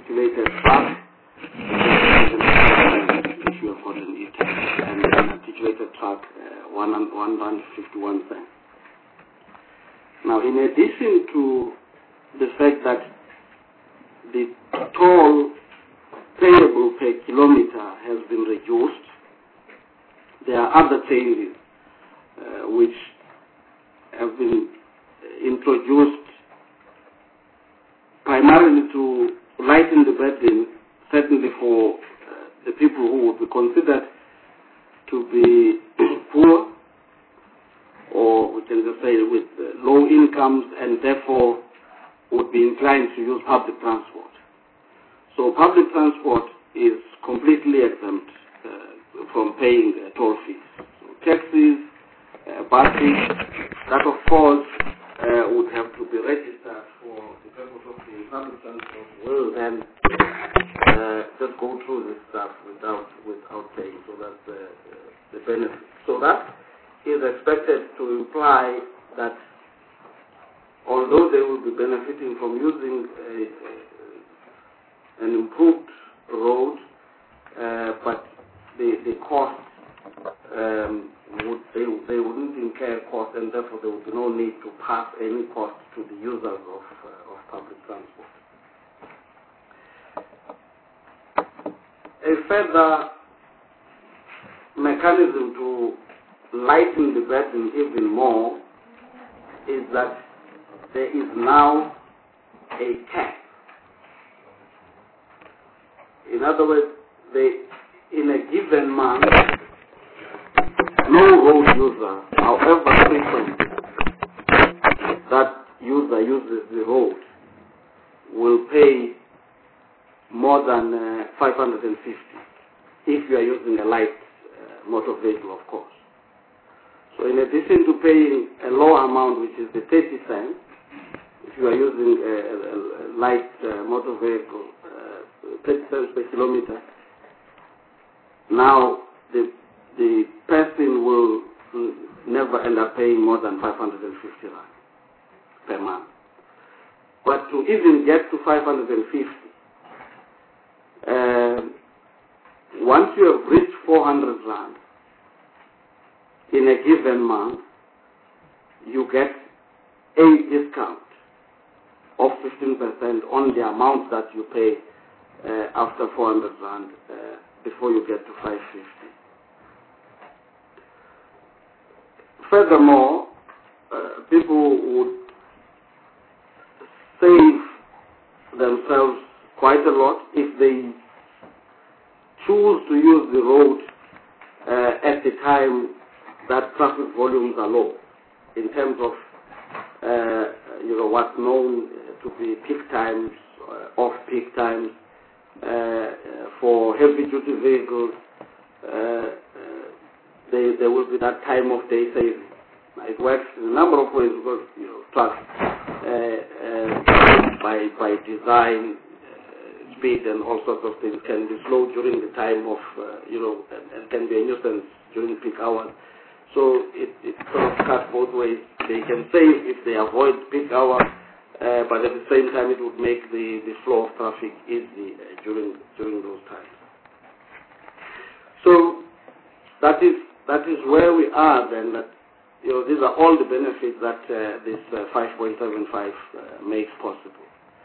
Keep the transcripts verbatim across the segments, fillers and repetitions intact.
articulated truck, if you have gotten it, and an articulated truck, uh, one and one rand fifty-one cents. Now, in addition to the fact that the toll payable per kilometer has been reduced, there are other changes uh, which have been introduced primarily to lighten the burden, certainly for uh, the people who would be considered to be poor, or we can just say with uh, low incomes, and therefore would be inclined to use public transport. So public transport is completely exempt uh, from paying uh, toll fees. So taxis, uh, buses, that of course uh, would have to be registered for the purpose of the public transport, will then uh, just go through this stuff without without paying. So that's uh, the benefit. So that is expected to imply that although they will be benefiting from using a, a, an improved road, uh, but the, the cost, um, would, they, they wouldn't incur cost, and therefore there would be no need to pass any cost to the users of, uh, of public transport. A further mechanism to lighten the burden even more is that there is now a cap. In other words, they, in a given month, no road user, however frequent that user uses the road, will pay more than uh, five hundred fifty if you are using a light uh, motor vehicle, of course. So in addition to paying a low amount, which is the thirty cents, if you are using a, a, a light uh, motor vehicle, uh, thirty cents per kilometer, now the, the person will never end up paying more than five hundred fifty rand per month. But to even get to five hundred fifty, uh, once you have reached four hundred rand in a given month, you get a discount of fifteen percent on the amount that you pay uh, after four hundred rand uh, before you get to five hundred fifty. Furthermore, uh, people would save themselves quite a lot if they choose to use the road uh, at the time that traffic volumes are low, in terms of uh, you know what's known to be peak times, uh, off-peak times. Uh, for heavy-duty vehicles, uh, uh, they, there will be that time of day saving. It works in a number of ways because you know trucks uh, uh, by by design, uh, speed and all sorts of things can be slow during the time of uh, you know and, and can be a nuisance during peak hours. So it, it sort of cuts both ways. They can save if they avoid peak hour, uh, but at the same time it would make the, the flow of traffic easy uh, during during those times. So that is that is where we are then. That you know these are all the benefits that uh, this uh, five point seven five uh, makes possible.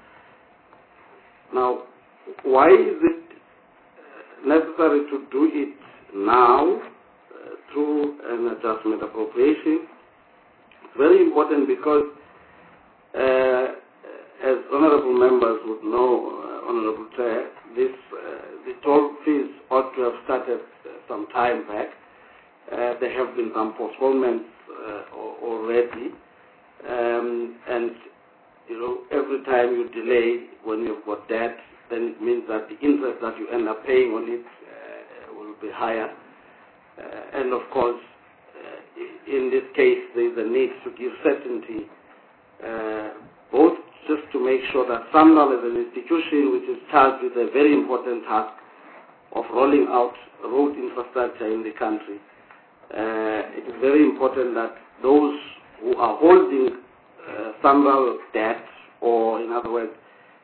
Now, why is it necessary to do it now? Through an adjustment appropriation. It's very important because, uh, as honourable members would know, uh, Honourable Chair, this, uh, the toll fees ought to have started uh, some time back. Uh, there have been some postponements uh, already, um, and you know every time you delay when you've got debt, then it means that the interest that you end up paying on it uh, will be higher. Uh, and of course, uh, in this case, there is a need to give certainty, uh, both just to make sure that SANRAL as an institution which is charged with a very important task of rolling out road infrastructure in the country, uh, it is very important that those who are holding uh, SANRAL debt, or in other words,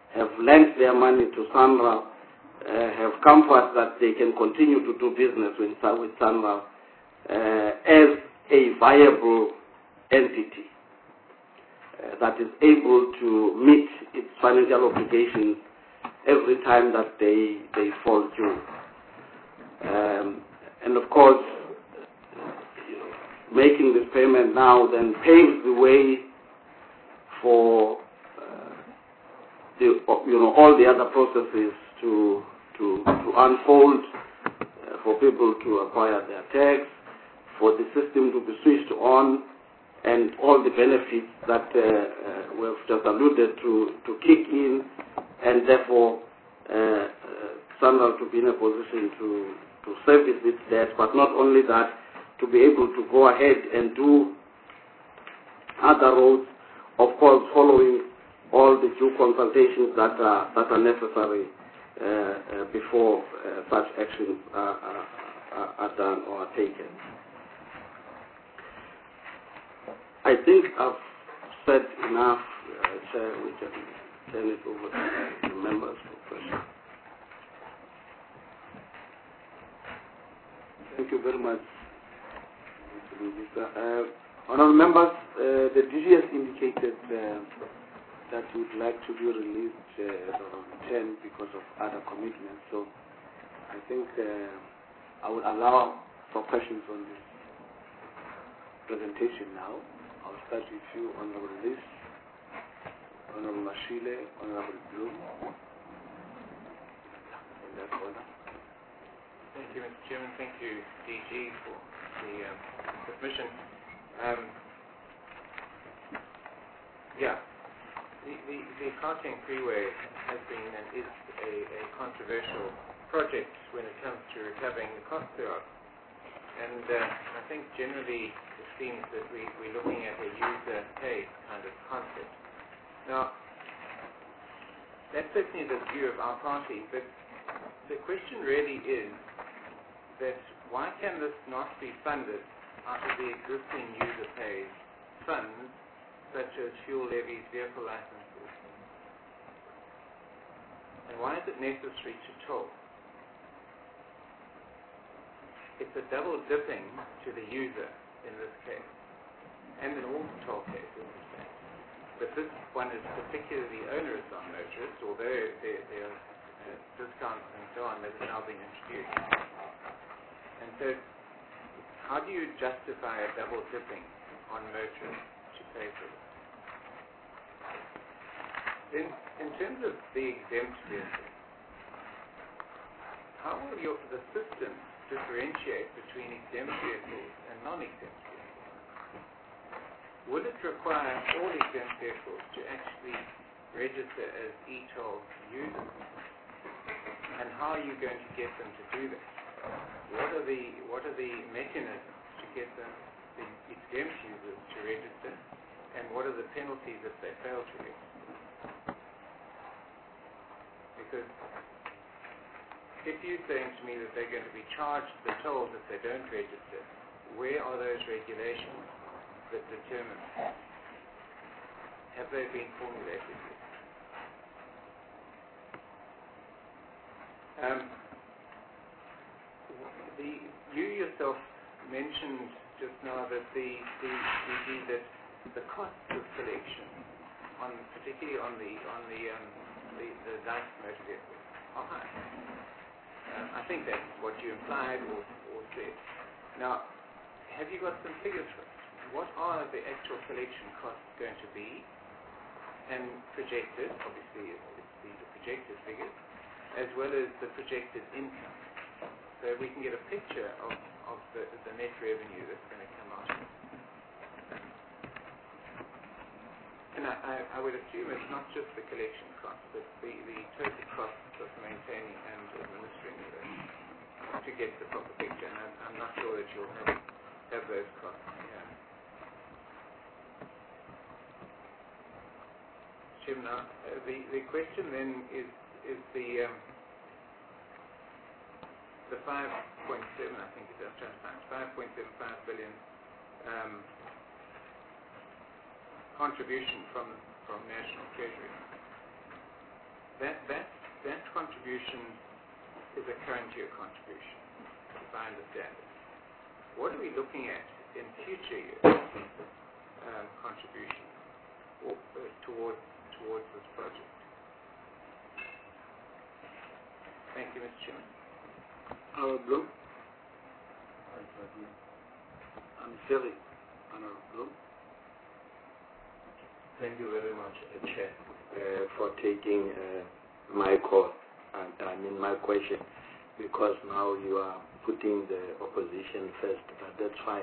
have lent their money to SANRAL, uh, have comfort that they can continue to do business with, with SANRAL uh, as a viable entity uh, that is able to meet its financial obligations every time that they, they fall due. Um, and of course, you know, making this payment now then paves the way for uh, the, you know, all the other processes to, to, to unfold, uh, for people to acquire their tax, for the system to be switched on, and all the benefits that uh, uh, we have just alluded to, to kick in, and therefore uh, uh, SANRAL to be in a position to, to service its debt, but not only that, to be able to go ahead and do other roads, of course following all the due consultations that are, that are necessary uh, uh, before uh, such actions are, are, are done or are taken. I think I've said enough, uh, Chair. We can turn it over to the members for questions. Thank you very much, Mister Uh, Honourable members, uh, the D G has indicated uh, that he would like to be released uh, around ten because of other commitments. So I think uh, I will allow for questions on this presentation now. I'll start with you, Honourable Liz, Honourable Mashile, Honourable Bloom. In that order. Thank you, Mister Chairman. Thank you, D G, for the um, submission. Um, yeah, the, the, the Gauteng Freeway has been and is a, a controversial project when it comes to recovering the cost thereof. And uh, I think generally it seems that we, we're looking at a user pay kind of concept. Now, that's certainly the view of our party, but the question really is that why can this not be funded out of the existing user pay funds, such as fuel levies, vehicle licenses? And why is it necessary to toll? It's a double dipping to the user in this case, and in all toll cases, in fact. But this one is particularly onerous on motorists, although there, there are uh, discounts and so on that are now being introduced. And so, how do you justify a double dipping on motorists to pay for this? Then, in terms of the exempt vehicle, how will your, the system differentiate between exempt vehicles and non-exempt vehicles? Would it require all exempt vehicles to actually register as e-toll users? And how are you going to get them to do that? What are the what are the mechanisms to get them, the exempt users, to register? And what are the penalties if they fail to register? Because if you're saying to me that they're going to be charged the tolls if they don't register, where are those regulations that determine? Have they been formulated yet? Um, the, you yourself mentioned just now that the, the, the, that the costs of collection, on particularly on the on the um, the, the light motor vehicles, are high. Um, I think that's what you implied or, or said. Now, have you got some figures for us? What are the actual collection costs going to be, and projected? Obviously, it's, it's the, the projected figures, as well as the projected income, so we can get a picture of, of the, the net revenue that's going to come out of it. And I, I, I would assume it's not just the collection costs, but the, the total costs of maintaining and administering it to get the proper picture. And I'm, I'm not sure that you'll have, have those costs. Yeah. Jim, now, uh, the, the question then is, is the um, the five point seven, I think it's, I'm trying to find, five point seven five billion um, contribution from from National Treasury. that, that, that contribution is a current year contribution, if I understand it. What are we looking at in future years, um, contribution or, uh, toward, towards this project? Thank you, Mister Chairman. Honorable Bloom. I'm sorry, Honorable Bloom. Thank you very much, uh, Chair, uh, for taking uh, my call, and I mean my question, because now you are putting the opposition first, but that's fine.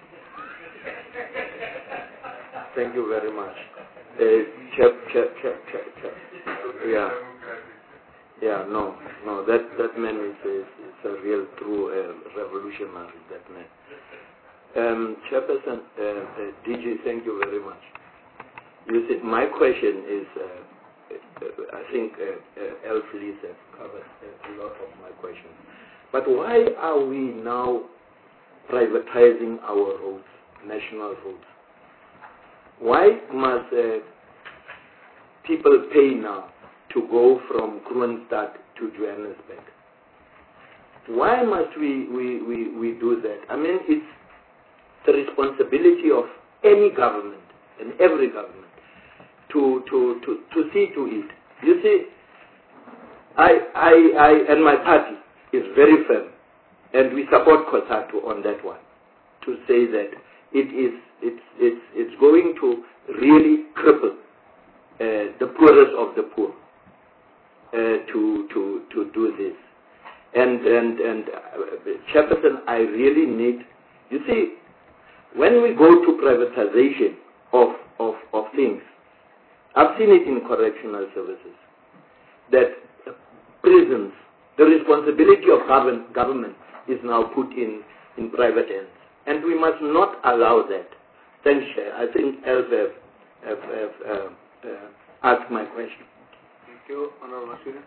Thank you very much. Uh, Chair, Chair, Chair, Chair, Chair. Yeah. Yeah, no, no, that, that man is a, is a real, true uh, revolutionary, that man. Um, Chairperson, uh, uh, D G, thank you very much. You see, my question is, uh, uh, I think uh, uh, Elf Lees has covered uh, a lot of my questions. But why are we now privatizing our roads, national roads? Why must uh, people pay now to go from Kroonstad to Johannesburg? Why must we, we, we, we do that? I mean, it's the responsibility of any government and every government to, to, to, to see to it. You see, I, I, I and my party is very firm, and we support COSATU on that one, to say that it is, it's, it's, it's going to really cripple uh, the poorest of the poor. Uh, to to to do this, and and and uh, Chairperson, I really need. You see, when we go to privatization of of of things, I've seen it in correctional services that prisons, the responsibility of government government is now put in in private hands, and we must not allow that. Thanks, Chair. I think Elf have, have, have uh, uh, asked my question. Thank you, Honorable Masina.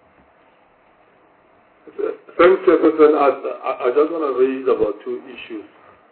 Thanks, Chairperson. I, I just want to raise about two issues.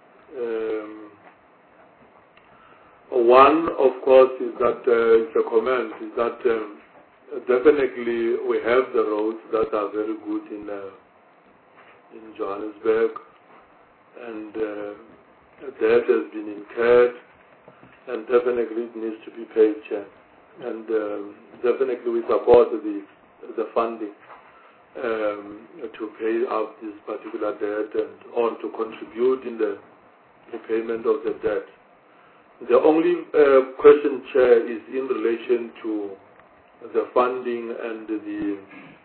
Um, one, of course, is that uh, it's a comment, is that um, definitely we have the roads that are very good in uh, in Johannesburg, and uh, debt has been incurred, and definitely it needs to be paid, Chair. And um, definitely we support the, the funding um, to pay out this particular debt and or to contribute in the repayment of the debt. The only uh, question, Chair, is in relation to the funding and the,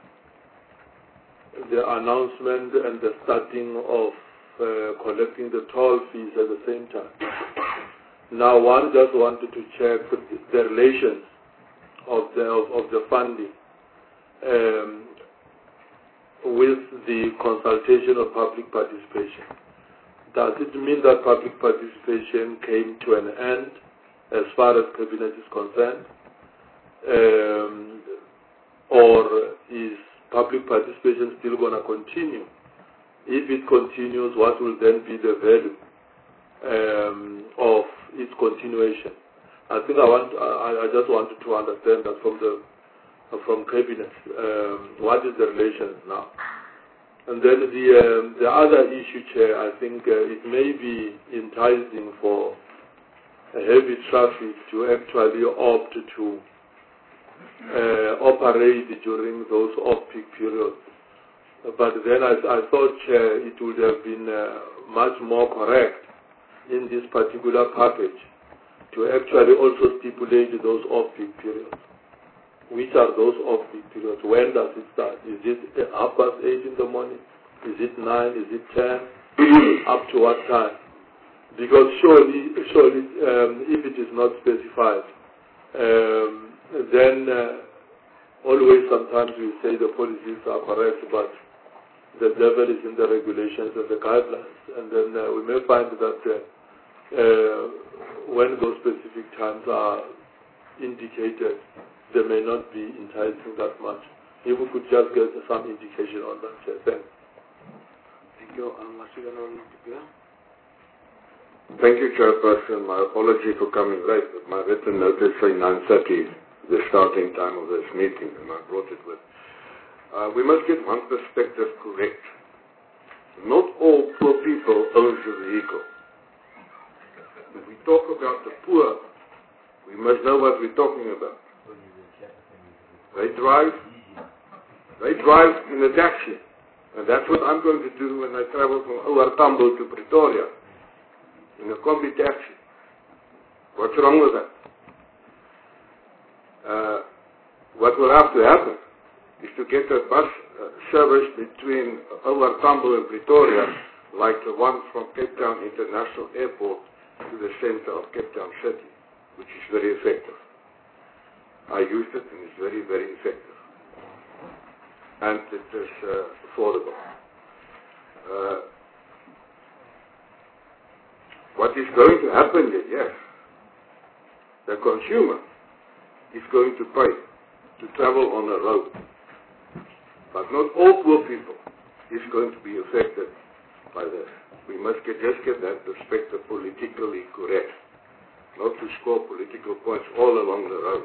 the announcement and the starting of uh, collecting the toll fees at the same time. Now, one just wanted to check the relations of the of, of the funding um, with the consultation of public participation. Does it mean that public participation came to an end as far as Cabinet is concerned, um, or is public participation still going to continue? If it continues, what will then be the value um, of its continuation? I think I want. I, I just wanted to understand that from the from Cabinet, um, what is the relations now? And then the um, the other issue, Chair, I think uh, it may be enticing for heavy traffic to actually opt to uh, operate during those off-peak periods. But then I, I thought, Chair, it would have been uh, much more correct in this particular package to actually also stipulate those off-peak periods. Which are those off-peak periods? When does it start? Is it half past eight in the morning? Is it nine? Is it ten? Up to what time? Because surely, surely um, if it is not specified, um, then uh, always sometimes we say the policies are correct, but the devil is in the regulations and the guidelines. And then uh, we may find that uh, uh, when those specific times are indicated, they may not be enticing that much. If we could just get some indication on that, thanks. Thank you. Um, Thank you, Chairperson. My apology for coming late, but my written notice say nine thirty. the starting time of this meeting, and I brought it with. Uh, we must get one perspective correct. Not all poor people own a vehicle. When we talk about the poor, we must know what we're talking about. They drive, they drive in a taxi. And that's what I'm going to do when I travel from Oor Tambo to Pretoria. In a combi taxi. What's wrong with that? Uh, what will have to happen is to get a bus uh, service between Oor Tambo and Pretoria, like the one from Cape Town International Airport to the center of Cape Town City, which is very effective. I used it and it's very, very effective. And it is uh, affordable. Uh, what is going to happen here, yes, the consumer is going to pay to travel on a road. But not all poor people is going to be affected by this. We must get, just get that perspective politically correct, not to score political points all along the road.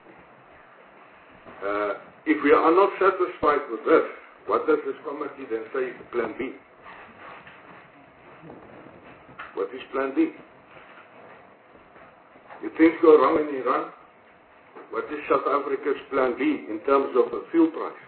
Uh, if we are not satisfied with this, what does this committee then say is Plan B? What is Plan B? If things go wrong in Iran, what is South Africa's Plan B in terms of a fuel price?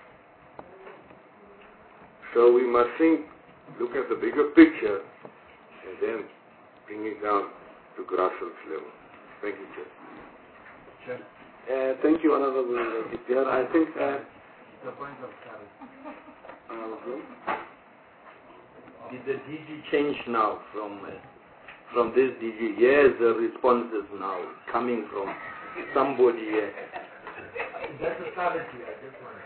So we must think, look at the bigger picture, and then bring it down to grassroots level. Thank you, Chair. Chair. Uh, thank you, Honorable Deputy. I think uh, The point of clarity. uh, Did the D G change now from uh, from this D G? Yes, the response is now coming from somebody here. That's a clarity. I just want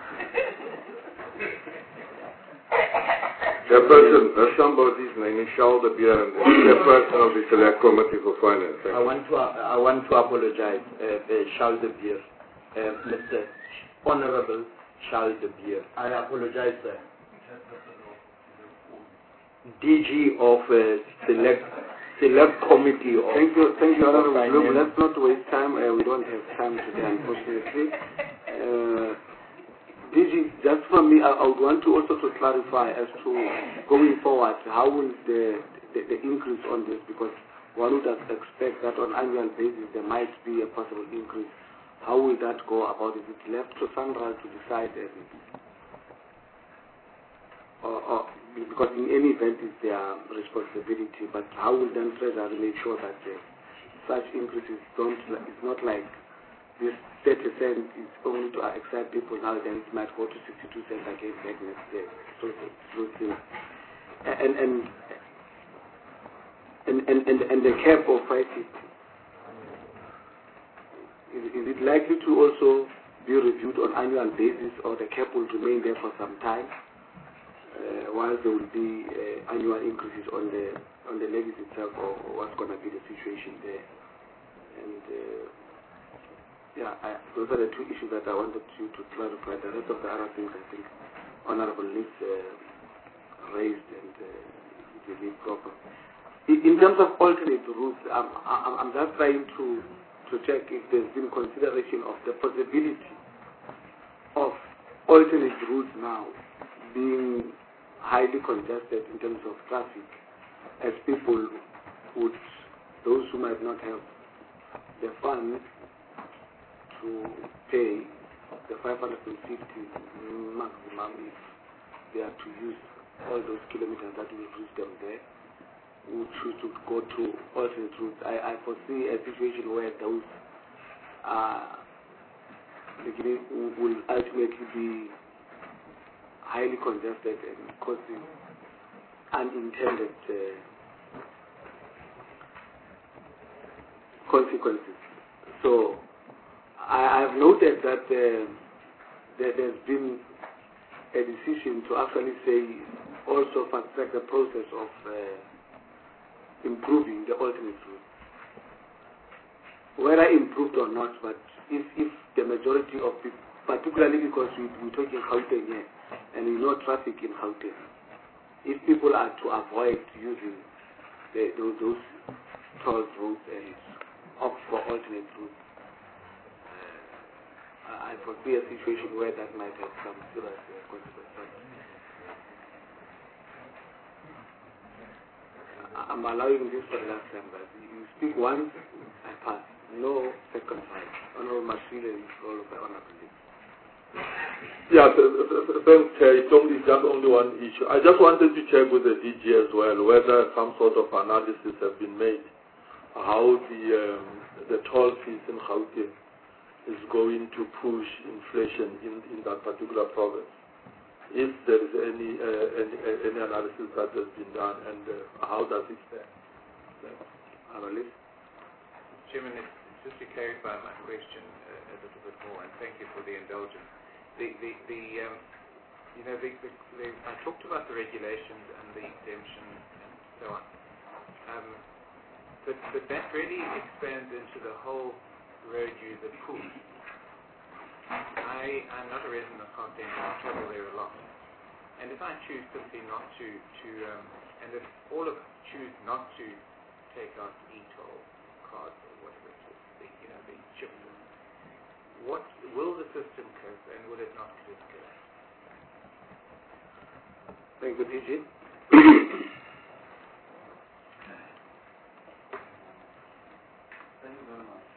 Chairperson, uh, somebody's name is Charles de Beer, and the Chairperson of the Select Committee for Finance. Thank I want to uh, I want to apologize, uh, uh, Charles de Beer, uh, Mister Honorable Charles de Beer. I apologize, sir. D G of uh, Select Select Committee of. Thank you, thank you, Honorable Bloom. Let's not waste time. Uh, we don't have time today, unfortunately. Uh, D G, just for me, I, I would want to also to clarify as to going forward, how will the, the, the increase on this, because one would expect that on annual basis there might be a possible increase. How will that go about? Is it left to Sandra to decide? Or, or, because in any event it's their responsibility, but how will then Treasury make sure that uh, such increases don't, it's not like this thirty cents is only to excite people now, then it might go to sixty-two cents again back next day. So, so, so, and, and, and, and, and, and the cap of five fifty. Is, is it likely to also be reviewed on annual basis, or the cap will remain there for some time, uh, while there will be uh, annual increases on the on the levies itself, or, or what's going to be the situation there? And uh, yeah, I, those are the two issues that I wanted you to clarify. The rest of the other things, I think, Honorable Liz uh, raised, and uh, it will be proper. In, in terms of alternate routes, I'm, I'm, I'm just trying to to check if there's been consideration of the possibility of alternate routes now being highly congested in terms of traffic, as people would, those who might not have the funds to pay the five hundred fifty maximum if they are to use all those kilometers that will reach them there, who choose to go to alternate routes. I, I foresee a situation where those uh, will ultimately be highly congested and causing unintended uh, consequences. So I have noted that uh, there, there's been a decision to actually say also fast track the process of uh, improving the alternate route. Whether improved or not, but if, if the majority of people, particularly because we, we're talking Gauteng here, and we know traffic in Gauteng, if people are to avoid using the, those, those toll roads and opt for alternate routes, I foresee a situation where that might have some serious uh, consequences. I'm allowing this for the last time, but you speak once, I pass. No second time. Honorable Mashile is followed by Honorable Lee. Yeah, th- th- th- thanks, Chair. It's only just only one issue. I just wanted to check with the D G as well whether some sort of analysis have been made how the um, the toll fees in Gauteng is going to push inflation in, in that particular province. If there is any uh, any, any analysis that has been done, and uh, how does it stand? Analyst. Chairman, just to clarify my question uh, a little bit more, and thank you for the indulgence. The the, the um, you know the, the, the I talked about the regulations and the exemption and so on, um, but but that really expands into the whole road user pool. I, I'm not a resident of Gauteng, I travel there a lot. And if I choose simply not to, to um, and if all of us choose not to take out e-toll cards or whatever it is, the, you know, the chip system, what will the system cope and will it not escalate? Thank you, D G. Thank you very much.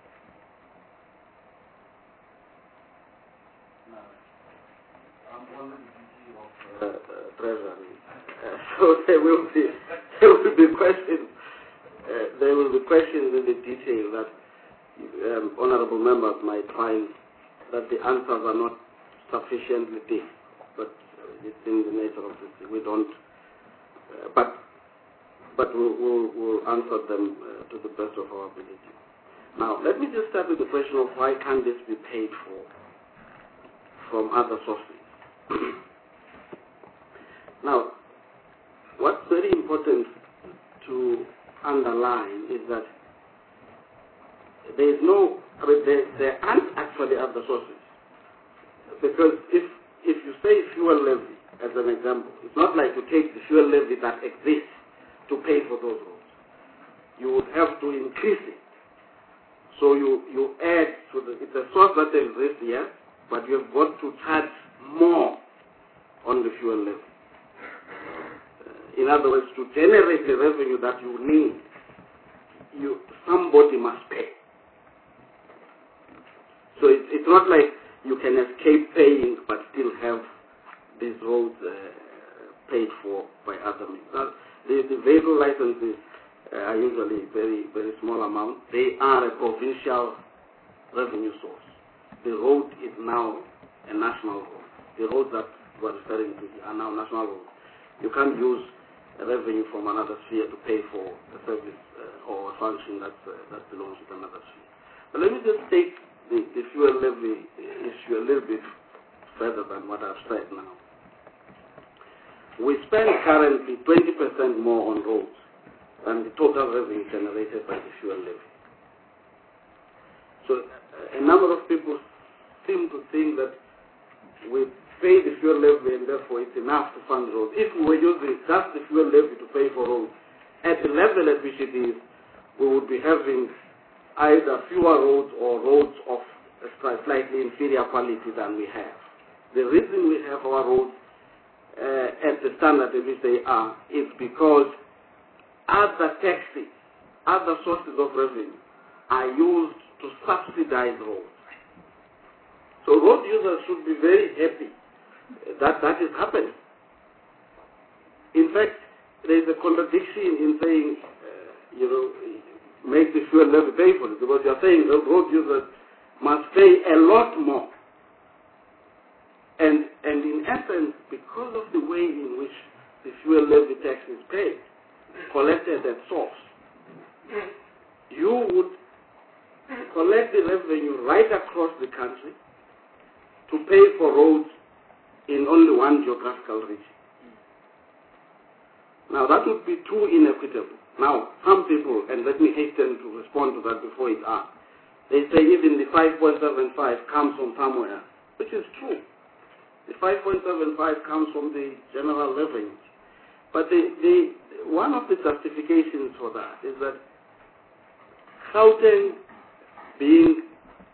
Now, I'm only the D G of uh, uh, Treasury, uh, so there will be there will be questions. Uh, there will be questions in the detail that um, honourable members might find that the answers are not sufficiently deep, but uh, it's in the nature of this. We don't, uh, but but we'll, we'll, we'll answer them uh, to the best of our ability. Now, let me just start with the question of why can't this be paid for from other sources. Now, what's very important to underline is that there is no, I mean, there, there aren't actually other sources. Because if, if you say fuel levy, as an example, it's not like you take the fuel levy that exists to pay for those roads. You would have to increase it. So you, you add to the, it's a source that exists, yes, but you have got to charge more on the fuel levy. Uh, in other words, to generate the revenue that you need, you, somebody must pay. So it, it's not like you can escape paying but still have these roads uh, paid for by other means. Now, the, the vehicle licenses uh, are usually very, very small amount. They are a provincial revenue source. The road is now a national road. The roads that we're referring to are now national roads. You can't use a revenue from another sphere to pay for a service uh, or a function that, uh, that belongs to another sphere. But let me just take the, the fuel levy issue a little bit further than what I've said now. We spend currently twenty percent more on roads than the total revenue generated by the fuel levy. So uh, a number of people seem to think that we pay the fuel levy and therefore it's enough to fund roads. If we were using just the fuel levy to pay for roads, at the level at which it is, we would be having either fewer roads or roads of a slightly inferior quality than we have. The reason we have our roads uh, at the standard at which they are is because other taxes, other sources of revenue are used to subsidize roads. So road users should be very happy that that is happening. In fact, there is a contradiction in saying, uh, you know, make the fuel levy pay for it, because you are saying the road users must pay a lot more. And, and in essence, because of the way in which the fuel levy tax is paid, collected at source, you would collect the revenue right across the country to pay for roads in only one geographical region. Now that would be too inequitable. Now some people, and let me hasten to respond to that before it asks, they say even the five point seven five comes from somewhere, which is true. The five point seven five comes from the general revenue. But the, the, one of the justifications for that is that Gauteng, being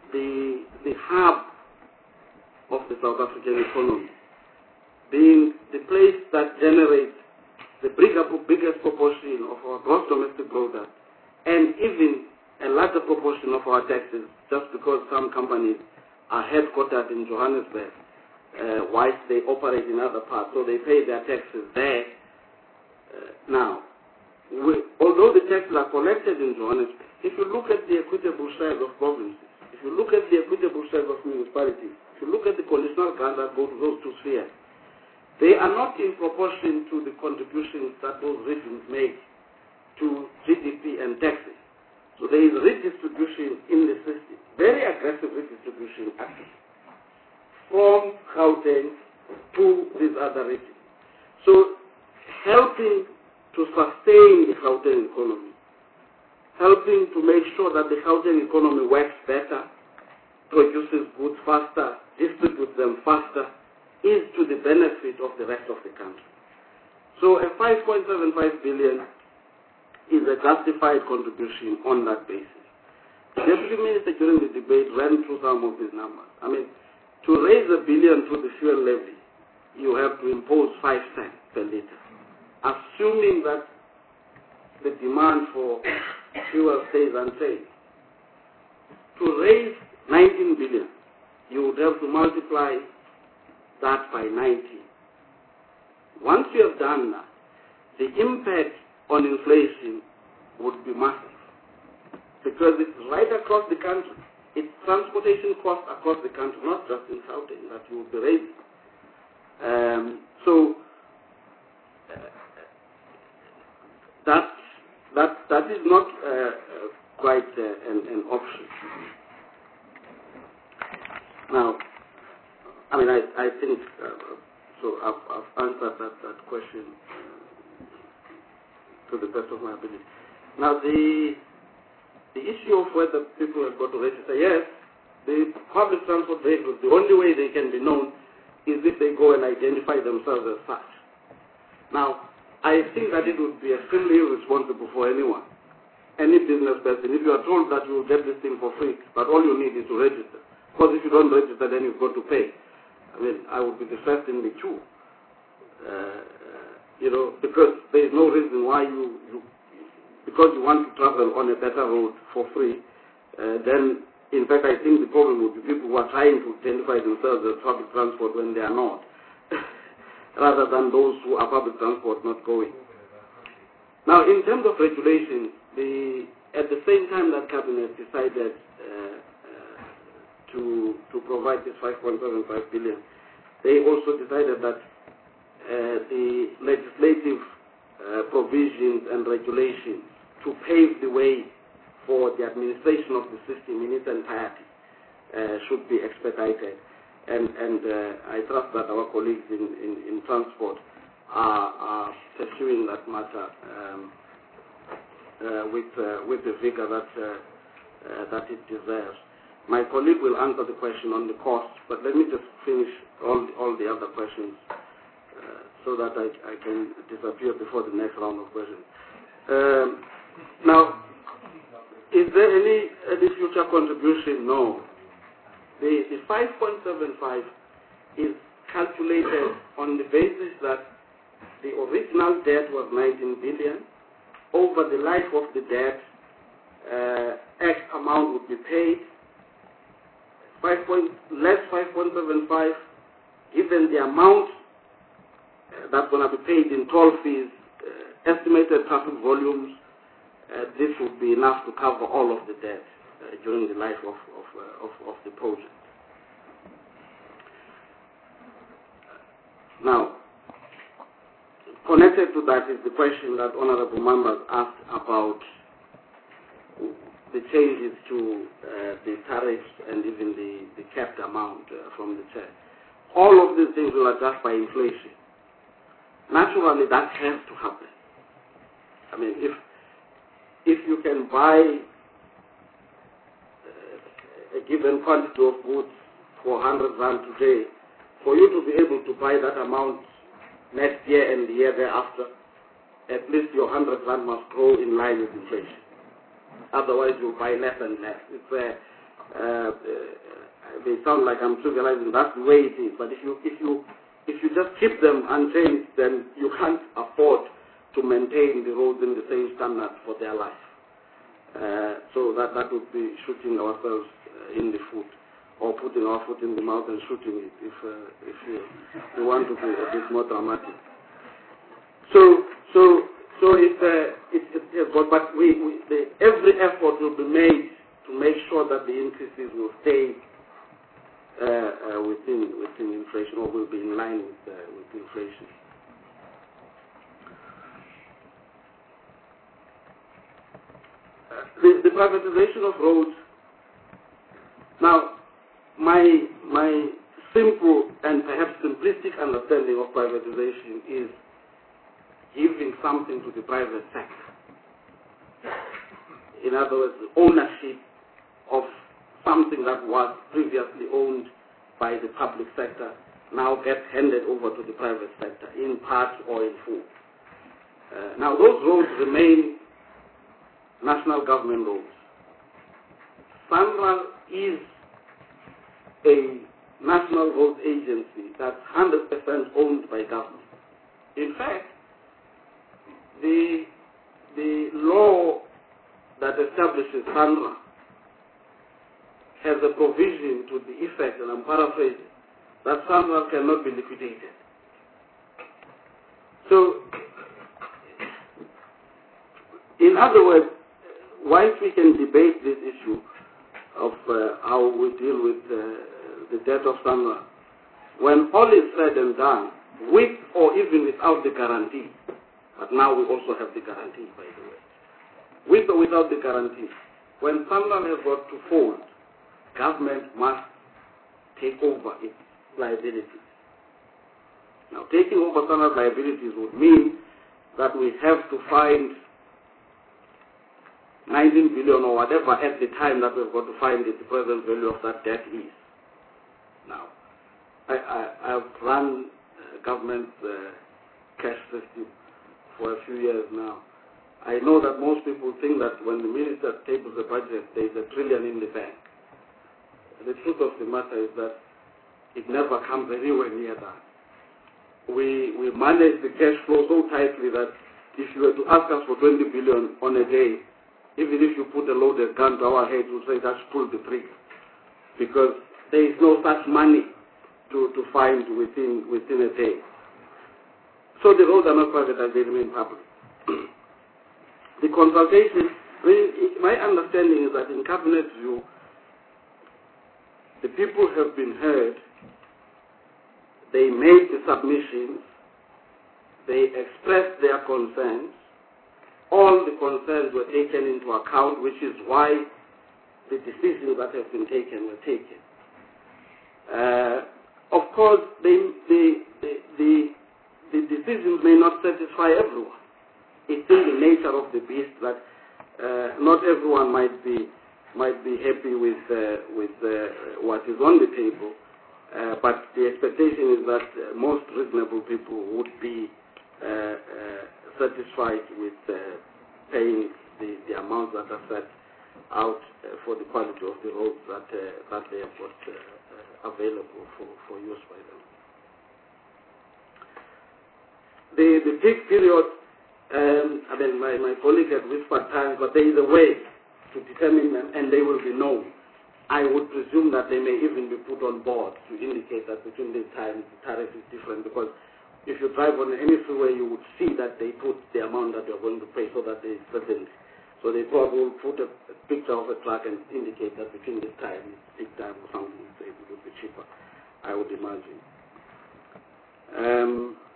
the, the hub of the South African economy, being the place that generates the bigger, biggest proportion of our gross domestic product, and even a larger proportion of our taxes, just because some companies are headquartered in Johannesburg, uh, whilst they operate in other parts, so they pay their taxes there. Uh, now, we, although the taxes are collected in Johannesburg, if you look at the equitable shares of provinces, if you look at the equitable shares of municipalities, if you look at the conditional grants that go to those two spheres, they are not in proportion to the contributions that those regions make to G D P and taxes. So there is redistribution in the system, very aggressive redistribution actually, from Gauteng to these other regions. So helping to sustain the Gauteng economy, helping to make sure that the Gauteng economy works better, produces goods faster, distributes them faster, is to the benefit of the rest of the country. So a five point seven five billion is a justified contribution on that basis. The Deputy Minister during the debate ran through some of these numbers. I mean, to raise a billion to the fuel levy, you have to impose five cents per litre, assuming that the demand for fuel stays unchanged. To raise nineteen billion, you would have to multiply that by ninety. Once you have done that, the impact on inflation would be massive, because it's right across the country. It's transportation costs across the country, not just in Gauteng, that you would be raising. Um, so uh, that that that is not uh, uh, quite uh, an, an option. Now, I mean, I, I think, uh, so I've, I've answered that, that question uh, to the best of my ability. Now, the, the issue of whether people have got to register, yes, the public transport vehicles, the only way they can be known is if they go and identify themselves as such. Now, I think that it would be extremely irresponsible for anyone, any business person, if you are told that you will get this thing for free, but all you need is to register. Because if you don't register, then you've got to pay. I mean, I would be the first in the queue, uh, you know, because there is no reason why you, you, because you want to travel on a better road for free, uh, then, in fact, I think the problem would be people who are trying to identify themselves as public transport when they are not, rather than those who are public transport not going. Now, in terms of regulation, the, at the same time that Cabinet decided uh, to to provide this five point seven five billion, they also decided that uh, the legislative uh, provisions and regulations to pave the way for the administration of the system in its entirety uh, should be expedited. And, and uh, I trust that our colleagues in, in, in transport are, are pursuing that matter um, uh, with, uh, with the vigor that, uh, uh, that it deserves. My colleague will answer the question on the cost, but let me just finish all the, all the other questions uh, so that I, I can disappear before the next round of questions. Um, now, is there any, any future contribution? No. The, the five point seven five is calculated on the basis that the original debt was nineteen billion. Over the life of the debt, uh, X amount would be paid. Five point, less five point seven five, given the amount uh, that's going to be paid in toll fees, uh, estimated traffic volumes, uh, this would be enough to cover all of the debt uh, during the life of, of, uh, of, of the project. Now, connected to that is the question that honorable members asked about the changes to uh, the tariffs and even the, the capped amount uh, from the chair. All of these things will adjust by inflation. Naturally, that has to happen. I mean, if if you can buy uh, a given quantity of goods for one hundred rand today, for you to be able to buy that amount next year and the year thereafter, at least your one hundred rand must grow in line with inflation. Otherwise, you buy less and less. It's a, uh, they sound like I'm trivializing. That's the way it is. But if you if you if you just keep them unchanged, then you can't afford to maintain the roads in the same standard for their life. Uh, so that that would be shooting ourselves uh, in the foot, or putting our foot in the mouth and shooting it, if uh, if you, you want to be a bit more dramatic. So so so it's uh, it, it, it, but but we, we the, every effort will be made to make sure that the increases will stay uh, uh, within within inflation, or will be in line with uh, with inflation. Uh, the, the privatization of roads. Now, my my simple and perhaps simplistic understanding of privatization is giving something to the private sector. In other words, the ownership of something that was previously owned by the public sector now gets handed over to the private sector in part or in full. Uh, now, those roads remain national government roads. SANRAL is a national road agency that's one hundred percent owned by government. In fact, the, the law that establishes SANRAL has a provision to the effect, and I'm paraphrasing, that SANRAL cannot be liquidated. So, in other words, whilst we can debate this issue of uh, how we deal with uh, the debt of SANRAL, when all is said and done, with or even without the guarantee, but now we also have the guarantee, by the way, with or without the guarantee, when SANRAL has got to fold, government must take over its liabilities. Now, taking over SANRAL's liabilities would mean that we have to find nineteen billion or whatever at the time that we've got to find it, the present value of that debt is. Now, I, I, I've run uh, government uh, cash system for a few years now. I know that most people think that when the minister tables the budget, there's a trillion in the bank. The truth of the matter is that it never comes anywhere near that. We, we manage the cash flow so tightly that if you were to ask us for twenty billion on a day, even if you put a loaded gun to our head, we'll say that's pull the trigger. Because there is no such money to, to find within, within a day. So the roads are not privatized, they remain public. The consultation, my understanding is that in Cabinet's view, the people have been heard, they made the submissions, they expressed their concerns, all the concerns were taken into account, which is why the decisions that have been taken were taken. Uh, of course, the, the, the, the, the decisions may not satisfy everyone. It's in the nature of the beast that uh, not everyone might be might be happy with uh, with uh, what is on the table, uh, but the expectation is that uh, most reasonable people would be uh, uh, satisfied with uh, paying the, the amounts that are set out uh, for the quality of the roads that uh, that they have got uh, uh, available for, for use by them. The the peak period. Um, I mean, my, my colleague has whispered times, but there is a way to determine them, and they will be known. I would presume that they may even be put on board to indicate that between these times the tariff is different, because if you drive on any freeway, you would see that they put the amount that you're going to pay so that there is certainty. So they probably will put a, a picture of a truck and indicate that between this time, peak time or something, it would be cheaper, I would imagine. Um,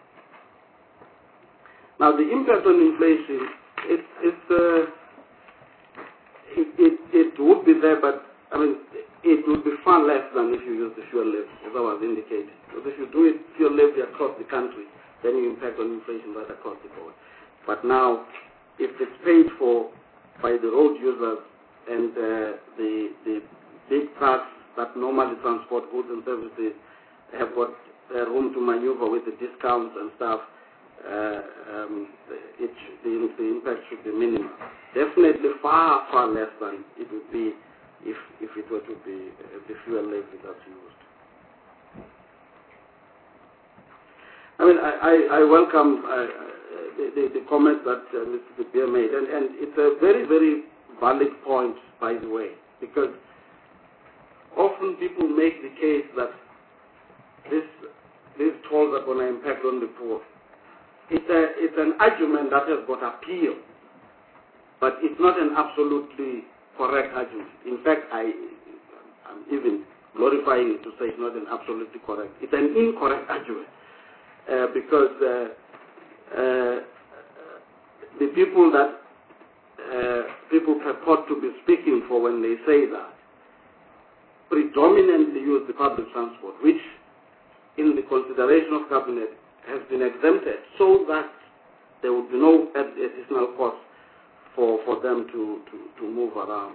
Now, the impact on inflation, it, it, uh, it, it, it would be there, but I mean, it would be far less than if you use the fuel levy, as I was indicating. Because if you do it fuel levy across the country, then you impact on inflation right across the board. But now, if it's paid for by the road users and uh, the, the big trucks that normally transport goods and services have got uh, room to maneuver with the discounts and stuff, Uh, um, it, the, the impact should be minimal. Definitely far, far less than it would be if if it were to be uh, the fuel levy that's used. I mean, I, I, I welcome uh, the, the, the comment that uh, Mister De Beer made, and, and it's a very, very valid point, by the way, because often people make the case that this, these tolls are going to impact on the poor. It's, a, it's an argument that has got appeal, but it's not an absolutely correct argument. In fact, I, I'm even glorifying it to say it's not an absolutely correct. It's an incorrect argument. Uh, because uh, uh, the people that uh, people purport to be speaking for when they say that predominantly use the public transport, which in the consideration of cabinet has been exempted so that there would be no additional cost for, for them to, to, to move around.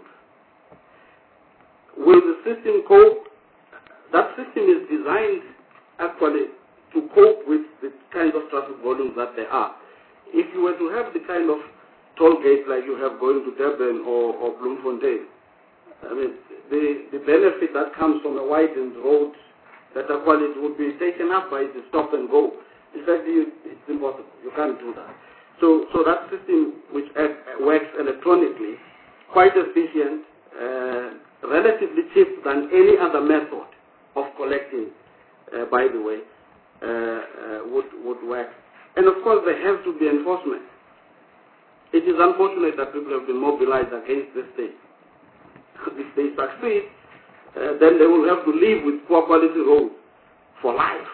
Will the system cope? That system is designed actually to cope with the kind of traffic volumes that there are. If you were to have the kind of toll gates like you have going to Durban or, or Bloemfontein, I mean, the, the benefit that comes from a widened road, better quality, would be taken up by the stop and go. In fact, you, it's impossible. You can't do that. So, so that system, which works electronically, quite efficient, uh, relatively cheap than any other method of collecting, uh, by the way, Uh, uh, would, would work. And of course there has to be enforcement. It is unfortunate that people have been mobilized against this state. If they succeed, uh, then they will have to live with poor quality roads for life.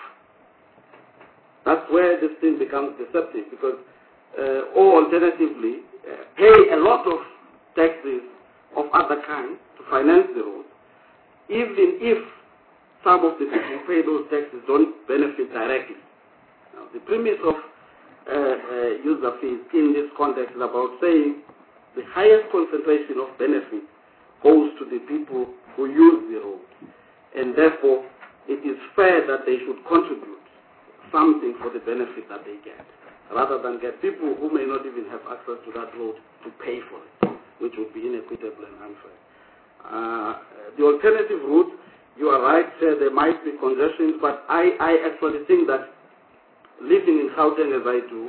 That's where this thing becomes deceptive, because uh, or alternatively uh, pay a lot of taxes of other kind to finance the road, even if some of the people who pay those taxes don't benefit directly. Now, the premise of uh, uh, user fees in this context is about saying the highest concentration of benefit goes to the people who use the road, and therefore it is fair that they should contribute something for the benefit that they get, rather than get people who may not even have access to that road to pay for it, which would be inequitable and unfair. Uh, the alternative route, you are right, uh, there might be congestion, but I, I actually think that living in Gauteng as I do,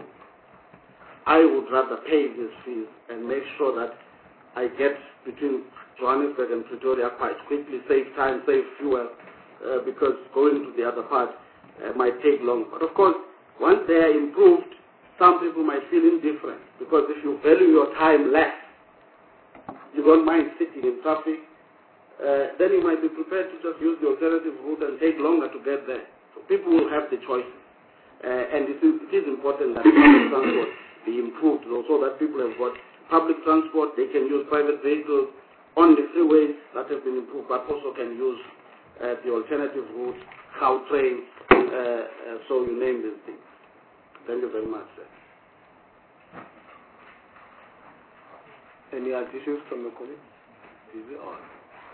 I would rather pay these fees and make sure that I get between Johannesburg and Pretoria quite quickly, save time, save fuel, uh, because going to the other part uh, might take long. But of course, once they are improved, some people might feel indifferent, because if you value your time less, you don't mind sitting in traffic, Uh, then you might be prepared to just use the alternative route and take longer to get there. So people will have the choices. Uh, and it is, it is important that public transport be improved, though, so that people have got public transport, they can use private vehicles on the freeways that have been improved, but also can use uh, the alternative route, how trains, uh, uh, so you name these things. Thank you very much, sir. Any additions from the colleague? Is it on?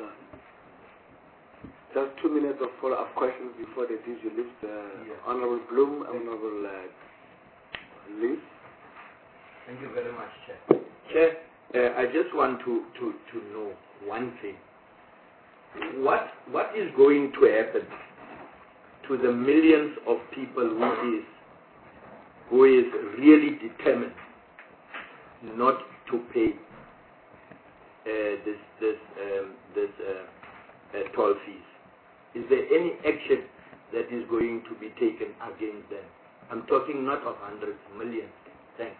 Just two minutes of follow-up questions before the D G leaves. Uh, yes. Honorable Bloom, Honorable uh, Lee. Thank you very much, Chair. Chair, uh, I just want to, to, to know one thing. What what is going to happen to the millions of people who is who is really determined not to pay uh, this this um, this uh, uh, toll fees? Is there any action that is going to be taken against them? I'm talking not of hundreds, millions. Thanks.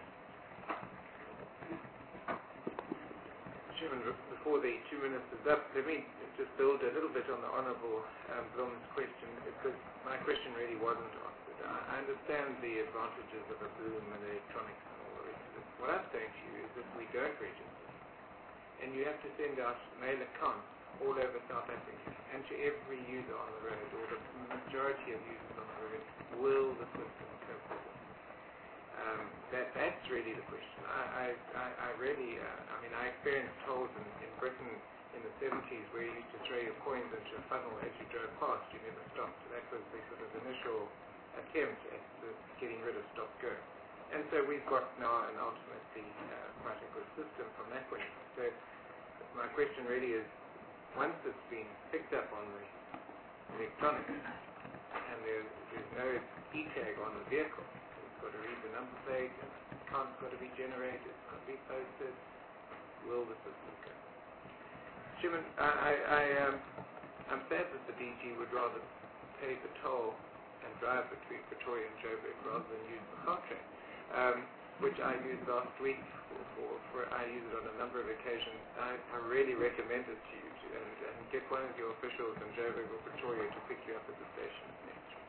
Chairman, before the two minutes is up, let me just build a little bit on the Honourable um, Blum's question, because my question really wasn't answered. I understand the advantages of a Bloom and electronics and all the rest of it. What I'm saying to you is that we don't register, and you have to send out mail accounts all over South Africa, and to every user on the road, or the majority of users on the road, will the system cope with it? Um, that, that's really the question. I, I, I really, uh, I mean, I experienced tolls in, in Britain in the seventies where you used to throw your coins into a funnel as you drove past. You never stopped. That was the sort of initial attempt at the, getting rid of stop-go. And so we've got now an ultimately uh, quite a good system from that point of view. So my question really is, once it's been picked up on the electronics and there's, there's no e-tag on the vehicle, it's got to read the number plate, and the account's got to be generated, it's got to be posted, will the system go? Chairman, I, I, I, um, I'm sad that the D G would rather pay the toll and drive between Pretoria and Joburg rather than use the contract, um, which I used last week. For, for, for I use it on a number of occasions. I, I really recommend it to you to, and, and get one of your officials in Joburg or Pretoria to pick you up at the station next week.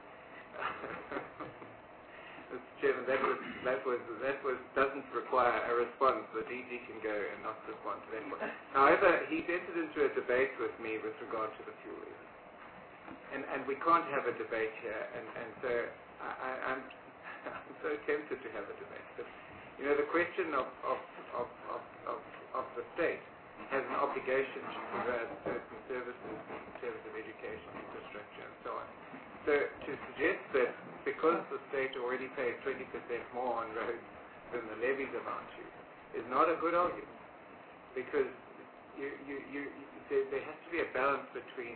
Mister Chairman, that was that was that was doesn't require a response. The D G can go and not respond to that one. However, he entered into a debate with me with regard to the fuel levy. And, and we can't have a debate here, and, and so I, I, I'm, I'm so tempted to have a debate. But, you know, the question of, of, of, of, of, of the state has an obligation to provide certain services in terms of education, infrastructure, and so on. So to suggest that because the state already pays twenty percent more on roads than the levies amount to is not a good argument, because you, you, you, there, there has to be a balance between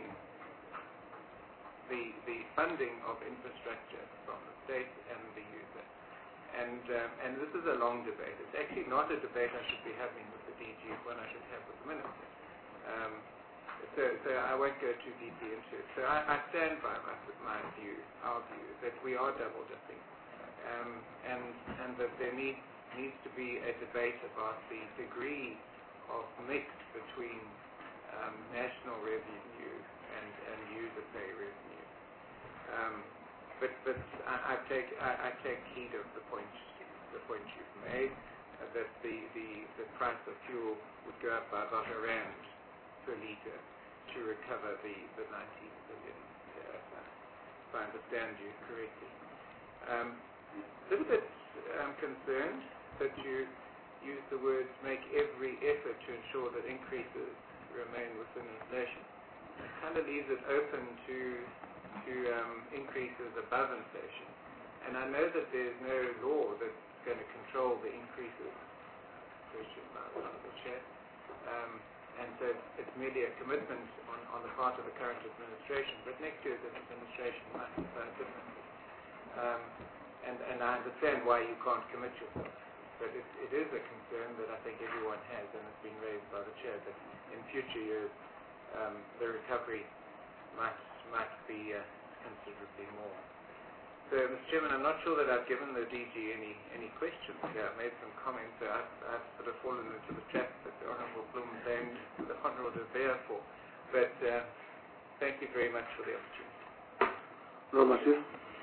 The, the funding of infrastructure from the state and the user. And um, and this is a long debate. It's actually not a debate I should be having with the D G, it's one I should have with the Minister. Um, so, so I won't go too deeply into it. So I, I stand by my, my view, our view, that we are double dipping. Um, and, and that there needs, needs to be a debate about the degree of mix between um, national revenue and, and user pay revenue. Um, but but I, I take I, I take heed of the point the point you've made, uh, that the, the, the price of fuel would go up by about a rand per litre to recover the, the nineteen billion, uh, if I understand you correctly. Um, a little bit um, concerned that you use the words make every effort to ensure that increases remain within inflation. It kind of leaves it open to to um, increases above inflation. And I know that there's no law that's going to control the increases, question by the Honourable Chair. Um, and so it's merely a commitment on, on the part of the current administration, but next year's administration might decide differently. Um, and, and I understand why you can't commit yourself. But it, it is a concern that I think everyone has, and it's been raised by the Chair, that in future years um, the recovery might might be uh, considerably more. So, Mister Chairman, I'm not sure that I've given the D G any, any questions here. I've made some comments, so I've, I've sort of fallen into the trap that the Honourable Bloom blamed the Honourable De Beer for. But uh, thank you very much for the opportunity. No, Matthew.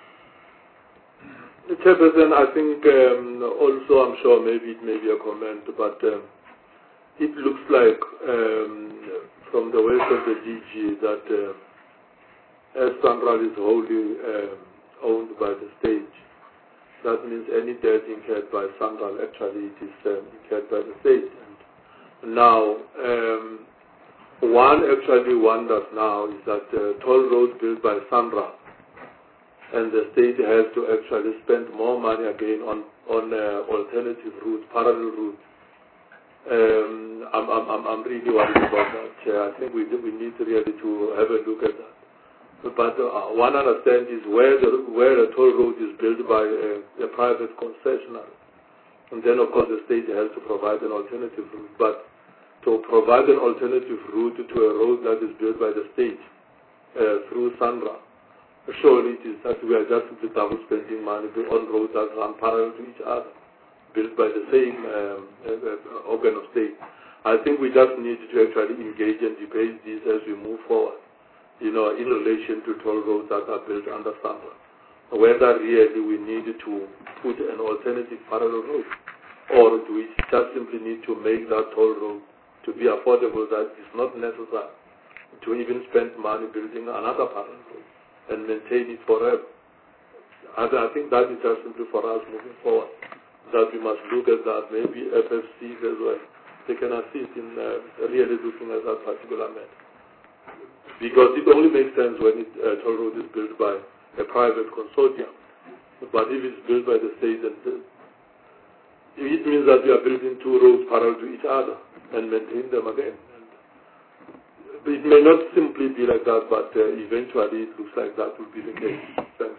Chairperson, I think um, also, I'm sure maybe it may be a comment, but um, it looks like um, from the work of the D G that uh, as SANRAL is wholly um, owned by the state, that means any debt incurred by SANRAL, actually it is um, incurred by the state. And now, um, one actually wonders now is that uh, toll roads built by SANRAL, and the state has to actually spend more money again on, on uh, alternative routes, parallel routes. Um, I'm, I'm, I'm really worried about that. Uh, I think we, we need really to have a look at that. But uh, one understands is where the where a toll road is built by a, a private concessionaire, and then of course the state has to provide an alternative route. But to provide an alternative route to a road that is built by the state uh, through SANRAL, surely it is that we are just simply double spending money on roads that run parallel to each other, built by the same um, uh, organ of state. I think we just need to actually engage and debate this as we move forward, you know, in relation to toll roads that are built under SANRAL. Whether really we need to put an alternative parallel road, or do we just simply need to make that toll road to be affordable, that it's not necessary to even spend money building another parallel road and maintain it forever. And I think that is just simply for us moving forward, that we must look at that. Maybe F F Cs as well, they can assist in uh, really looking at that particular matter. Because it only makes sense when it, uh, toll road is built by a private consortium. But if it's built by the state, then it means that we are building two roads parallel to each other and maintain them again. And it may not simply be like that, but uh, eventually it looks like that will be the case. Thanks.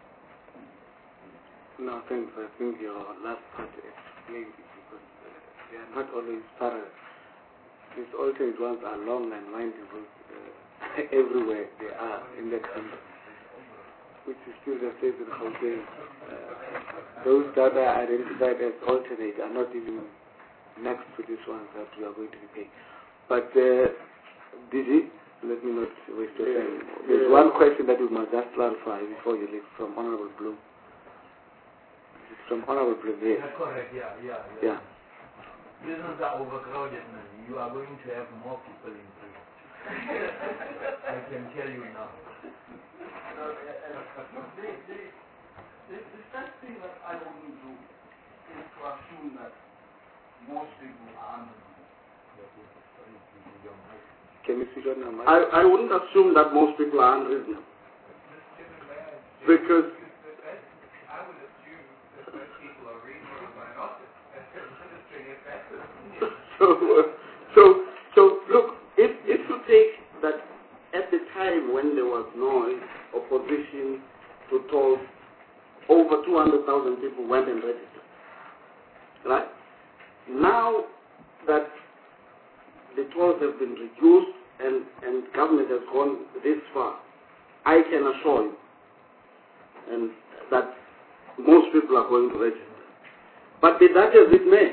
No, thanks. I think your last part explained it because uh, they are not always parallel. These alternate ones are long and winding roads uh, everywhere they are in the country, which is still the case in Gauteng. Uh, those that are identified as alternate are not even next to these ones that we are going to be paying. But, uh, Didi, let me not waste your time. There's one question that we must just clarify before you leave from Honorable Bloom. It's from Honorable Bloom, yes. That's correct, yeah, yeah, yeah. yeah. Prisons are overcrowded now. You are going to have more people in prison. I can tell you now. The, the, the, the first thing that I wouldn't do is to assume that most people are under. Can you see that now? I, I wouldn't assume that most people are unreasonable. Because I would assume that most people are reasonable by not administering effective. so, uh, so, so look, if, if you take that at the time when there was noise, opposition to tolls, over two hundred thousand people went and registered. Right? Now that the tolls have been reduced and, and government has gone this far, I can assure you and that most people are going to register. But be that as it may,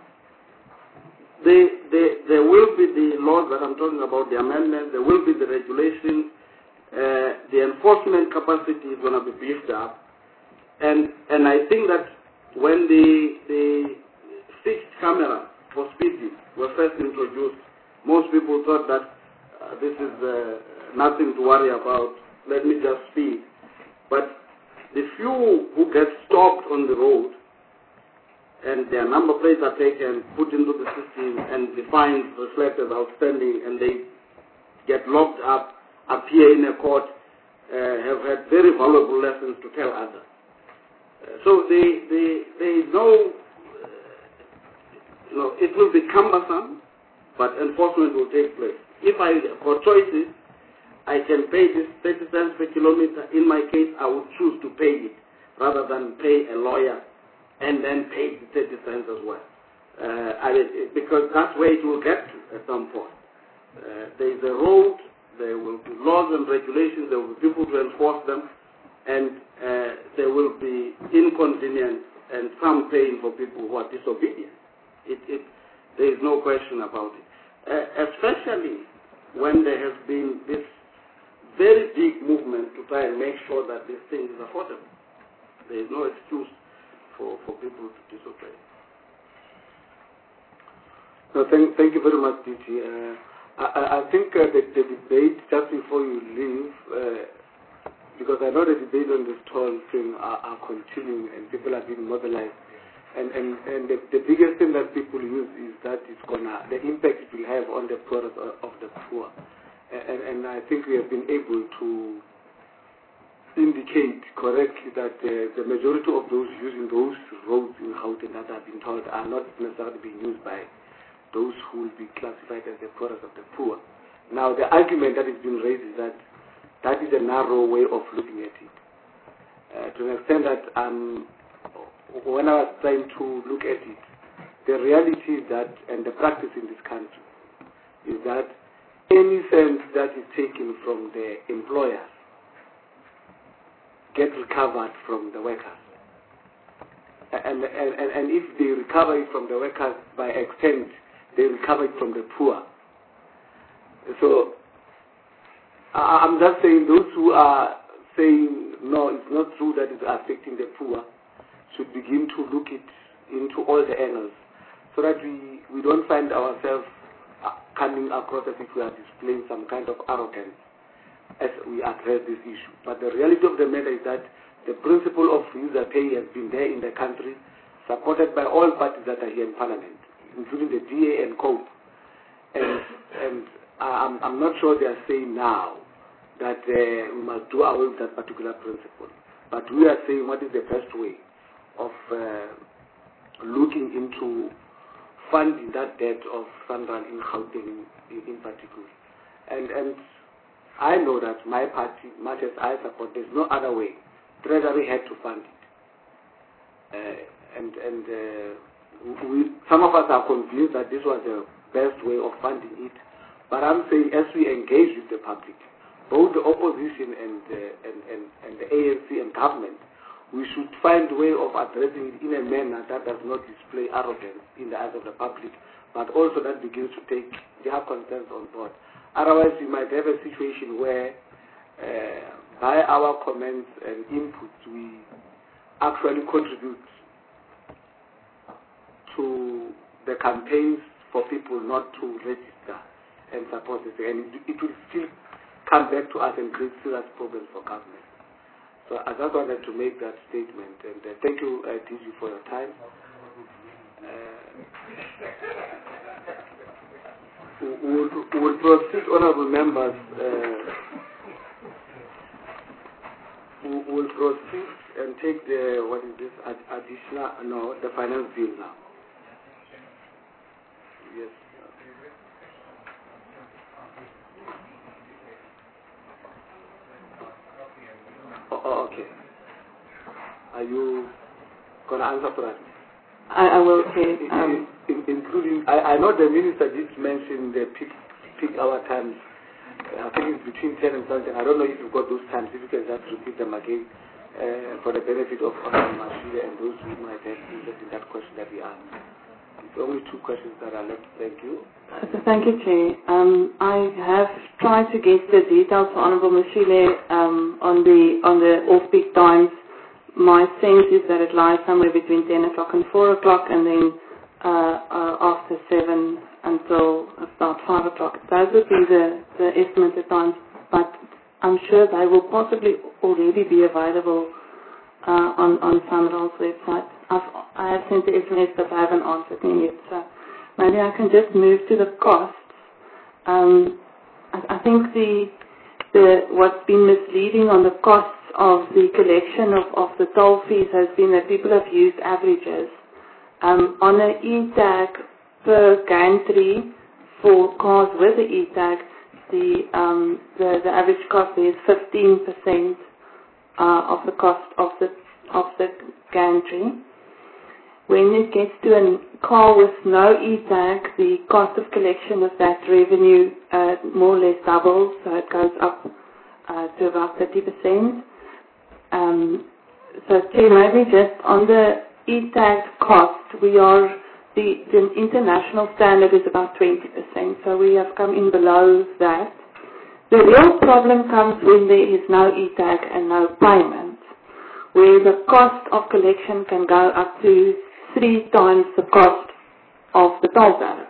they, they, there will be the laws that I'm talking about, the amendments, there will be the regulations, uh, the enforcement capacity is going to be beefed up. And, and I think that when the, the fixed camera for speeding were first introduced, most people thought that uh, this is uh, nothing to worry about, let me just speed. But the few who get stopped on the road and their number plates are taken, put into the system, and the fines reflect as outstanding, and they get locked up, appear in a court, uh, have had very valuable lessons to tell others. Uh, so they, they, there is no, uh, you know, it will be cumbersome, but enforcement will take place. If I, for choices, I can pay this thirty cents per kilometer. In my case, I would choose to pay it rather than pay a lawyer and then pay the thirty cents as well. Uh, I mean, because that's where it will get to at some point. Uh, there is a road, there will be laws and regulations, there will be people to enforce them, and uh, there will be inconvenience and some pain for people who are disobedient. It, it, there is no question about it. Uh, especially when there has been this very big movement to try and make sure that this thing is affordable. There is no excuse for, for people to disobey. No, thank, thank you very much, D T. Uh, I, I think uh, the, the debate, just before you leave, uh, because I know the debate on this toll thing are, are continuing and people are being mobilized. And, and, and the, the biggest thing that people use is that it's gonna, the impact it will have on the poorest of the poor. And, and I think we have been able to indicate correctly that uh, the majority of those using those roads in Gauteng that have been told are not necessarily being used by those who will be classified as the poorest of the poor. Now, the argument that has been raised is that that is a narrow way of looking at it. Uh, to an extent that um, when I was trying to look at it, the reality is that, and the practice in this country, is that any cent that is taken from the employers get recovered from the workers. And, and, and, and if they recover it from the workers, by extent, they recover it from the poor. So, I'm just saying those who are saying, no, it's not true that it's affecting the poor, should begin to look it into all the angles, so that we, we don't find ourselves coming across as if we are displaying some kind of arrogance as we address this issue. But the reality of the matter is that the principle of user pay has been there in the country, supported by all parties that are here in Parliament, including the D A and COPE. And, and I'm, I'm not sure they are saying now that uh, we must do away with that particular principle. But we are saying what is the best way of uh, looking into funding that debt of Sanral in Gauteng in, in particular. And, and I know that my party, much as I support, there's no other way. Treasury had to fund it. Uh, and and uh, we, some of us are convinced that this was the best way of funding it. But I'm saying as we engage with the public, both the opposition and, uh, and, and, and the A N C and government, we should find a way of addressing it in a manner that does not display arrogance in the eyes of the public, but also that begins to take their concerns on board. Otherwise, we might have a situation where, uh, by our comments and inputs, we actually contribute to the campaigns for people not to register and support it. And it, it will still come back to us and create serious problems for government. So I just wanted to make that statement. And uh, thank you, uh, D G, for your time. Uh, we will we'll proceed, honorable members. Uh, we will proceed and take the, what is this, ad additional, no, the finance bill now. Yes. Oh, oh, okay. Are you going to answer for that? I, I will say. Um, in, including, I, I know the minister did mention the peak, peak hour times. I think it's between ten and something. I don't know if you've got those times. If you can just repeat them again uh, for the benefit of Honorable Mashile and those who might have interest in that question that we asked. It's only two questions that are left. Thank you. Thank you, Chair. Um, I have tried to get the details for Honorable Mashile um, on the on the off-peak times. My sense is that it lies somewhere between ten o'clock and four o'clock, and then uh, uh, after seven until about five o'clock. Those would be the, the estimated times, but I'm sure they will possibly already be available uh, on, on Sunrail's website. I've, I have sent the S M S, but I haven't answered me yet, so maybe I can just move to the costs. Um, I, I think the, the what's been misleading on the costs of the collection of, of the toll fees has been that people have used averages. Um, on an e-tag per gantry for cars with the e-tag, the, um, the the average cost is fifteen percent uh, of the cost of the of the gantry. When it gets to a car with no e-tag, the cost of collection of that revenue uh, more or less doubles, so it goes up uh, to about thirty percent. Um, so, Chair, maybe just on the e-tag cost, we are, the, the international standard is about twenty percent, so we have come in below that. The real problem comes when there is no e-tag and no payment, where the cost of collection can go up to three times the cost of the toll tariff.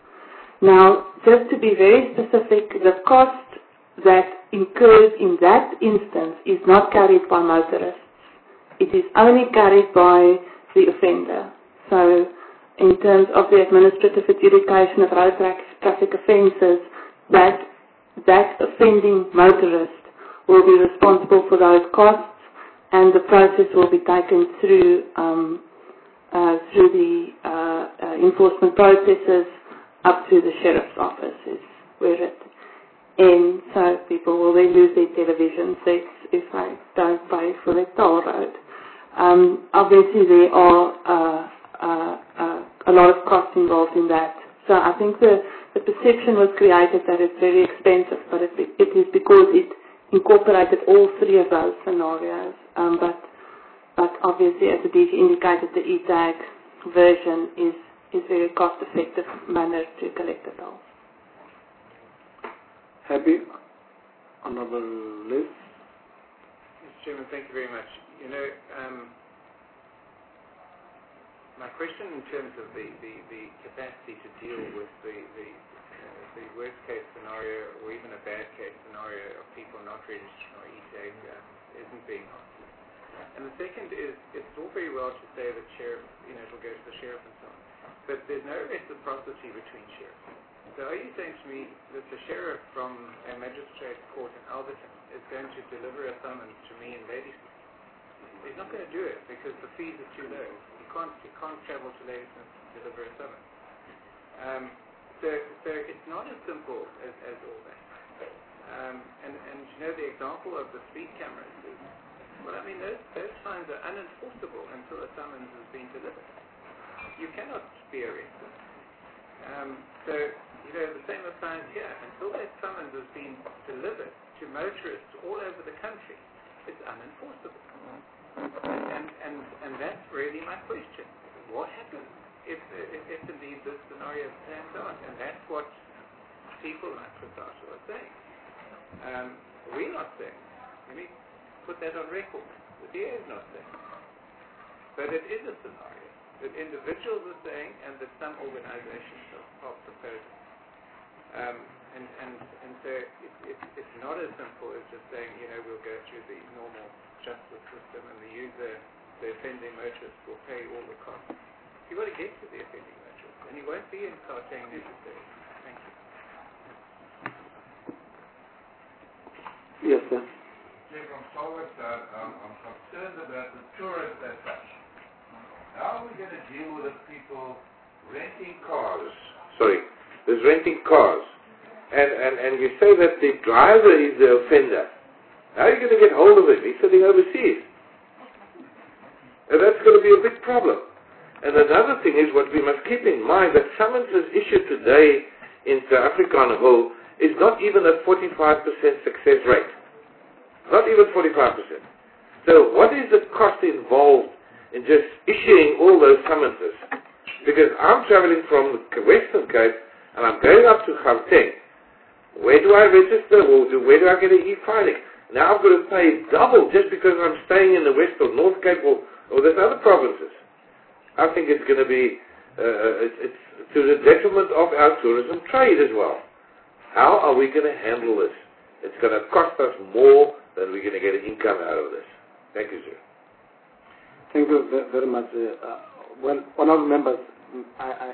Now, just to be very specific, the cost that incurs in that instance is not carried by motorists. It is only carried by the offender. So, in terms of the administrative adjudication of road traffic offences, that that offending motorist will be responsible for those costs, and the process will be taken through um, uh, through the uh, uh, enforcement processes up to the sheriff's offices, where it ends. So people will then lose their television sets if they don't pay for their toll road. Um, obviously, there are uh, uh, uh, a lot of costs involved in that. So I think the, the perception was created that it's very expensive, but it, it is because it incorporated all three of those scenarios. Um, but but obviously, as the D G indicated, the e-tag version is is very cost-effective manner to collect the toll. Happy? Honorable Liz? Mister Chairman, thank you very much. You know, um, my question in terms of the, the, the capacity to deal with the, the, uh, the worst case scenario or even a bad case scenario of people not registering or e-tag uh, isn't being answered. And the second is, it's all very well to say that sheriff, you know, it will go to the sheriff and so on, but there's no reciprocity between sheriffs. So are you saying to me that the sheriff from a magistrate court in Alberton is going to deliver a summons to me in Ladysmith? He's not going to do it because the fees are too low. He can't, he can't travel to Ladysmith to deliver a summons. Um, so, so it's not as simple as, as all that. Um, and, and you know the example of the speed cameras is, well, I mean, those, those fines are unenforceable until a summons has been delivered. You cannot be arrested. Um, so, you know, the same applies here. Until that summons has been delivered to motorists all over the country, it's unenforceable. And, and, and, and that's really my question. What happens if, if, if indeed this scenario stands out? And that's what people like Prasasha are saying. Um, we're not saying. Let me put that on record. The D A is not saying. But it is a scenario that individuals are saying and that some organizations are, are proposing. Um, and, and, and so it, it, it's not as simple as just saying, you know, we'll go through the normal justice system and the user, the offending motorist, will pay all the costs. You've got to get to the offending motorist, and you won't be in Gauteng necessarily. Thank you. Yes, sir. Jay, from Solid, uh, um, I'm concerned about the tourists as such. How are we going to deal with the people renting cars? Sorry, there's renting cars. And, and, and you say that the driver is the offender. How are you going to get hold of him? He's sitting overseas. And that's going to be a big problem. And another thing is what we must keep in mind, that summonses issued today in South Africa on a whole is not even a forty-five percent success rate. Not even forty-five percent. So what is the cost involved in just issuing all those summonses? Because I'm traveling from the Western Cape and I'm going up to Gauteng. Where do I register? Or do, where do I get an e-filing? Now I've got to pay double just because I'm staying in the West or North Cape or, or there's other provinces. I think it's going to be uh, it's, it's to the detriment of our tourism trade as well. How are we going to handle this? It's going to cost us more than we're going to get an income out of this. Thank you, sir. Thank you very much. Uh, uh, well, honourable members, I, I,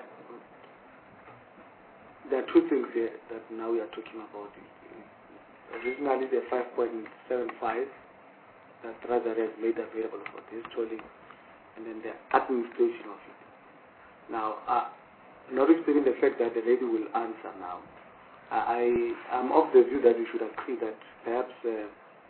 there are two things here that now we are talking about. Originally, the five point seven five that Treasury has made available for this tolling, and then the administration of it. Now, uh, notwithstanding the fact that the lady will answer now, I am of the view that we should agree that perhaps uh,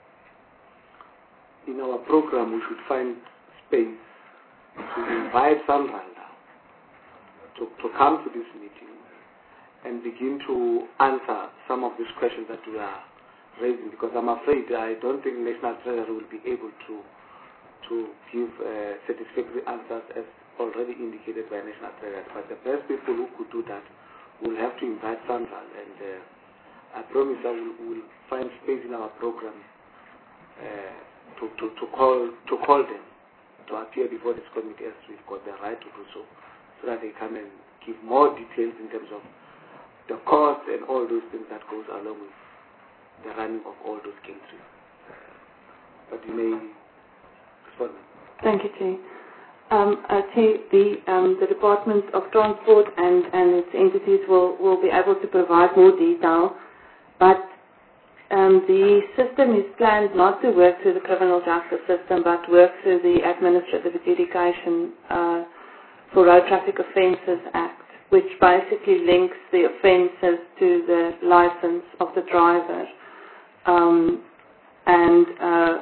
in our program we should find space to invite Sandra now to, to come to this meeting and begin to answer some of these questions that we are raising, because I'm afraid I don't think National Treasury will be able to to give uh, satisfactory answers as already indicated by National Treasury. But the best people who could do that will have to invite Sandra, and uh, I promise I will, will find space in our program uh, to, to, to call to call them to appear before this committee, as we've got the right to do so, so that they come and give more details in terms of the cost and all those things that goes along with the running of all those cases. But you may respond. Thank you, Chair. Um, uh, Chair, the, um, the Department of Transport and, and its entities will, will be able to provide more detail, but um, the system is planned not to work through the criminal justice system, but work through the Administrative Adjudication uh, for Road Traffic Offences Act, which basically links the offences to the license of the driver. Um, and uh,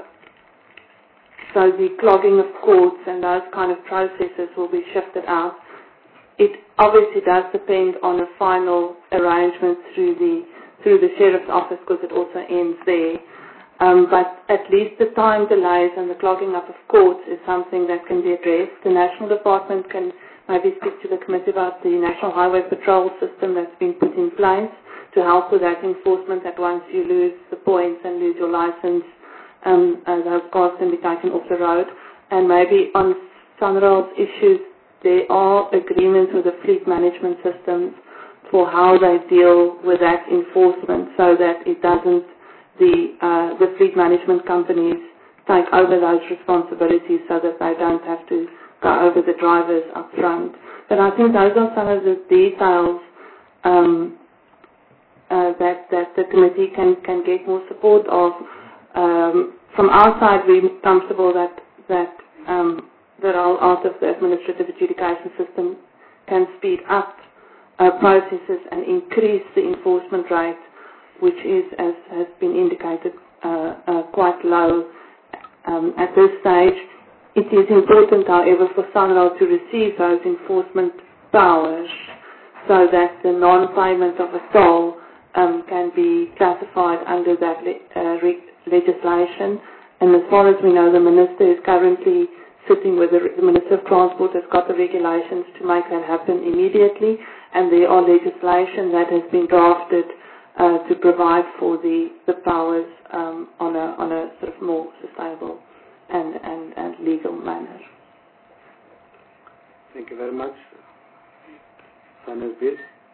so the clogging of courts and those kind of processes will be shifted out. It obviously does depend on a final arrangement through the through the Sheriff's Office, because it also ends there. Um, but at least the time delays and the clogging up of courts is something that can be addressed. The National Department can maybe speak to the committee about the National Highway Patrol system that's been put in place to help with that enforcement, that once you lose the points and lose your license, um, uh, those cars can be taken off the road. And maybe on Sanral's issues, there are agreements with the fleet management systems for how they deal with that enforcement, so that it doesn't, the, uh, the fleet management companies take over those responsibilities so that they don't have to go over the drivers up front. But I think those are some of the details um, uh, that, that the committee can, can get more support of. Um, from our side, we're comfortable that that um, the rollout of the administrative adjudication system can speed up uh, processes and increase the enforcement rate which is, as has been indicated, uh, uh, quite low um, at this stage. It is important, however, for SANRAL to receive those enforcement powers so that the non-payment of a toll um, can be classified under that le uh, re legislation. And as far as we know, the Minister is currently sitting with the, the Minister of Transport has got the regulations to make that happen immediately, and there are legislation that has been drafted uh, to provide for the, the powers um, on, a, on a sort of more sustainable and, and, and legal manner. Thank you very much. Final bit.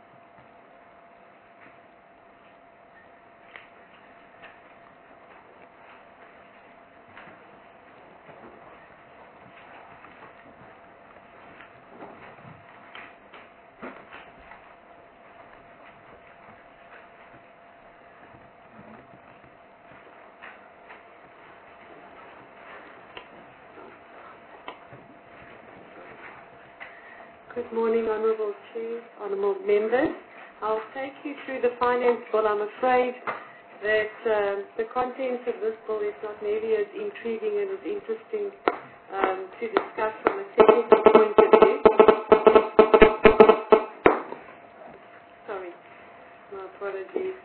Good morning, Honourable Chair, Honourable Members. I'll take you through the Finance Bill. I'm afraid that um, the contents of this bill is not nearly as intriguing and as interesting um, to discuss from a technical point of view. Sorry, my apologies.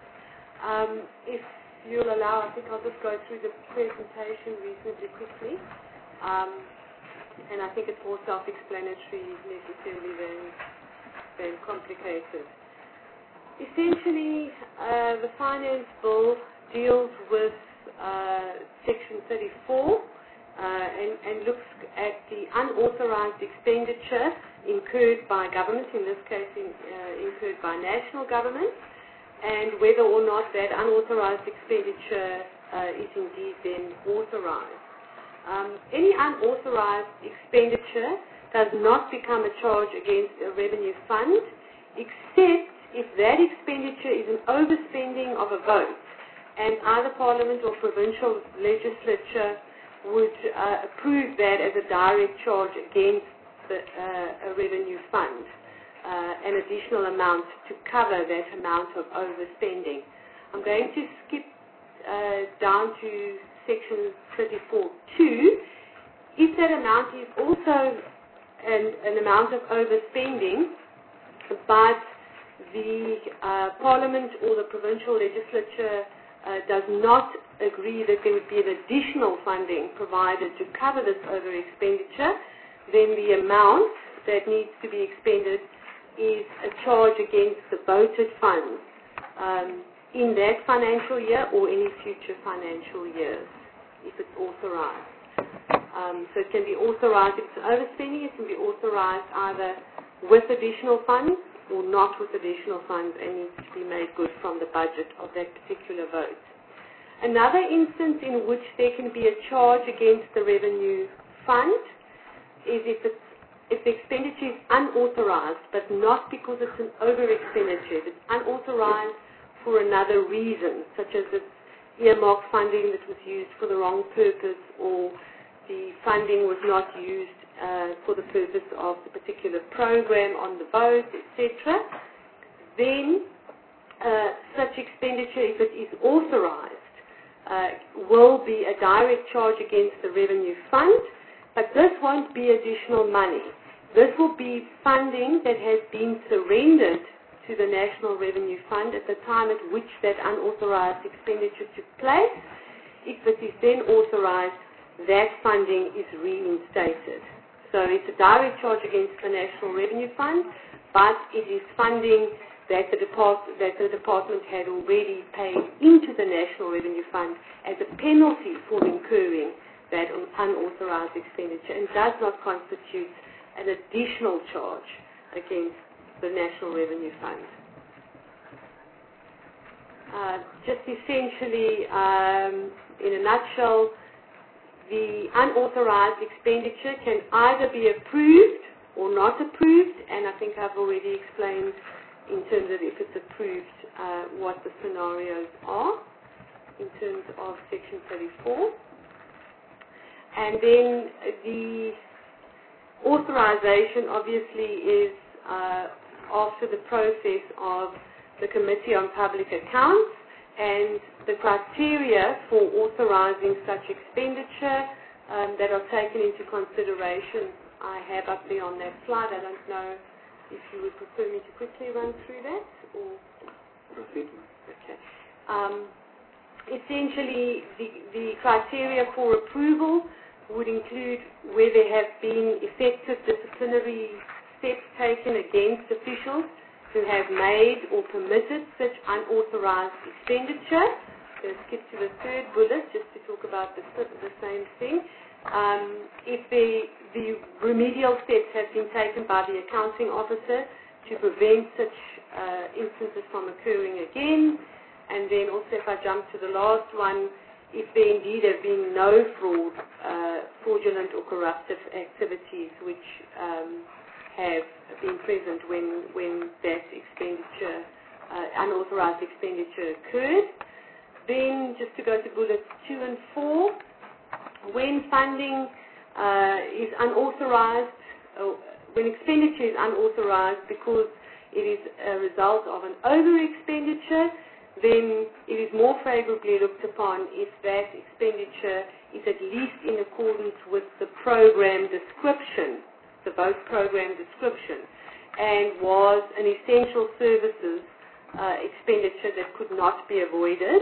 Um, if you'll allow, I think I'll just go through the presentation reasonably quickly. Um, And I think it's more self-explanatory necessarily than, than complicated. Essentially, uh, the Finance Bill deals with uh, Section thirty-four uh, and, and looks at the unauthorized expenditure incurred by government, in this case in, uh, incurred by national government, and whether or not that unauthorized expenditure uh, is indeed then authorized. Um, any unauthorized expenditure does not become a charge against a revenue fund, except if that expenditure is an overspending of a vote, and either Parliament or provincial legislature would uh, approve that as a direct charge against the, uh, a revenue fund, uh, an additional amount to cover that amount of overspending. I'm going to skip uh, down to Section thirty-four two, if that amount is also an, an amount of overspending, but the uh, Parliament or the provincial legislature uh, does not agree that there would be an additional funding provided to cover this over expenditure, then the amount that needs to be expended is a charge against the voted funds um, in that financial year or any future financial years, if it's authorized. Um, so it can be authorized, if it's an overspending, it can be authorized either with additional funds or not with additional funds and needs to be made good from the budget of that particular vote. Another instance in which there can be a charge against the revenue fund is if, it's, if the expenditure is unauthorized, but not because it's an over-expenditure. If it's unauthorized for another reason, such as it's earmark funding that was used for the wrong purpose, or the funding was not used uh, for the purpose of the particular program on the vote, et cetera, then uh, such expenditure, if it is authorized, uh, will be a direct charge against the revenue fund, but this won't be additional money. This will be funding that has been surrendered to the National Revenue Fund at the time at which that unauthorized expenditure took place. If it is then authorized, that funding is reinstated. So it's a direct charge against the National Revenue Fund, but it is funding that the, depart that the department had already paid into the National Revenue Fund as a penalty for incurring that unauthorized expenditure, and does not constitute an additional charge against the National Revenue Fund. Uh, just essentially, um, in a nutshell, the unauthorized expenditure can either be approved or not approved, and I think I've already explained in terms of if it's approved uh, what the scenarios are in terms of Section thirty-four. And then the authorization obviously is uh, after the process of the Committee on Public Accounts, and the criteria for authorizing such expenditure um, that are taken into consideration I have up there on that slide. I don't know if you would prefer me to quickly run through that, or... Proceed. Okay. Um, essentially, the, the criteria for approval would include where there have been effective disciplinary steps taken against officials who have made or permitted such unauthorized expenditure. So skip to the third bullet just to talk about the, the same thing. Um, if the, the remedial steps have been taken by the accounting officer to prevent such uh, instances from occurring again. And then also if I jump to the last one, if there indeed have been no fraud, uh, fraudulent or corruptive activities which um, have been present when, when that expenditure, uh, unauthorized expenditure occurred. Then just to go to bullets two and four, when funding uh, is unauthorized, uh, when expenditure is unauthorized because it is a result of an over-expenditure, then it is more favorably looked upon if that expenditure is at least in accordance with the program description, the vote program description, and was an essential services uh, expenditure that could not be avoided.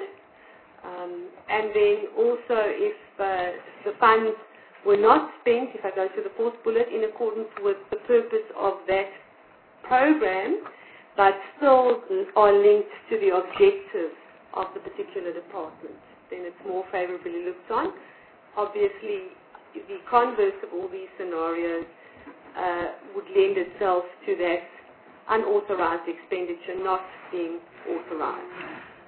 Um, and then also if uh, the funds were not spent, if I go to the fourth bullet, in accordance with the purpose of that program, but still are linked to the objectives of the particular department, then it's more favorably looked on. Obviously, the converse of all these scenarios uh, would lend itself to that unauthorized expenditure not being authorized.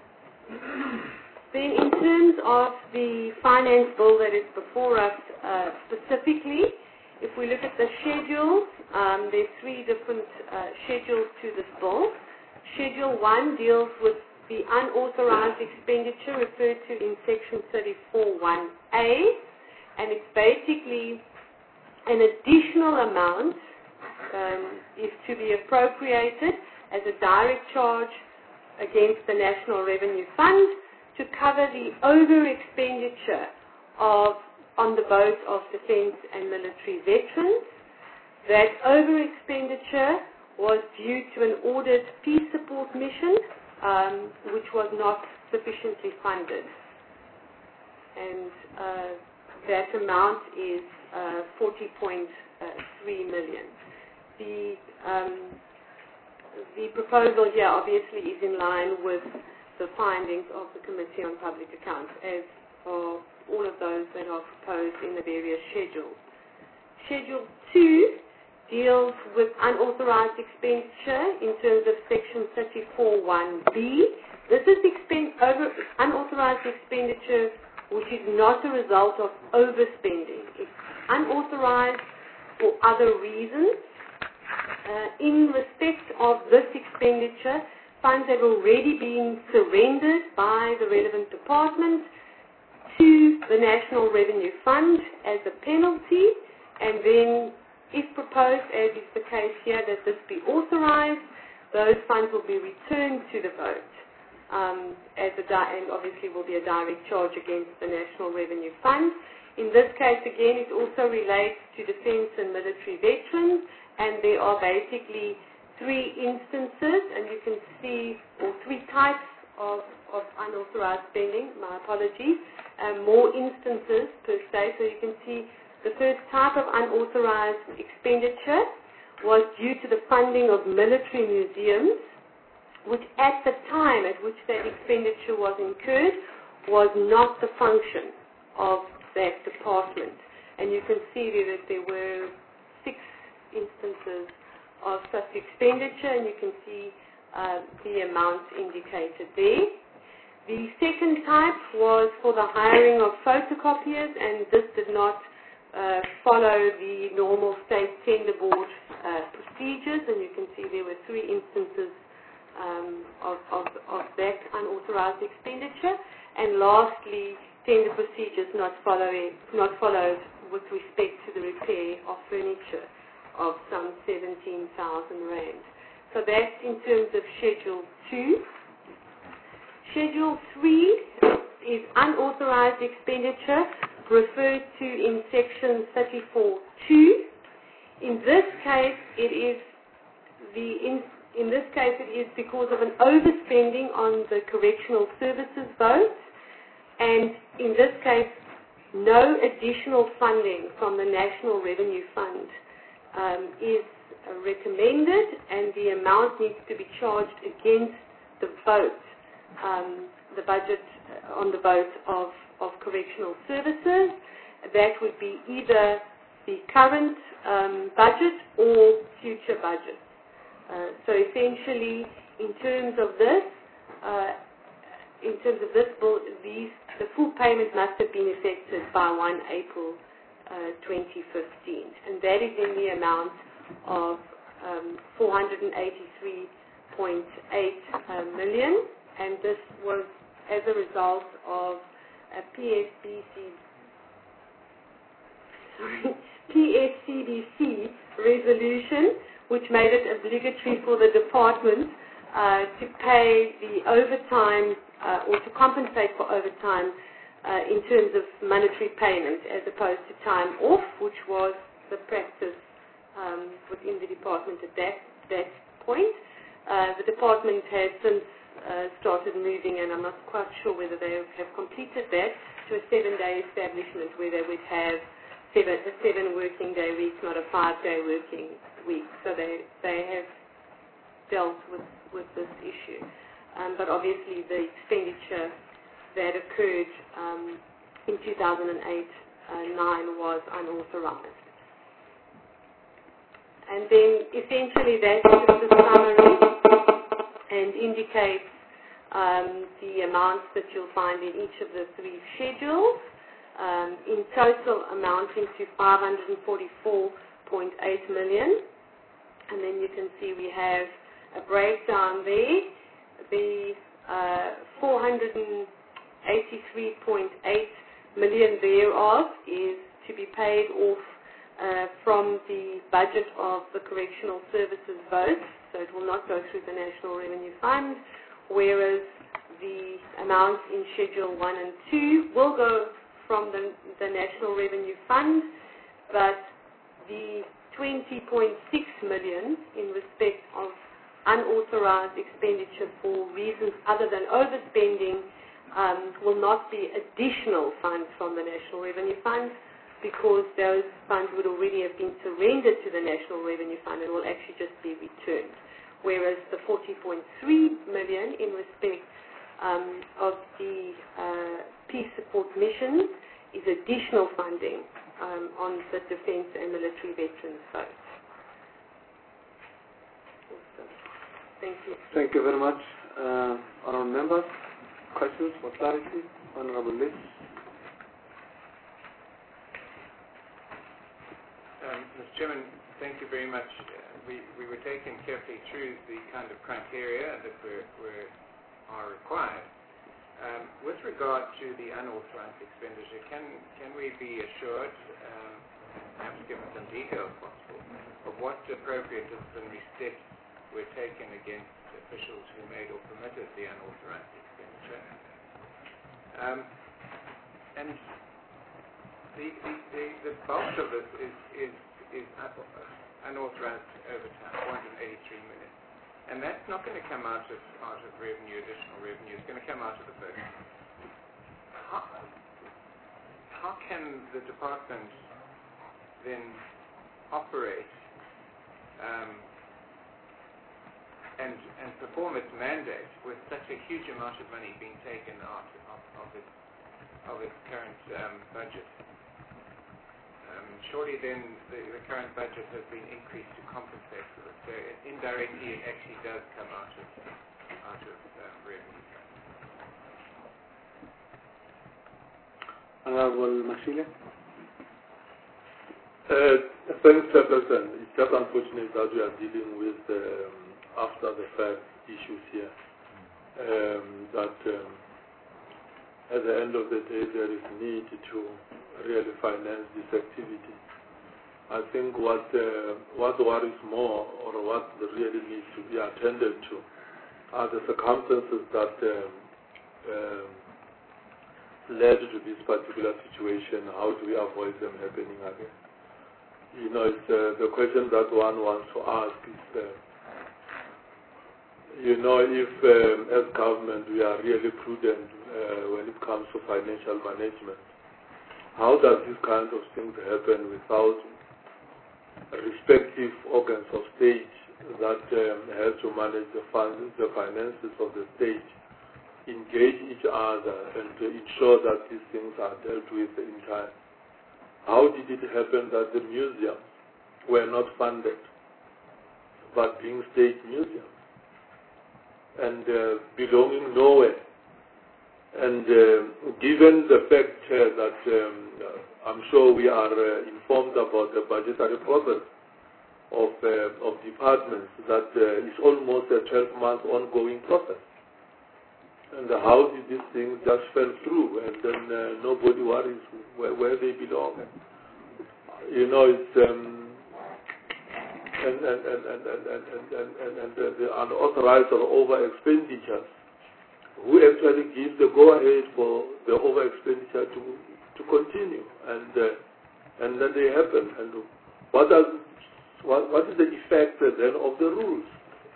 Then in terms of the finance bill that is before us uh, specifically, if we look at the schedules, um, there are three different uh, schedules to this bill. Schedule one deals with the unauthorized expenditure referred to in section thirty-four one A, and it's basically an additional amount um, is to be appropriated as a direct charge against the National Revenue Fund to cover the over-expenditure of on the vote of defence and military veterans. That over-expenditure was due to an ordered peace support mission, um, which was not sufficiently funded. And uh, that amount is uh, forty point three million. The, um, the proposal here obviously is in line with the findings of the Committee on Public Accounts, as are all of those that are proposed in the various schedules. Schedule two deals with unauthorized expenditure in terms of section thirty-four one B. This is expen- over, unauthorized expenditure which is not a result of overspending. It's unauthorized for other reasons. Uh, in respect of this expenditure, funds have already been surrendered by the relevant department to the National Revenue Fund as a penalty, and then if proposed, as is the case here, that this be authorized, those funds will be returned to the vote, um, as a di- and obviously will be a direct charge against the National Revenue Fund. In this case, again, it also relates to defence and military veterans, and there are basically three instances, and you can see, or three types of, of unauthorized spending, my apologies, um, more instances per se. So you can see the first type of unauthorized expenditure was due to the funding of military museums, which at the time at which that expenditure was incurred was not the function of that department. And you can see there that there were six instances of such expenditure, and you can see uh, the amount indicated there. The second type was for the hiring of photocopiers, and this did not uh, follow the normal state tender board uh, procedures, and you can see there were three instances um, of, of, of that unauthorized expenditure. And lastly, tender procedures not, following, not followed with respect to the repair of furniture of some seventeen thousand rand. So so that's in terms of Schedule two. Schedule three is unauthorized expenditure referred to in Section thirty-four two. In this case, it is the in, in this case it is because of an overspending on the correctional services vote, and in this case, no additional funding from the National Revenue Fund um, is recommended, and the amount needs to be charged against the vote, um, the budget uh, on the vote of, of correctional services. That would be either the current um, budget or future budgets. Uh, so essentially, in terms of this, uh, in terms of this bill, these the full payment must have been effected by first of April uh, twenty fifteen, and that is in the amount of um, four hundred eighty-three point eight uh, million, and this was as a result of a P S B C, sorry, P S C B C resolution, which made it obligatory for the department uh, to pay the overtime uh, or to compensate for overtime uh, in terms of monetary payment as opposed to time off, which was the practice um, within the department at that, that point. Uh, the department has since uh, started moving, and I'm not quite sure whether they have completed that, to a seven-day establishment where they would have seven, a seven working day week, not a five-day working week. So they, they have dealt with, with this issue. Um, but obviously the expenditure that occurred um, in two thousand eight nine uh, was unauthorized. And then essentially that's just a summary and indicates um, the amounts that you'll find in each of the three schedules, um, in total amounting to five hundred forty-four point eight million. And then you can see we have a breakdown there. The uh, four hundred eighty-three point eight million thereof is to be paid off uh, from the budget of the correctional services vote, so it will not go through the National Revenue Fund, whereas the amounts in Schedule one and two will go from the, the National Revenue Fund, but the twenty point six million in respect of unauthorized expenditure for reasons other than overspending um, will not be additional funds from the National Revenue Fund, because those funds would already have been surrendered to the National Revenue Fund and will actually just be returned. Whereas the forty point three million in respect um, of the uh, peace support missions is additional funding um, on the defence and military veterans vote. Thank you. Thank you very much. Uh, honourable members, questions for clarity? Honourable Liz. Um, Mister Chairman, thank you very much. Uh, we, we were taken carefully through the kind of criteria that were, were, are required. Um, with regard to the unauthorized expenditure, can, can we be assured, um, perhaps given some detail if possible, of what appropriate disciplinary steps were taken against officials who made or permitted the unauthorized expenditure? Um, and the, the, the, the bulk of it is, is, is unauthorized overtime, four hundred eighty-three million. And that's not going to come out of, out of revenue, additional revenue. It's going to come out of the budget. How, how can the department then operate um, and, and perform its mandate with such a huge amount of money being taken out of, of, its, of its current um, budget? Um, surely then the, the current budget has been increased to compensate for it. So it, indirectly it actually does come out of, out of um, revenue. Honourable Mashile. Uh, thanks, Chairperson. It's just unfortunate that we are dealing with um, after the fact issues here. Um, that um, at the end of the day there is need to really finance this activity. I think what uh, what worries more, or what really needs to be attended to, are the circumstances that um, um, led to this particular situation. How do we avoid them happening again? You know, it's uh, the question that one wants to ask is, uh, you know, if um, as government we are really prudent uh, when it comes to financial management, how does these kinds of things happen without respective organs of state that um, have to manage the funds, the finances of the state, engage each other and to ensure that these things are dealt with in time? How did it happen that the museums were not funded, but being state museums and uh, belonging nowhere? And uh, given the fact uh, that um, I'm sure we are uh, informed about the budgetary process of, uh, of departments, that uh, is almost a twelve-month ongoing process. And how did these things just fell through, and then uh, nobody worries where, where they belong? You know, it's um, and and and and and and and, and, and the, the unauthorized or over expenditures. Who actually gives the go-ahead for the over-expenditure to to continue, and uh, and then they happen. And what does what what is the effect then of the rules?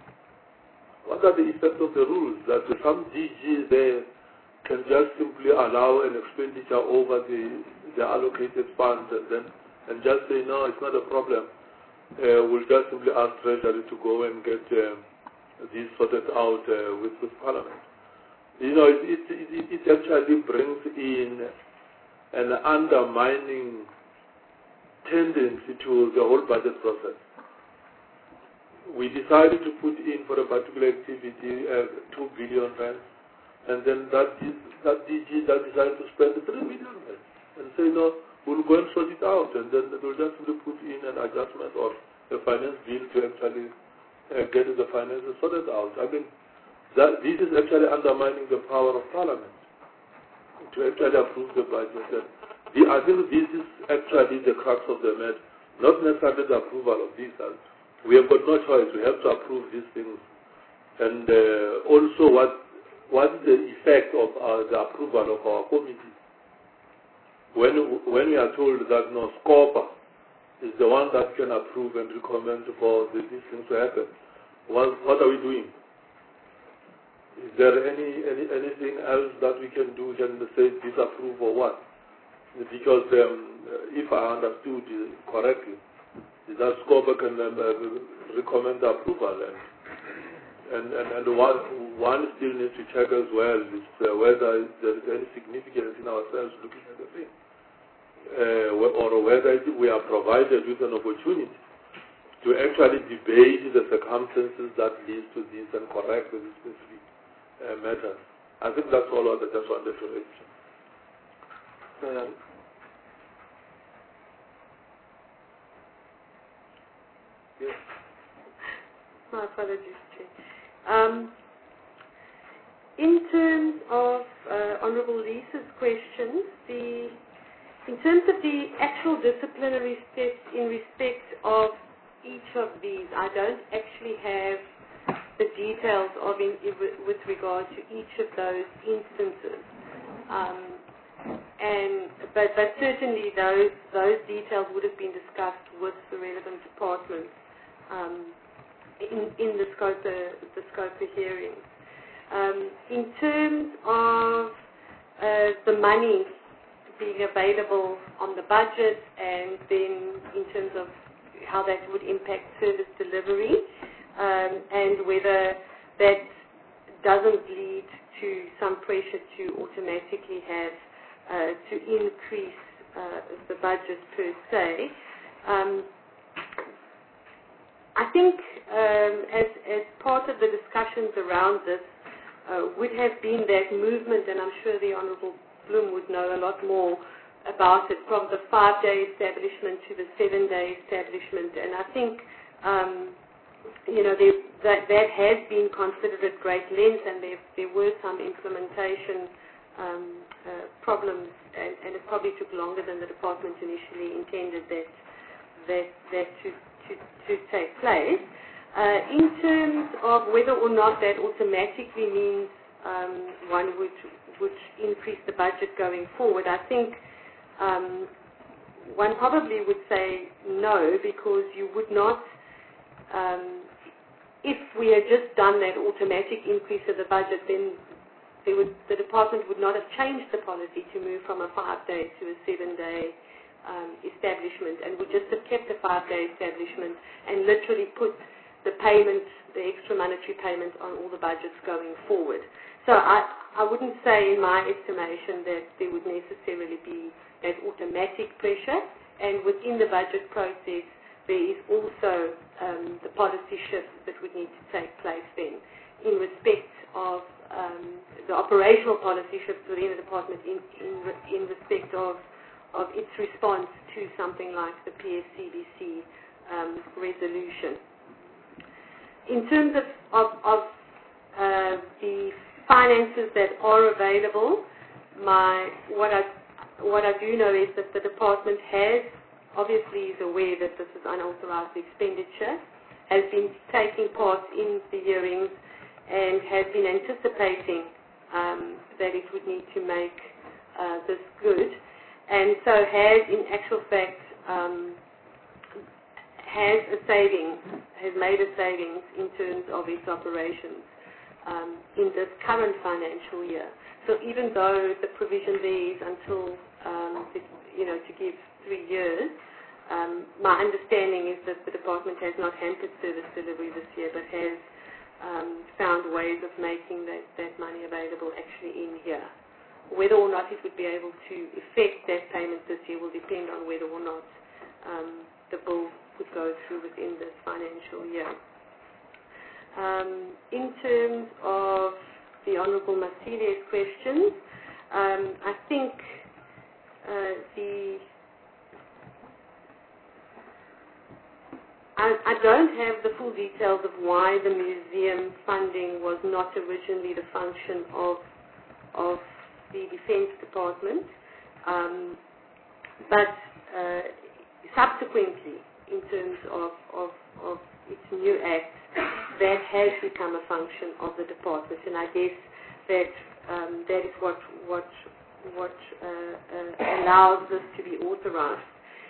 What are the effects of the rules that some D G there can just simply allow an expenditure over the the allocated funds, and then and just say no, it's not a problem. Uh, we'll just simply ask Treasury to go and get uh, this sorted out uh, with with Parliament. You know, it, it, it, it actually brings in an undermining tendency to the whole budget process. We decided to put in for a particular activity uh, two billion rand, and then that that D G that decided to spend three billion rand, and say no, we'll go and sort it out, and then they'll just simply put in an adjustment or a finance bill to actually uh, get the finances sorted out. I mean, that this is actually undermining the power of Parliament to actually approve the budget. And the, I think this is actually the crux of the matter, not necessarily the approval of this. And we have got no choice. We have to approve these things. And uh, also, what what is the effect of our, the approval of our committee? When when we are told that no, SCOPA is the one that can approve and recommend for the, these things to happen, what what are we doing? Is there any, any anything else that we can do than say disapprove or what? Because um, if I understood correctly, that SCOPA can um, uh, recommend approval, and and and, and one, one still needs to check as well is uh, whether there is any significance in ourselves looking at the thing, uh, or whether we are provided with an opportunity to actually debate the circumstances that lead to this and correct the specific Uh, matters. I think that's all I just wanted to raise. Uh, yes. My apologies, Chair. Um, in terms of uh, Honourable Reese's questions, the in terms of the actual disciplinary steps in respect of each of these, I don't actually have the details of in, with regard to each of those instances, um, and but but certainly those those details would have been discussed with the relevant departments um, in in the scope the scope of hearings. Um, in terms of uh, the money being available on the budget, and then in terms of how that would impact service delivery. Um, and whether that doesn't lead to some pressure to automatically have uh, to increase uh, the budget per se. Um, I think um, as, as part of the discussions around this uh, would have been that movement, and I'm sure the Honourable Bloom would know a lot more about it, from the five-day establishment to the seven-day establishment. And I think um, you know, there, that, that has been considered at great length, and there, there were some implementation um, uh, problems, and, and it probably took longer than the department initially intended that that, that to, to, to take place. Uh, in terms of whether or not that automatically means um, one would would increase the budget going forward, I think um, one probably would say no, because you would not, um, if we had just done that automatic increase of the budget, then there would, the department would not have changed the policy to move from a five-day to a seven-day um, establishment, and would just have kept the five-day establishment and literally put the payment, the extra monetary payment on all the budgets going forward. So I, I wouldn't say in my estimation that there would necessarily be that automatic pressure, and within the budget process there is also um, the policy shifts that would need to take place then in respect of um, the operational policy shifts within the department in, in, in respect of, of its response to something like the P S C B C um, resolution. In terms of, of, of uh, the finances that are available, my what I what I do know is that the department has obviously is aware that this is unauthorized expenditure, has been taking part in the hearings, and has been anticipating um, that it would need to make uh, this good, and so has in actual fact um, has a saving, has made a savings in terms of its operations um, in this current financial year. So even though the provision there is until, um, the, you know, to give three years, um, my understanding is that the department has not hampered service delivery this year, but has um, found ways of making that, that money available actually in here. Whether or not it would be able to effect that payment this year will depend on whether or not um, the bill would go through within this financial year. Um, in terms of the Honourable Masile's questions, um, I think uh, the I, I don't have the full details of why the museum funding was not originally the function of of the Defence Department, um, but uh, subsequently, in terms of, of, of its new act, that has become a function of the department, and I guess that um, that is what what what uh, uh, allows this to be authorized.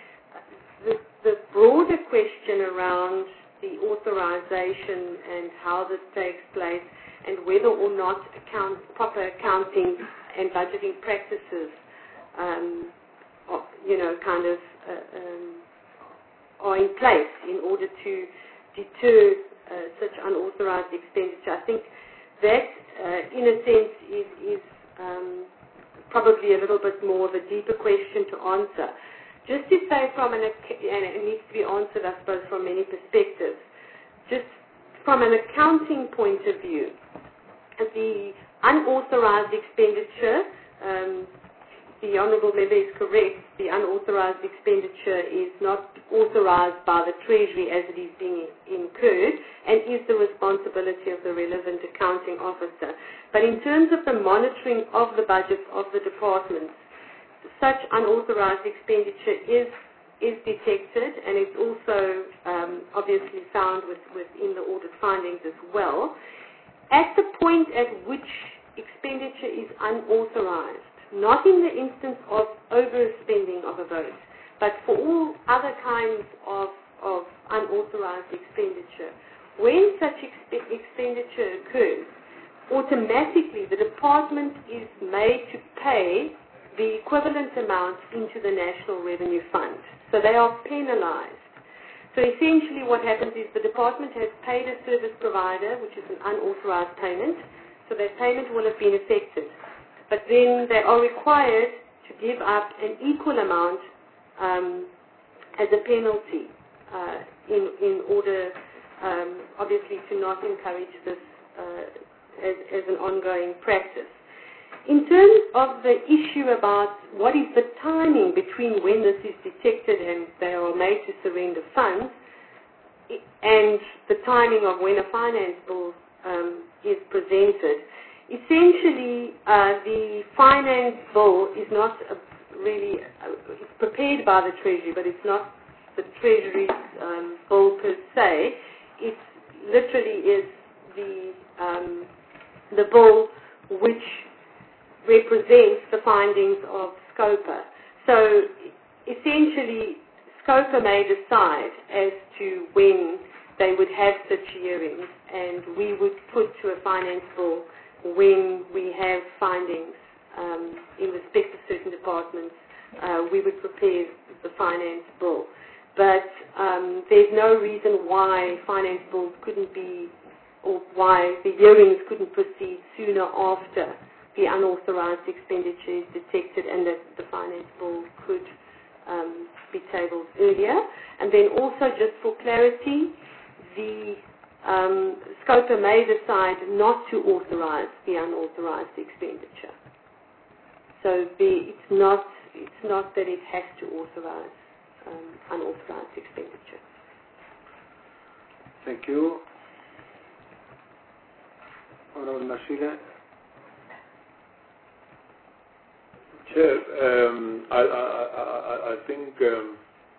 The, the broader question around the authorization and how this takes place, and whether or not account, proper accounting and budgeting practices, um, are, you know, kind of uh, um, are in place in order to deter uh, such unauthorized expenditure. I think that, uh, in a sense, is, is um, probably a little bit more of a deeper question to answer. Just to say from an, and it needs to be answered, I suppose, from many perspectives. Just from an accounting point of view, the unauthorized expenditure, um, the Honourable Member is correct, the unauthorized expenditure is not authorized by the Treasury as it is being incurred, and is the responsibility of the relevant accounting officer. But in terms of the monitoring of the budgets of the departments, such unauthorized expenditure is is detected, and it's also um, obviously found with, within the audit findings as well. At the point at which expenditure is unauthorized, not in the instance of overspending of a vote, but for all other kinds of, of unauthorized expenditure, when such exp- expenditure occurs, automatically the department is made to pay the equivalent amount into the National Revenue Fund. So they are penalized. So essentially what happens is the department has paid a service provider, which is an unauthorized payment, so that payment will have been effected. But then they are required to give up an equal amount um, as a penalty uh, in, in order, um, obviously, to not encourage this uh, as, as an ongoing practice. In terms of the issue about what is the timing between when this is detected and they are made to surrender funds, and the timing of when a finance bill um, is presented, essentially uh, the finance bill is not a really, uh, it's prepared by the Treasury, but it's not the Treasury um, bill per se. It literally is the um, the bill which represents the findings of SCOPA. So essentially, SCOPA may decide as to when they would have such hearings, and we would put to a finance bill when we have findings um, in respect of certain departments. Uh, we would prepare the finance bill. But um, there's no reason why finance bills couldn't be, or why the hearings couldn't proceed sooner after the unauthorized expenditure is detected, and that the finance bill could um, be tabled earlier. And then also, just for clarity, the um, SCOPA may decide not to authorize the unauthorized expenditure. So the, it's not it's not that it has to authorize um, unauthorized expenditure. Thank you. Honorable Mashile. Chair, um, I, I, I, I think um,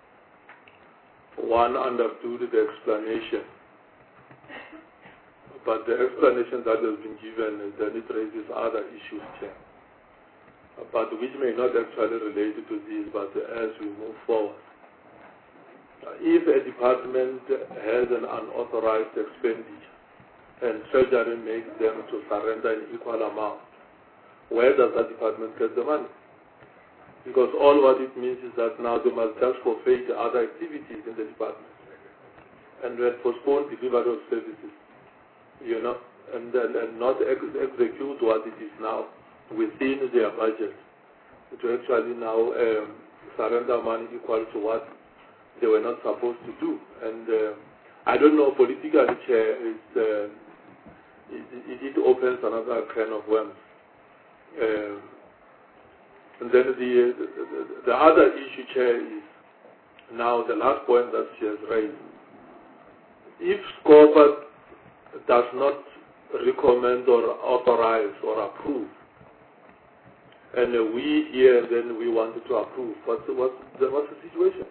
one understood the explanation, but the explanation that has been given is that it raises other issues, Chair, but which may not actually relate to this, but as we move forward. If a department has an unauthorized expenditure and Treasury makes them to surrender an equal amount, where does that department get the money? Because all what it means is that now they must just forfeit other activities in the department and then postpone delivery of services, you know, and, and, and not ex execute what it is now within their budget to actually now um, surrender money equal to what they were not supposed to do. And uh, I don't know, politically, Chair, is, uh, it, it opens another kind of worms. Um, and then the, the, the other issue, Chair, is now the last point that she has raised. If SCOPA does not recommend or authorize or approve, and uh, we here then we wanted to approve, what's, what's, the, what's the situation?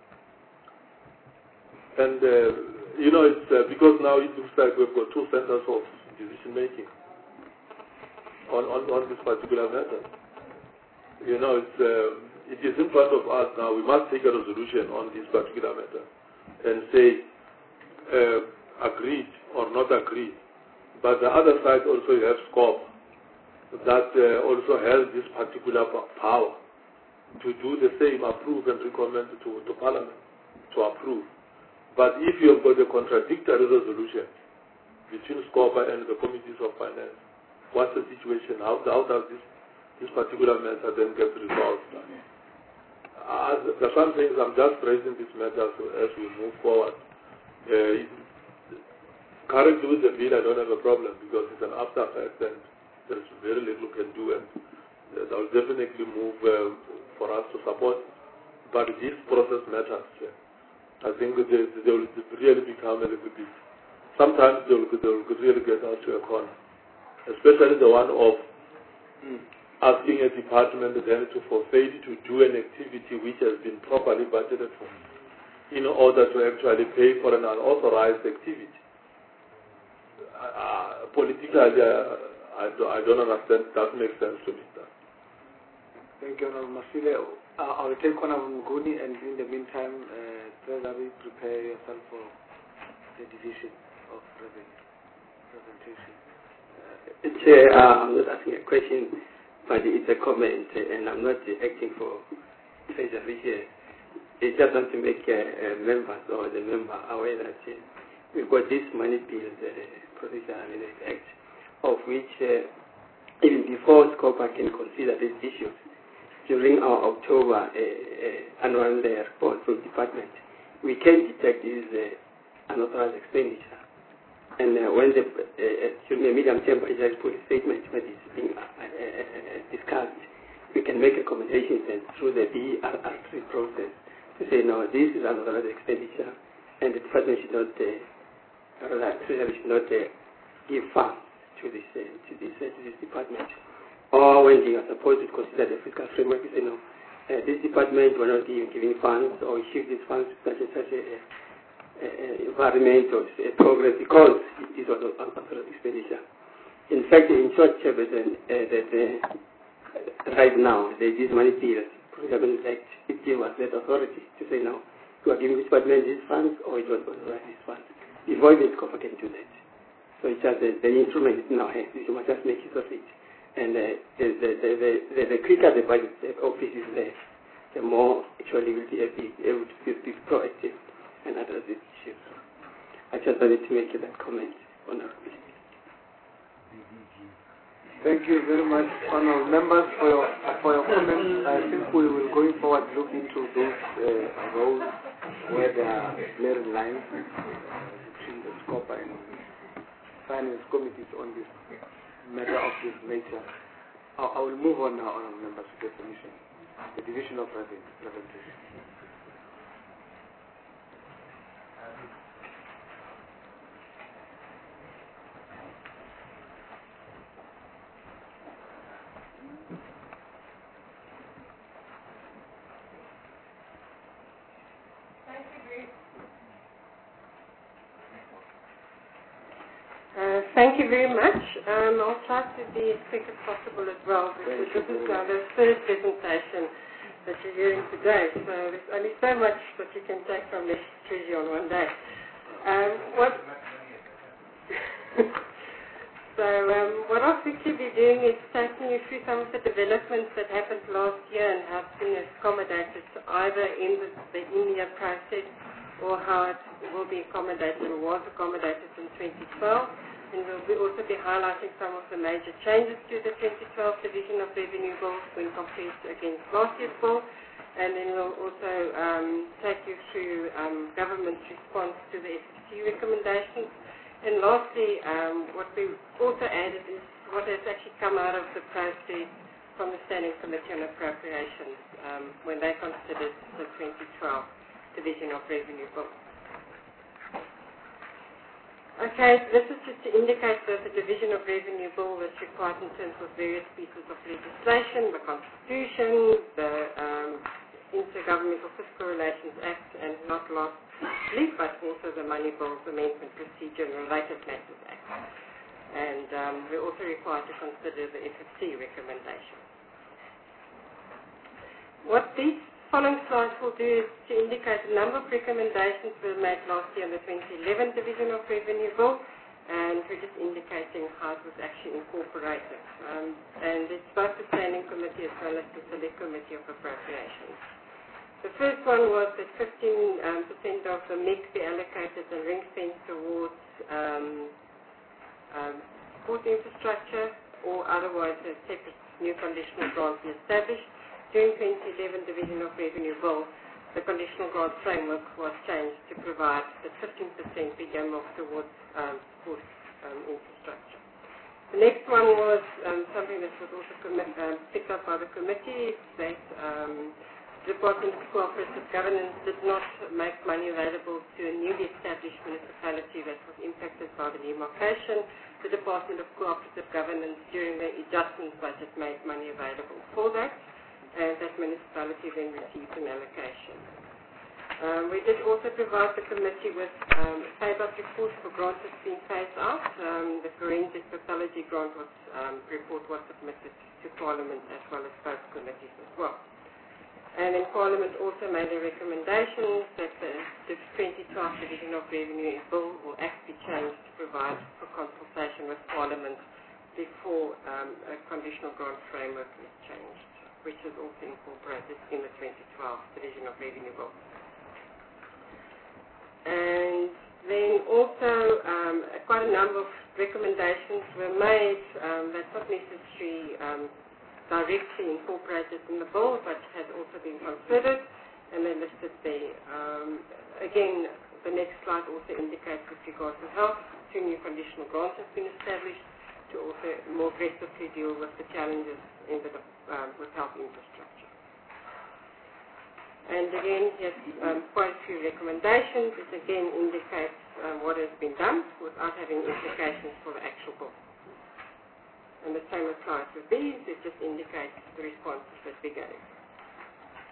And, uh, you know, it's uh, because now it looks like we've got two centers of decision making on, on, on this particular matter. You know, it's, uh, it is in front of us now. We must take a resolution on this particular matter and say uh, agreed or not agreed. But the other side also has scope that uh, also has this particular power to do the same, approve and recommend to, to Parliament to approve. But if you have got a contradictory resolution between SCOPA and the Committees of Finance, what's the situation? How, how does this this particular matter then get resolved? As the some things I'm just raising this matter so as we move forward. Uh, currently with the bill I don't have a problem because it's an after effect and there's very little we can do, and uh, that will definitely move uh, for us to support. But this process matters. Uh, I think they, they will really become a little bit, sometimes they will, they will really get out to a corner, especially the one of mm. asking a department then to forfeit to do an activity which has been properly budgeted for in order to actually pay for an unauthorized activity. Uh, politically, uh, I, do, I don't understand. That makes sense to me. That. Thank you, Honorable Masile. Uh, I will take Honorable Muguni, and in the meantime, uh, Treasury, prepare yourself for the division of revenue presentation. Uh, Chair, uh, I'm not asking a question, but it's a comment, and I'm not acting for Treasury here. It's just want to make uh, uh, members or the member aware that uh, we've got this money bills uh, procedure amendment act, of which uh, even before SCOPA can consider these issues, during our October uh, uh, annual uh, report from the department, we can detect this uh, unauthorized expenditure. And uh, when the uh, medium-term budget statement when it's being uh, uh, discussed, we can make recommendations and through the B R R three process to say, no, this is unauthorized expenditure, and the department should not, uh, rather, should not uh, give funds to this, uh, to, this, uh, to this department. Or when they are supposed to consider the fiscal framework, you know, uh, this department will not be giving funds or shift these funds to such and such a, a, a environment or a progress because it was an unauthorized expenditure. In fact, in short, Chairperson, uh, that uh, right now there is money bills. The government Act it gave us that authority to say now you are giving this department these funds or it was authorized these funds. Before this COFA can do that. So it's just the, the instrument is in our hands. You must just make use of it. And uh, the, the, the, the, the quicker the budget the office is there, the more actually will be able to be, be proactive and address these issues. I just wanted to make that comment, Honorable. Thank you very much, honourable members, for your for your comments. I think we will going forward look into those uh, roles where there are blurred lines between the SCOPA and finance committees on this matter of this nature. I, I will move on now, honourable members, with the permission. The division of revenue. Uh, thank you very much. Um, I'll try to be as quick as possible as well because this is uh, the third presentation that you're hearing today. So there's only so much that you can take from this treasury on one day. Um, what so um, what I'll quickly be doing is taking you through some of the developments that happened last year and have been accommodated either in the, the India process or how it will be accommodated or was accommodated in twenty twelve. And we'll be also be highlighting some of the major changes to the twenty twelve Division of Revenue Bill when compared against last year's bill. And then we'll also um, take you through um, government's response to the F F C recommendations. And lastly, um, what we also added is what has actually come out of the process from the Standing Committee on Appropriations um, when they considered the twenty twelve Division of Revenue Bill. Okay, so this is just to indicate that the Division of Revenue Bill was required in terms of various pieces of legislation, the Constitution, the um, Intergovernmental Fiscal Relations Act, and not last least, but also the Money Bills Amendment Procedure and Related Matters Act. And um, we're also required to consider the F F C recommendation. What these following slides will do is to indicate a number of recommendations were made last year in the twenty eleven Division of Revenue Bill, and we're just indicating how it was actually incorporated. Um, and it's both the Standing Committee as well as the Select Committee of Appropriations. The first one was that fifteen percent um, of the M I C be allocated and ring-fenced towards um, um, support infrastructure, or otherwise a separate new conditional grant be established. During twenty eleven Division of Revenue Bill, the conditional grant framework was changed to provide that fifteen percent be earmarked towards um, support um, infrastructure. The next one was um, something that was also um, picked up by the committee, that um, the Department of Cooperative Governance did not make money available to a newly established municipality that was impacted by the demarcation. The Department of Cooperative Governance, during the adjustment budget, made money available for that, and that municipality then received an allocation. Um, we did also provide the committee with um, a payback report for grants that's been phased out. Um, the forensic pathology grant was, um, report was submitted to Parliament as well as both committees as well. And then Parliament also made a recommendation that the, the twenty twelve Division of Revenue Bill or Act be changed to provide for consultation with Parliament before um, a conditional grant framework is changed, which is also incorporated in the twenty twelve Division of Revenue Bill. And then also um, quite a number of recommendations were made um, that's not necessarily um, directly incorporated in the bill, but has also been considered, and they're listed there. Um, again, the next slide also indicates with regard to health, two new conditional grants have been established to also more aggressively deal with the challenges in the, um, with health infrastructure. And again, here's um, quite a few recommendations. It again indicates um, what has been done without having implications for the actual bill. And the same applies with these. It just indicates the responses that we gave.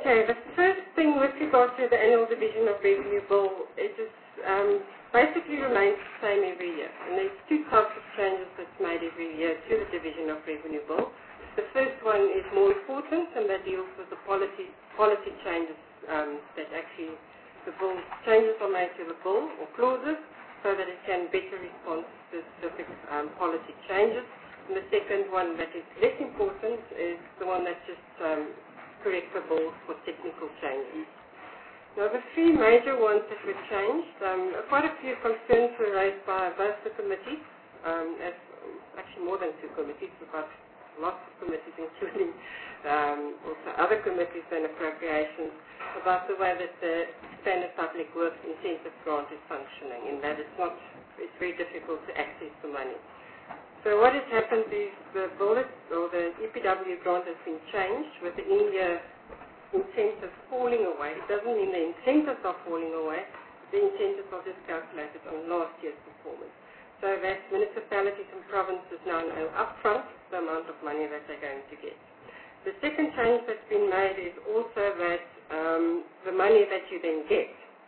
Okay, the first thing with regard to the annual division of revenue bill, it is um, basically remains the same every year. And there's two types of changes that's made every year to the division of revenue bill. The first one is more important, and that deals with the policy policy changes um, that actually the bill changes are made to the bill or clauses so that it can better respond to specific um, policy changes. And the second one that is less important is the one that just um, corrects the bill for technical changes. Now, the three major ones that were changed, um, quite a few concerns were raised by both the committees, um, as, actually more than two committees, about lots of committees, including um, also other committees than appropriations, about the way that the Standard Public Works Incentive Grant is functioning, in that it's not, it's very difficult to access the money. So what has happened is the bullet or the E P W grant has been changed with the in-year incentives falling away. It doesn't mean the incentives are falling away. The incentives are just calculated on last year's performance. So that municipalities and provinces now know upfront the amount of money that they're going to get. The second change that's been made is also that um, the money that you then get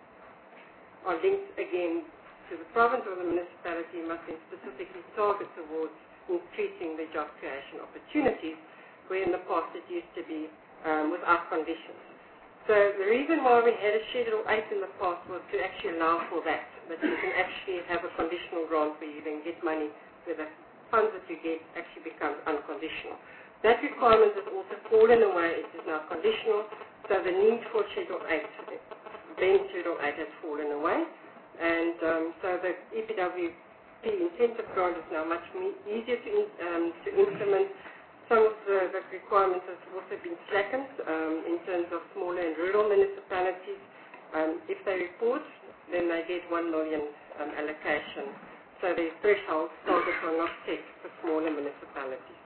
are linked again to the province or the municipality must then specifically target towards increasing the job creation opportunities, where in the past it used to be um, without conditions. So the reason why we had a Schedule eight in the past was to actually allow for that, that you can actually have a conditional grant where you then get money where the funds that you get actually become unconditional. That requirement has also fallen away. It is now conditional, so the need for Schedule eight, then Schedule eight has fallen away. And um, so the E P W P incentive grant is now much easier to, in, um, to implement. Some of the, the requirements have also been slackened um, in terms of smaller and rural municipalities. Um, if they report, then they get one million um, allocation. So the threshold targets are not set for smaller municipalities.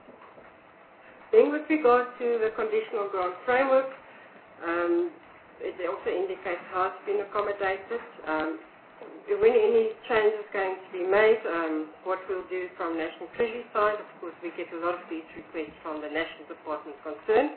Then with regard to the conditional grant framework, um, it also indicates how it's been accommodated. Um, when any change is going to be made, um, what we'll do from National Treasury side, of course we get a lot of these requests from the National Department concerned.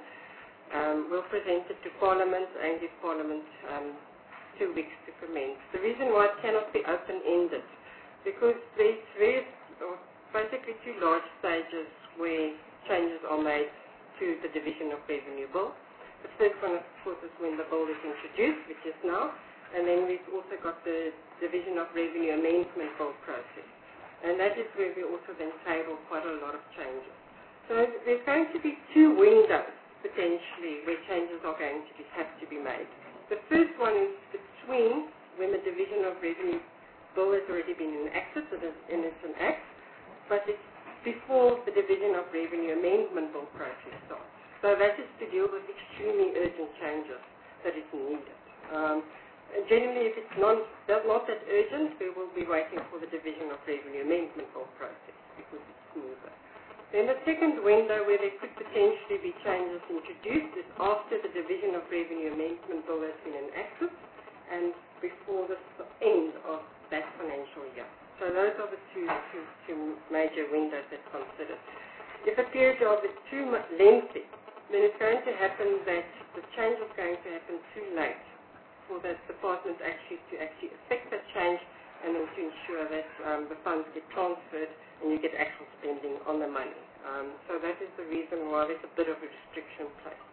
Um, we'll present it to Parliament and give Parliament um, two weeks to commence. The reason why it cannot be open-ended, because there's various, or basically two large stages where changes are made to the division of revenue bill. The first one, of course, is when the bill is introduced, which is now, and then we've also got the division of revenue amendment bill process. And that is where we also then table quite a lot of changes. So there's going to be two windows, potentially, where changes are going to be, have to be made. The first one is between when the division of revenue bill has already been enacted, so and it's an act, but it's before the division of revenue amendment bill process starts. So that is to deal with extremely urgent changes that is needed. Um, Generally, if it's not, not that urgent, we will be waiting for the division of revenue amendment bill process because it's smoother. Then the second window where there could potentially be changes introduced is after the division of revenue amendment bill has been enacted and before the end of that financial year. So those are the two, two, two major windows that's considered. If a period of is too lengthy, then it's going to happen that the change is going to happen too late for the department actually to actually affect that change and then to ensure that um, the funds get transferred and you get actual spending on the money. Um, so that is the reason why there's a bit of a restriction placed.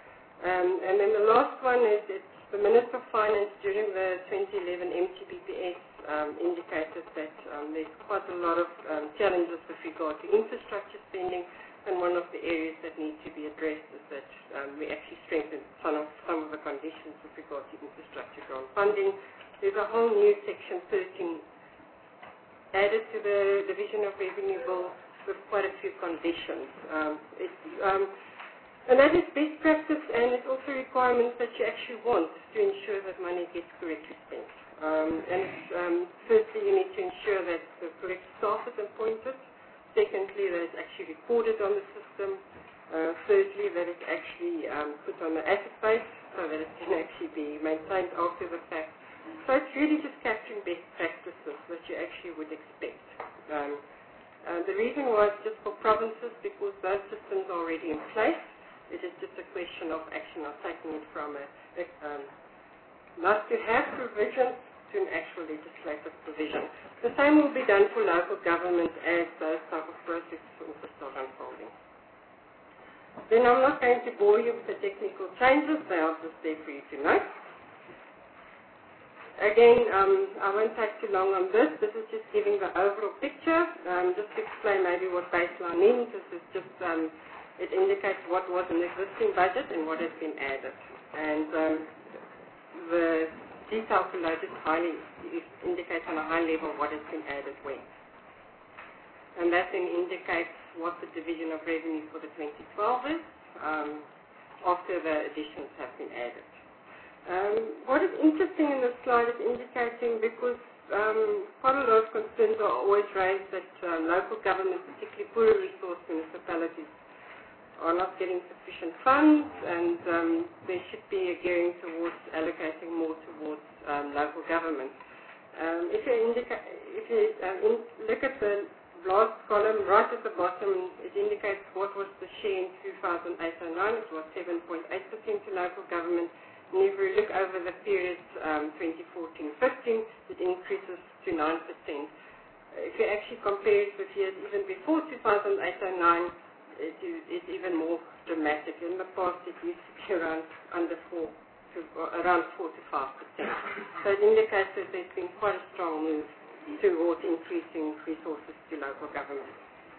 Um, and then the last one is it's the Minister of Finance during the twenty eleven M T B P S um, indicated that um, there's quite a lot of um, challenges with regard to infrastructure spending. And one of the areas that need to be addressed is that um, we actually strengthen some of, some of the conditions with regard to infrastructure grant funding. There's a whole new Section thirteen added to the Division of Revenue Bill with quite a few conditions. Um, it's, um, and that is best practice, and it's also requirements that you actually want to ensure that money gets correctly spent. Um, and it's, um, firstly, you need to ensure that the correct staff is appointed. Secondly, that it's actually recorded on the system. Uh, thirdly, that it's actually um, put on the asset base so that it can actually be maintained after the fact. So it's really just capturing best practices that you actually would expect. Um, uh, the reason why it's just for provinces because those systems are already in place. It is just a question of action of taking it from a, a um, not to have provision to an actual legislative provision. The same will be done for local government as those type of processes also start unfolding. Then I'm not going to bore you with the technical changes, they are just there for you to know. Again, um, I won't take too long on this. This is just giving the overall picture, um, just to explain maybe what baseline means. This is just, um, it indicates what was an existing budget and what has been added. And um, the detail below just highly indicates on a high level what has been added when. And that then indicates what the division of revenue for the twenty twelve is um, after the additions have been added. Um, what is interesting in this slide is indicating, because um, quite a lot of concerns are always raised that um, local governments, particularly poorer resource municipalities, are not getting sufficient funds, and um, there should be a gearing towards allocating more towards um, local government. Um, if you, indica- if you um, in, look at the last column right at the bottom, it indicates what was the share in two thousand eight to nine. It was seven point eight percent to local government. And if we look over the period um, twenty fourteen fifteen, it increases to nine percent. If you actually compare it with years even before two thousand eight to nine, it is, it's even more dramatic. In the past, it used to be around under four, to, around four to five percent. So it indicates that there's been quite a strong move towards increasing resources to local government.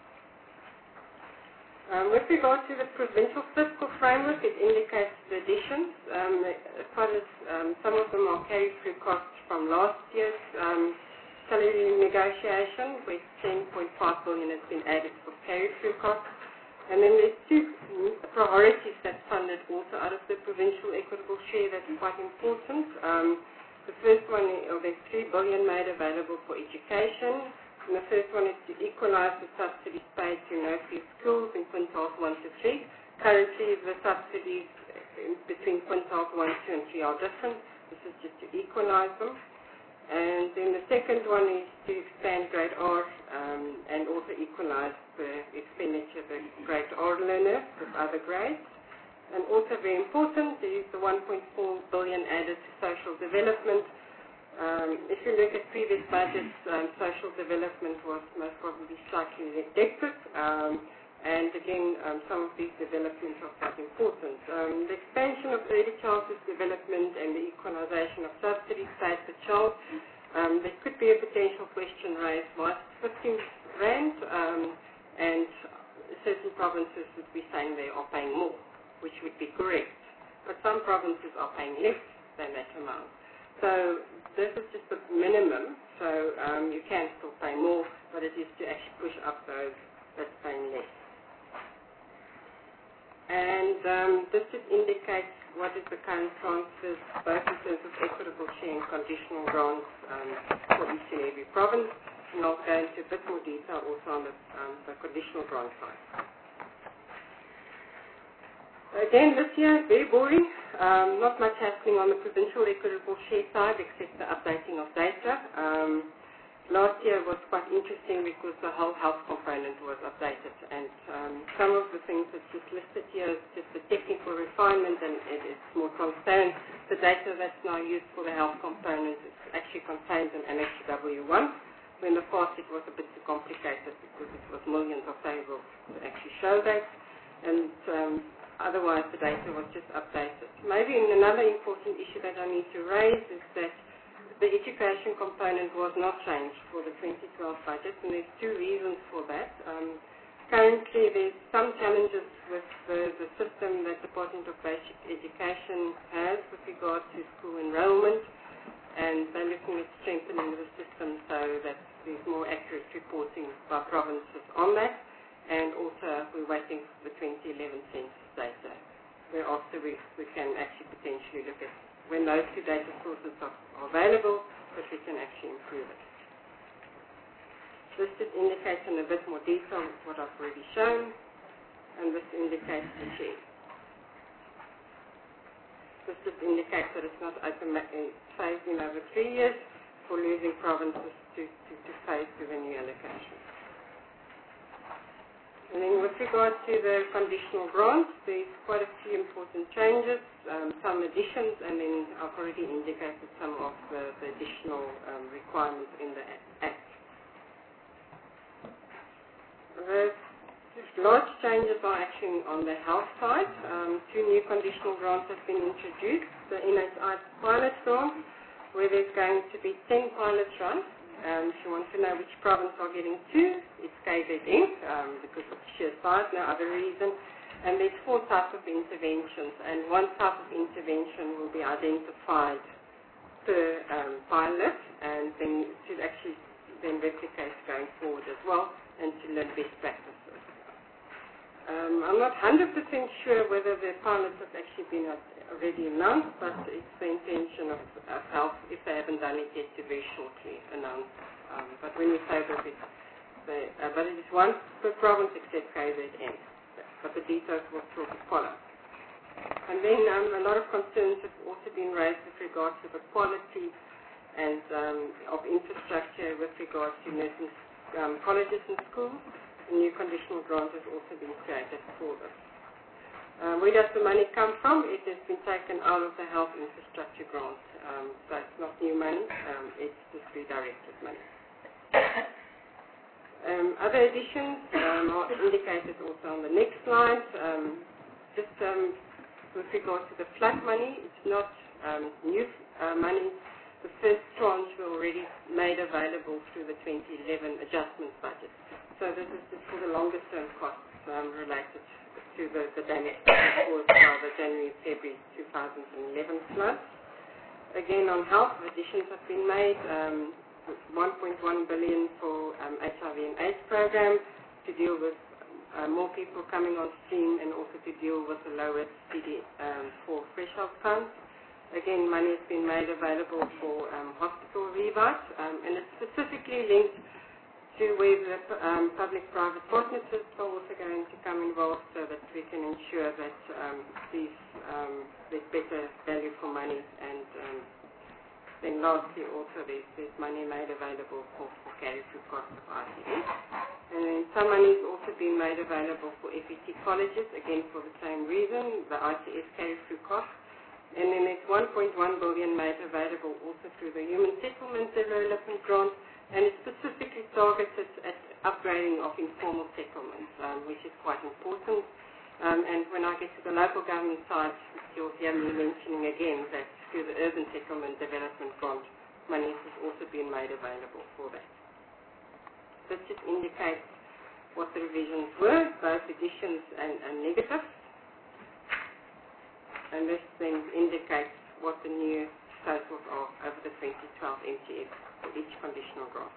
Um, with regard to the provincial fiscal framework, it indicates the additions. Um, as far as um, some of them are carried through costs from last year's um, salary negotiation, where ten point five billion dollars has been added for carried through costs. And then there's two priorities that's funded also out of the provincial equitable share that's quite important. Um, the first one, or there's three billion dollars made available for education. And the first one is to equalize the subsidies paid to no-fee schools in quintiles one to three. Currently, the subsidies between quintiles one, two, and three are different. This is just to equalize them. And then the second one is to expand grade R um, and also equalize the expenditure of the grade R learners with other grades. And also very important is the one point four billion dollars added to social development. Um, if you look at previous budgets, um, social development was most probably slightly neglected. Um, and again, um, some of these developments are quite important. Um, the expansion of early childhood development and the equalization of subsidies paid per child, um, there could be a potential question raised, why fifteen rand, um, and certain provinces would be saying they are paying more, which would be correct. But some provinces are paying less than that amount. So this is just the minimum, so um, you can still pay more, but it is to actually push up those that's paying less. And um, this just indicates what is the current transfers, both in terms of equitable share and conditional grants um, for each and every province. And I'll go into a bit more detail also on the, um, the conditional grant side. Again, this year is very boring. Um, not much happening on the provincial equitable share side except the updating of data. Um, last year was quite interesting because the whole health component was updated, and um, some of the things that's just listed here is just the technical refinement, and it is more transparent. The data that's now used for the health component is actually contained in Annex W one. In the past it was a bit too complicated because it was millions of tables to actually show that, and um, otherwise the data was just updated. Maybe another important issue that I need to raise is that the education component was not changed for the twenty twelve budget, and there's two reasons for that. Um, currently there's some challenges with the, the system that the Department of Basic Education has with regard to school enrollment, and they're looking at strengthening the system so that there's more accurate reporting by provinces on that. And also we're waiting for the twenty eleven census data, whereafter we, we can actually potentially look at when those two data sources are, are available, but we can actually improve it. This just indicates in a bit more detail what I've already shown, and this indicates the share. This just indicates that it's not automatically phased in over three years for losing provinces to, to, to phase to the new allocation. And then with regard to the conditional grants, there's quite a few important changes, um, some additions, and then I've already indicated some of the, the additional um, requirements in the Act. The large changes are actually on the health side. Um, two new conditional grants have been introduced. The N H I pilot grant, where there's going to be ten pilots run. Um, if you want to know which province are getting two, it's K Z N, um, because of sheer size, no other reason. And there's four types of interventions, and one type of intervention will be identified per um, pilot, and then to actually then replicate going forward as well, and to learn best practices. Um, I'm not one hundred percent sure whether the pilots have actually been already announced, but it's the intention of, of health, if they haven't done it yet, to very shortly announce. Um, but when we say that it's, the, uh, but it is one per province except K Z N, but the details will shortly follow. And then um, a lot of concerns have also been raised with regard to the quality and um, of infrastructure with regard to nursing um, colleges and schools. A new conditional grant has also been created for this. Uh, where does the money come from? It has been taken out of the health infrastructure grant. Um, so it's not new money, um, it's just redirected money. Um, other additions um, are indicated also on the next slide. Um, just um, with regard to the flood money, it's not um, new uh, money. The first tranche were already made available through the twenty eleven adjustment budget. So this is just for the longer term costs um, related to the, the damage caused by the January February two thousand eleven floods. Again, on health, additions have been made. Um, one point one billion dollars for um, H I V and AIDS program to deal with uh, more people coming on stream, and also to deal with the lower C D um, for threshold funds. Again, money has been made available for um, hospital revive, um, and it's specifically linked to where the um, public-private partnerships are also going to come involved, so that we can ensure that um, these, um, there's better value for money. And um, then lastly, also there's, there's money made available for, for carry-through costs of I C S. And then some money has also been made available for F E T colleges, again for the same reason, the I C S carry-through costs. And then there's one point one billion dollars made available also through the Human Settlement Development Grant, and it's specifically targeted at upgrading of informal settlements, um, which is quite important. Um, and when I get to the local government side, you'll hear me mentioning again that through the Urban Settlement Development Grant, money has also been made available for that. This just indicates what the revisions were, both additions and, and negatives. And this then indicates what the new totals are over the twenty twelve M T F for each conditional grant.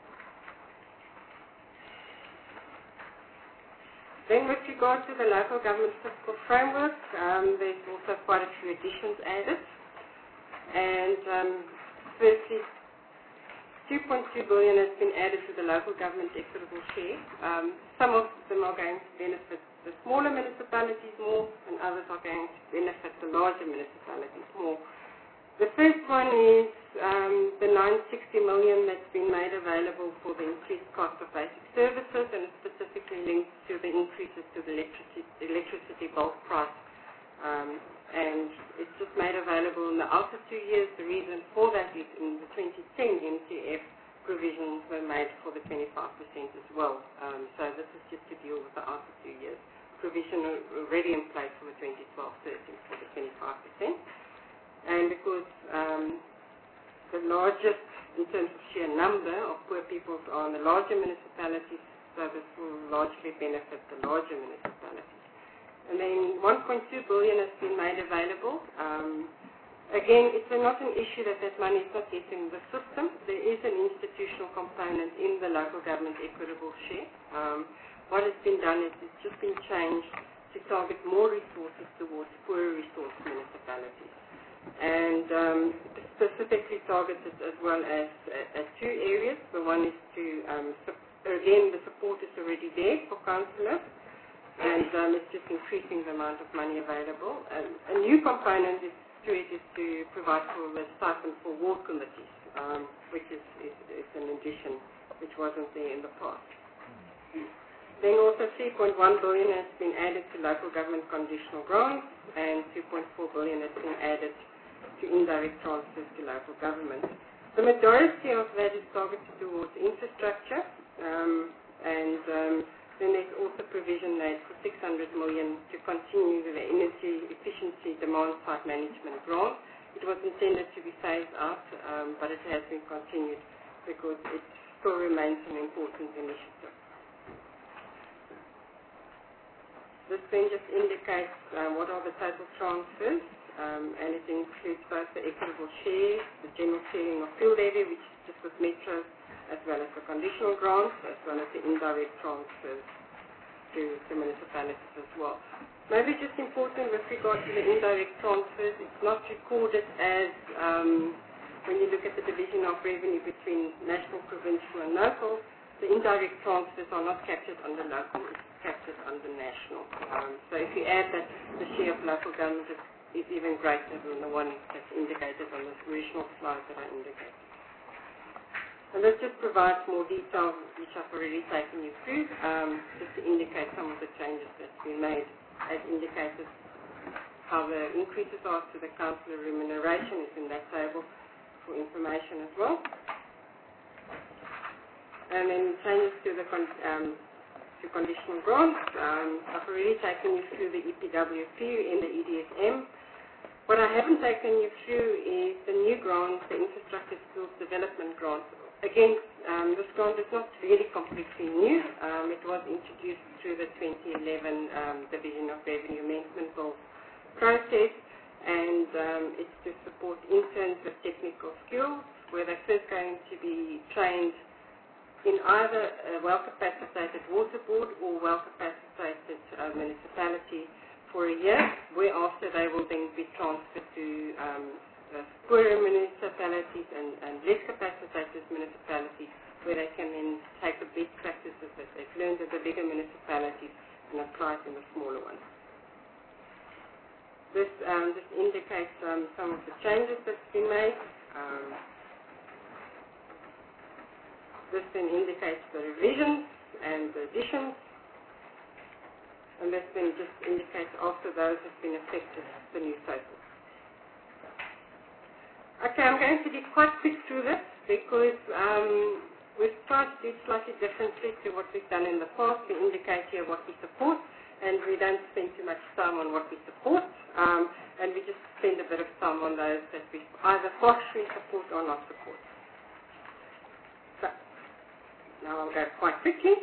Then with regard to the local government fiscal framework, um, there's also quite a few additions added. And um, firstly, two point two billion dollars has been added to the local government equitable share. Um, some of them are going to benefit the smaller municipalities more, and others are going to benefit the larger municipalities more. The first one is um, the nine hundred sixty million dollars that's been made available for the increased cost of basic services, and it's specifically linked to the increases to the electricity, electricity bulk price. Um, and it's just made available in the outer two years. The reason for that is in the twenty ten M T F provisions were made for the twenty-five percent as well. Um, so this is just to deal with the outer two years. Provision already in place for the twenty twelve thirteen for the twenty-five percent. And because um, the largest, in terms of sheer number of poor people, are in the larger municipalities, so this will largely benefit the larger municipalities. And then one point two billion dollars has been made available. Um, again, it's not an issue that that money is not getting the system. There is an institutional component in the local government equitable share. Um, what has been done is it's just been changed to target more resources towards poorer resource municipalities. And um, specifically targeted as well as at two areas. The one is to, um, again, the support is already there for councillors, and um, it's just increasing the amount of money available. Um, a new component is to it is to provide for the stipend for ward committees, um, which is, is, is an addition which wasn't there in the past. Then also three point one billion has been added to local government conditional grants, and two point four billion has been added to indirect transfers to local government. The majority of that is targeted towards infrastructure, um, and um, then there's also provision made for six hundred million to continue the energy efficiency demand side management grant. It was intended to be phased out, um, but it has been continued because it still remains an important initiative. This then just indicates um, what are the total transfers, um, and it includes both the equitable share, the general sharing of fuel levy, which is just with metros, as well as the conditional grants, as well as the indirect transfers to the municipalities as well. Maybe just important with regard to the indirect transfers, it's not recorded as, um, when you look at the division of revenue between national, provincial and local, the indirect transfers are not captured under local, it's captured under national. Um, so if you add that, the share of local government is, is even greater than the one that's indicated on the original slide that I indicated. And this just provides more detail, which I've already taken you through, um, just to indicate some of the changes that's been made. As indicated, how the increases are to the councillor remuneration is in that table for information as well. And then changes to the con um, to conditional grants. Um, I've already taken you through the E P W P and the E D S M. What I haven't taken you through is the new grant, the Infrastructure Skills Development Grant. Again, um, this grant is not really completely new. Um, it was introduced through the twenty eleven um, Division of Revenue Amendment Bill process, and um, it's to support interns with technical skills, where they're first going to be trained in either a well-capacitated water board or well-capacitated uh, municipality for a year, whereafter they will then be transferred to um, uh, poorer municipalities and, and less capacitated municipalities, where they can then take the best practices that they've learned at the bigger municipalities and apply it in the smaller ones. This um, just indicates um, some of the changes that's been made. Um, This then indicates the revisions and the additions, and this then just indicates after those have been effective, the new totals. Okay, I'm going to be quite quick through this because um, we've tried to do it slightly differently to what we've done in the past. We indicate here what we support, and we don't spend too much time on what we support, um, and we just spend a bit of time on those that we either partially support or not support. So, now I'll go quite quickly.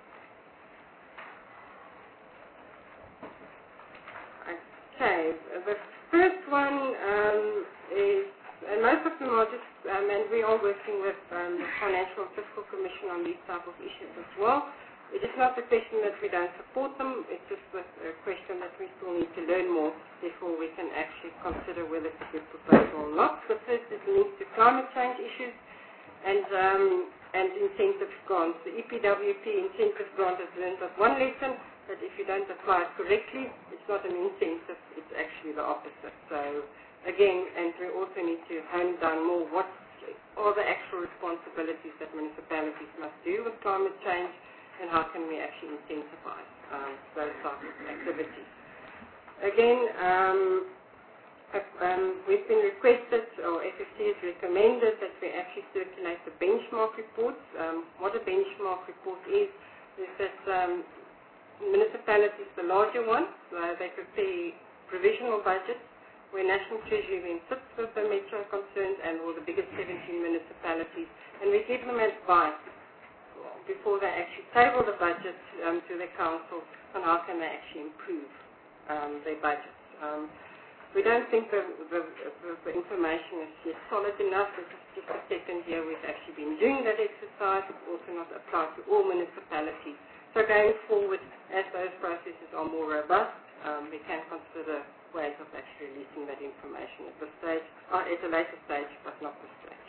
Okay, the first one um, is, and most of them are just, um, and we are working with um, the Financial and Fiscal Commission on these type of issues as well. It is not a question that we don't support them, it's just a question that we still need to learn more before we can actually consider whether it's a good proposal or not. The first is linked to climate change issues and um, and incentive grants. The E P W P incentive grant has learned us one lesson, that if you don't apply it correctly, it's not an incentive, it's actually the opposite. So again, and we also need to hone down more what are the actual responsibilities that municipalities must do with climate change, and how can we actually incentivize um, those types of activities. Again, um, Um, we've been requested, or F F C has recommended, that we actually circulate the benchmark reports. Um, what a benchmark report is, is that um, municipalities, the larger ones, uh, they prepare provisional budgets where National Treasury then sits with the metro concerns and all the biggest seventeen municipalities, and we give them advice before they actually table the budget um, to the council on how can they actually improve um, their budgets. Um, We don't think the, the, the, the information is yet solid enough. This is just the second year we've actually been doing that exercise. It's also not applied to all municipalities. So going forward, as those processes are more robust, um, we can consider ways of actually releasing that information at this stage, or at a later stage, but not this stage.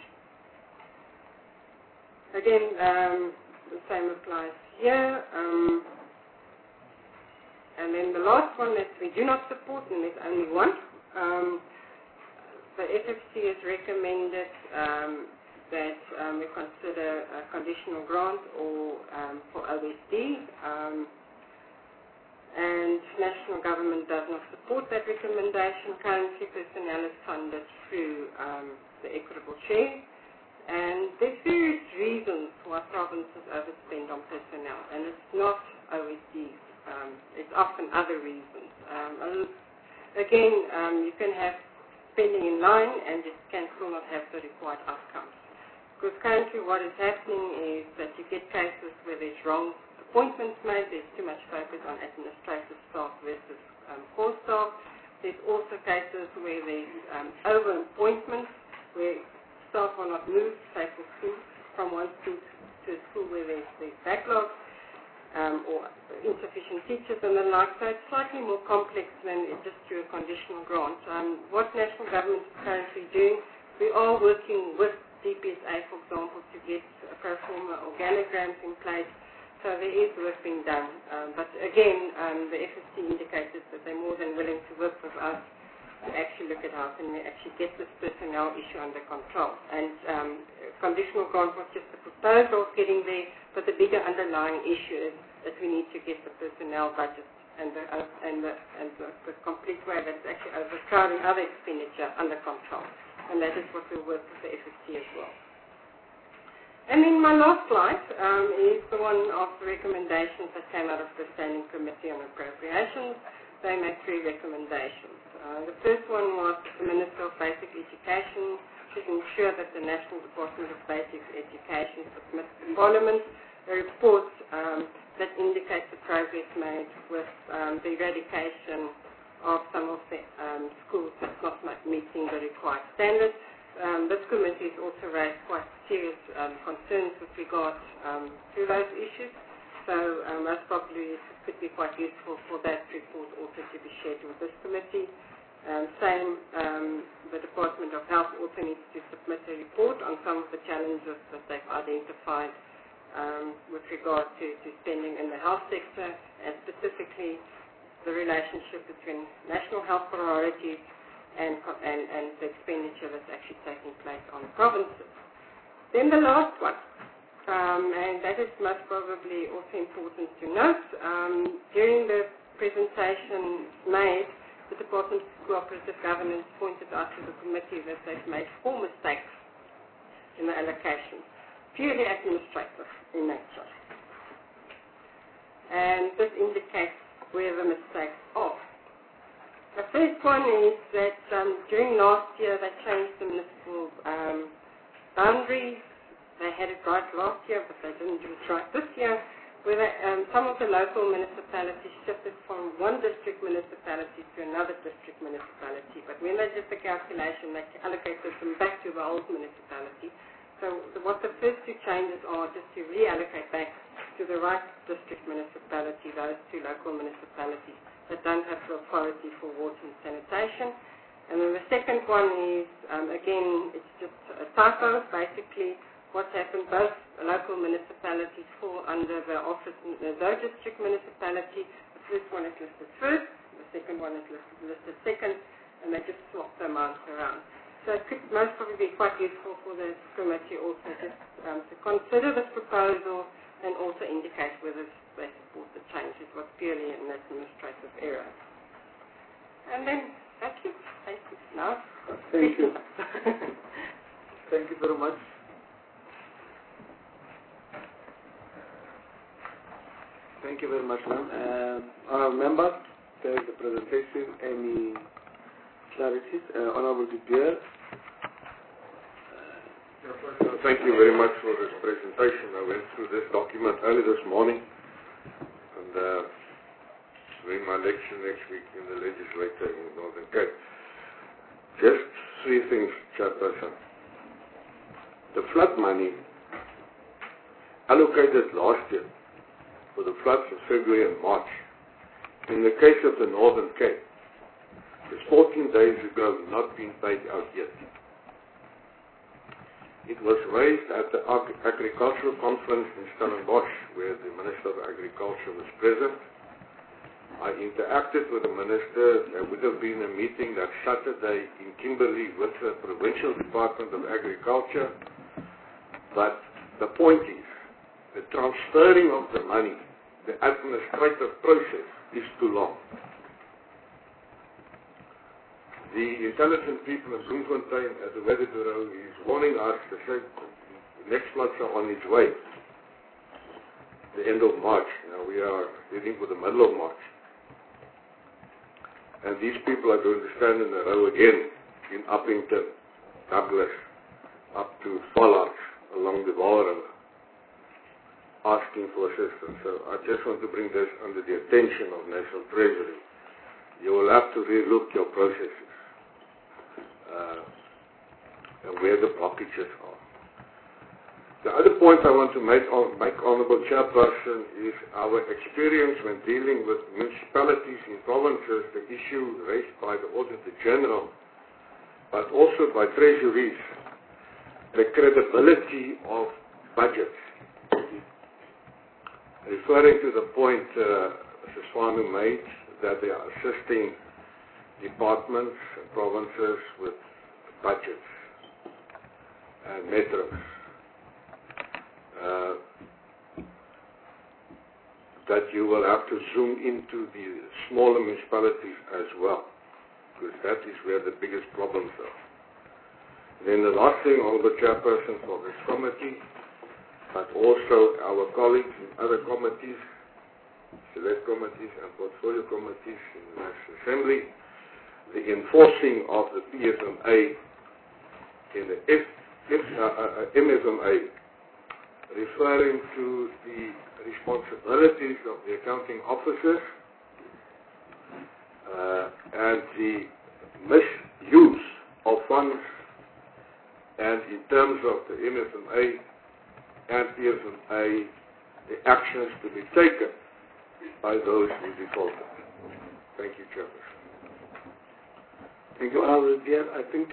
Again, um, the same applies here. Um, and then the last one that we do not support, and there's only one, Um, the F F C has recommended um, that um, we consider a conditional grant or um, for O S D. Um, education, currently personnel is funded through um, the equitable share. And there's various reasons why provinces overspend on personnel, and it's not O S Ds. Um, it's often other reasons. Um, again, um, you can have spending in line, and it can still not have the required outcomes. Because currently what is happening is that you get cases where there's wrong appointments made, there's too much focus on administrative staff versus um, core staff. There's also cases where there's um, over-appointments, where staff are not moved, say for school, from one school to a school where there's, there's backlog, um, or insufficient teachers and the like. So it's slightly more complex than just through a conditional grant. Um, what national government is currently doing, we are working with D P S A, for example, to get a pro forma organograms in place. So there is work being done. Um, but again, um, the F S C indicated that they're more than willing to work with us to actually look at how can we actually get this personnel issue under control. And um, conditional grant was just a proposal of getting there, but the bigger underlying issue is that we need to get the personnel budget and the, uh, and the, and the, the complete way that's actually overcrowding other expenditure under control. And that is what we work with the F S C as well. And then my last slide um, is the one of the recommendations that came out of the Standing Committee on Appropriations. They made three recommendations. Uh, the first one was the Minister of Basic Education should ensure that the National Department of Basic Education submits to Parliament a report um, that indicates the progress made with um, the eradication of some of the um, schools that's not meeting the required standards. Um, this committee has also raised quite serious um, concerns with regard um, to those issues. So um, most probably it could be quite useful for that report also to be shared with this committee. Um, same, um, the Department of Health also needs to submit a report on some of the challenges that they've identified um, with regard to, to spending in the health sector, and specifically the relationship between national health priorities and, and, and the expenditure that's actually taking place on provinces. Then the last one, um, and that is most probably also important to note, um, during the presentation made, the Department of Cooperative Governance pointed out to the committee that they've made four mistakes in the allocation, purely administrative in nature. And this indicates where the mistakes are. The first one is that um, during last year they changed the municipal um, boundaries. They had it right last year, but they didn't do it right this year, where they, um, some of the local municipalities shifted from one district municipality to another district municipality. But when they did the calculation, they allocated them back to the old municipality. So the, what the first two changes are just to reallocate back to the right district municipality, those two local municipalities that don't have the authority for water and sanitation. And then the second one is, um, again, it's just a typo. Basically, what's happened, both local municipalities fall under the office in the Zo district municipality. The first one is listed first, the second one is listed, listed second, and they just swap the amounts around. So it could most probably be quite useful for the committee also just um, to consider this proposal and also indicate whether they support the change. It was purely an administrative error. And then, thank you. Thank you. Now, thank you. Thank you very much. Thank you very much, ma'am. Uh, honorable members, there is the presentation. Any clarities? Uh, Honorable De Beer. Thank you very much for this presentation. I went through this document early this morning, and uh, doing my lecture next week in the legislature in Northern Cape. Just three things, Chairperson. The flood money allocated last year for the floods in February and March, in the case of the Northern Cape, is fourteen days ago not been paid out yet. It was raised at the Agricultural Conference in Stellenbosch, where the Minister of Agriculture was present. I interacted with the Minister. There would have been a meeting that Saturday in Kimberley with the Provincial Department of Agriculture. But the point is, the transferring of the money, the administrative process is too long. the intelligent people in Bloemfontein at the Weather Bureau is warning us to say the next floods are on its way. The end of March. Now we are heading for the middle of March. And these people are going to stand in a row again in Uppington, Douglas, up to Fallards along the Vaal River, asking for assistance. So I just want to bring this under the attention of National Treasury. You will have to relook your processes uh, and where the blockages are. The other point I want to make, make Honourable Chairperson, is our experience when dealing with municipalities in provinces, the issue raised by the Auditor General, but also by treasuries, the credibility of budgets. Referring to the point uh, Mister Swami made, that they are assisting departments and provinces with budgets and metrics. Uh, that you will have to zoom into the smaller municipalities as well, because that is where the biggest problems are. Then the last thing, Honourable Chairperson for this committee, but also our colleagues in other committees, select committees and portfolio committees in the National Assembly, the enforcing of the P S M A in the F, F, uh, uh, M S M A, referring to the responsibilities of the accounting officers uh, and the misuse of funds, and in terms of the M S M A and P S M A, the actions to be taken by those who defaulted. Thank you, Chairperson. Thank you, Honourable Pierre. I think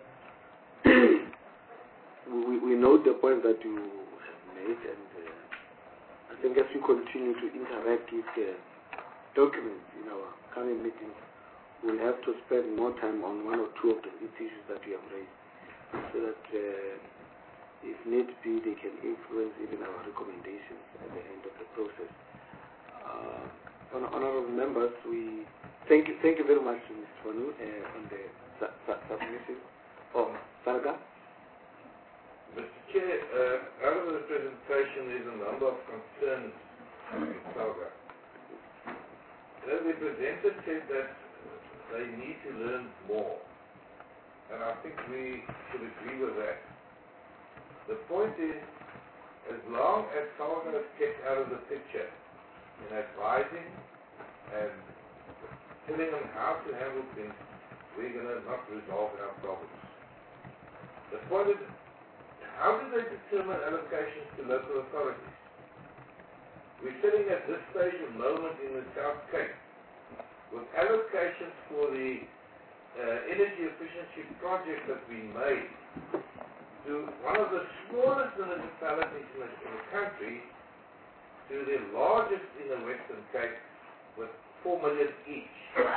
uh, we, we note the point that you made, and uh, I think as we continue to interact with the documents in our coming meetings, we'll have to spend more time on one or two of the issues that we have raised, so that uh, if need be, they can influence even our recommendations at the end of the process. Uh, honourable members, we thank you, thank you very much to Mister Fanu uh, on the su su submission of Salga. Mister Chair, uh, out of the presentation is a number of concerns in Salga. The presenter said that they need to learn more, and I think we should agree with that. The point is, as long as Salga is kept out of the picture in advising and telling them how to handle things, we're going to not resolve our problems. The point is, how do they determine allocations to local authorities? We're sitting at this stage of moment in the South Cape with allocations for the uh, energy efficiency project that we made to one of the smallest municipalities in the, in the country, to the largest in the Western Cape, with four million each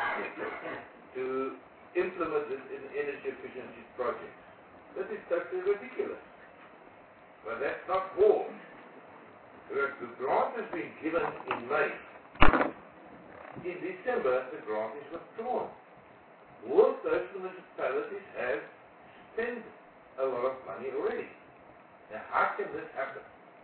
to implement this in energy efficiency projects. This is totally ridiculous. But that's not all. The grant has been given in May. In December, the grant is withdrawn. All those municipalities have spent a lot of money already. Now, how can this happen?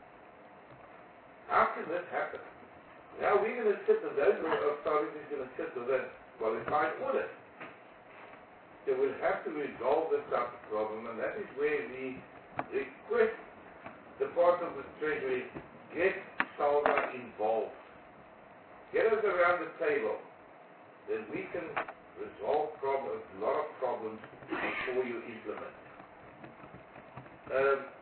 How can this happen? Now we're going to sit, and those authorities are going to sit with a qualified audit. So we'll have to resolve this type of problem, and that is where we request the Department of the Treasury get Salga involved. Get us around the table. Then we can resolve problems, a lot of problems before you implement. Um,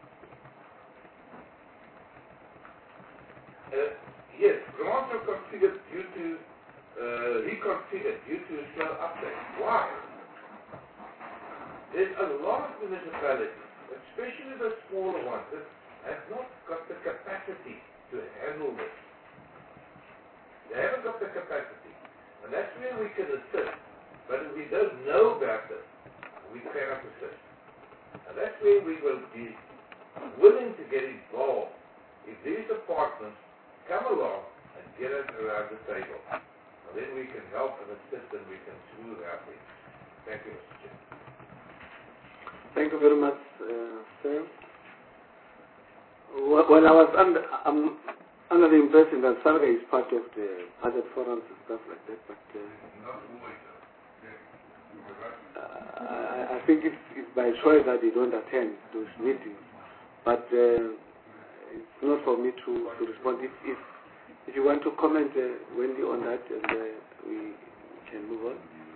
Uh, yes, grants are configured due to, uh, reconfigured due to slow uptake. Why? There's a lot of municipalities, especially the smaller ones, that have not got the capacity to handle this. They haven't got the capacity. And that's where we can assist. But if we don't know about this, we cannot assist. And that's where we will be willing to get involved if these departments come along and get us around the table. And then we can help and assist and we can smooth out things. Thank you, Mister Chair. Thank you very much, uh, sir. Well, I was under, I'm under the impression that Salga is part of the budget forums and stuff like that, but uh, uh, I, I think it's, it's by choice that you don't attend those meetings. But uh, it's not for me to, to respond. If, if if you want to comment, uh, Wendy, on that, and uh, we can move on.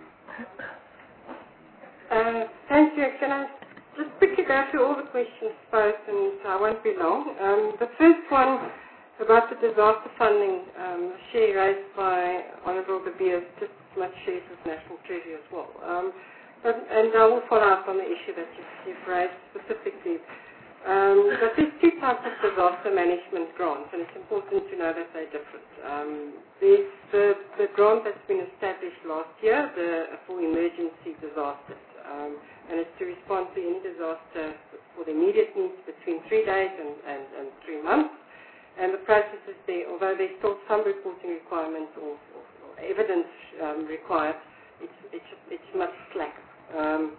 Uh, thank you. Can I just quickly go through all the questions first, and I won't be long. Um, the first one about the disaster funding, um, share raised by Honourable De Beers, just as much shares as National Treasury as well. Um, but, and I will follow up on the issue that you've, you've raised specifically. Um, but there's two types of disaster management grants, and it's important to know that they're different. Um, there's the, the grant that's been established last year, the for emergency disasters, um, and it's to respond to any disaster for the immediate needs between three days and, and, and three months. And the process is there, although there's still some reporting requirements or, or, or evidence um, required, it's, it's, it's much slacker. Um,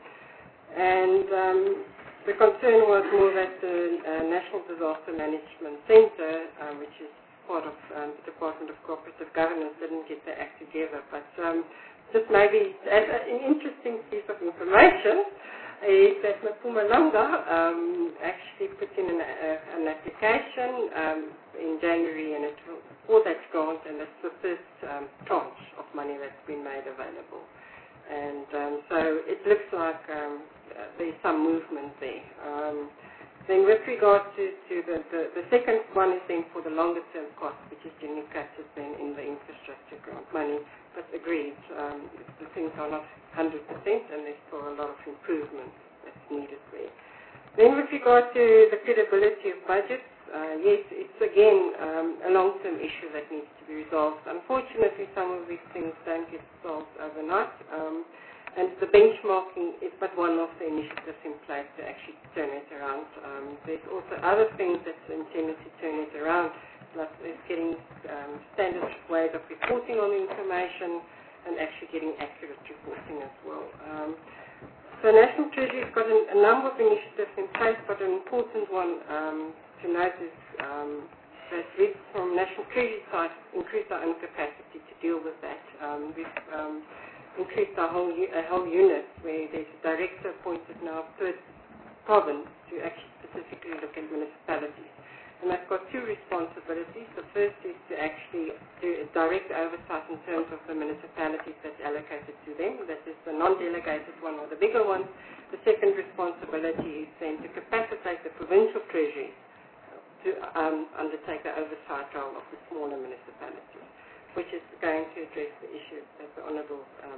and um, the concern was more that the uh, National Disaster Management Centre, um, which is part of um, the Department of Cooperative Governance, didn't get their act together. But um, just maybe as an interesting piece of information is that Mpumalanga um, actually put in an, uh, an application um, in January, and it will, for that grant, and it's the first um, tranche of money that's been made available. And um, so it looks like um, uh, there's some movement there. Um, then with regard to, to the, the, the second one is then for the longer term cost, which is generally captured then in the infrastructure grant money, but agreed, um, the things are not one hundred percent and there's still a lot of improvement that's needed there. Then with regard to the credibility of budgets, uh, yes, it's again um, a long-term issue that needs to be resolved. Unfortunately, some of these things don't get solved overnight, um, and the benchmarking is but one of the initiatives in place to actually turn it around. Um, there's also other things that's intended to turn it around, like there's getting um, standard ways of reporting on the information and actually getting accurate reporting as well. Um, So National Treasury has got a, a number of initiatives in place, but an important one um, to note is um, that we, from National Treasury side, increased our own capacity to deal with that. Um, we've um, increased our whole, a whole unit where there's a director appointed now per province to actually specifically look at municipalities. And they've got two responsibilities. The first is to actually do a direct oversight in terms of the municipalities that's allocated to them. That is the non-delegated one or the bigger one. The second responsibility is then to capacitate the provincial treasuries to um, undertake the oversight role of the smaller municipalities, which is going to address the issue that the Honourable um,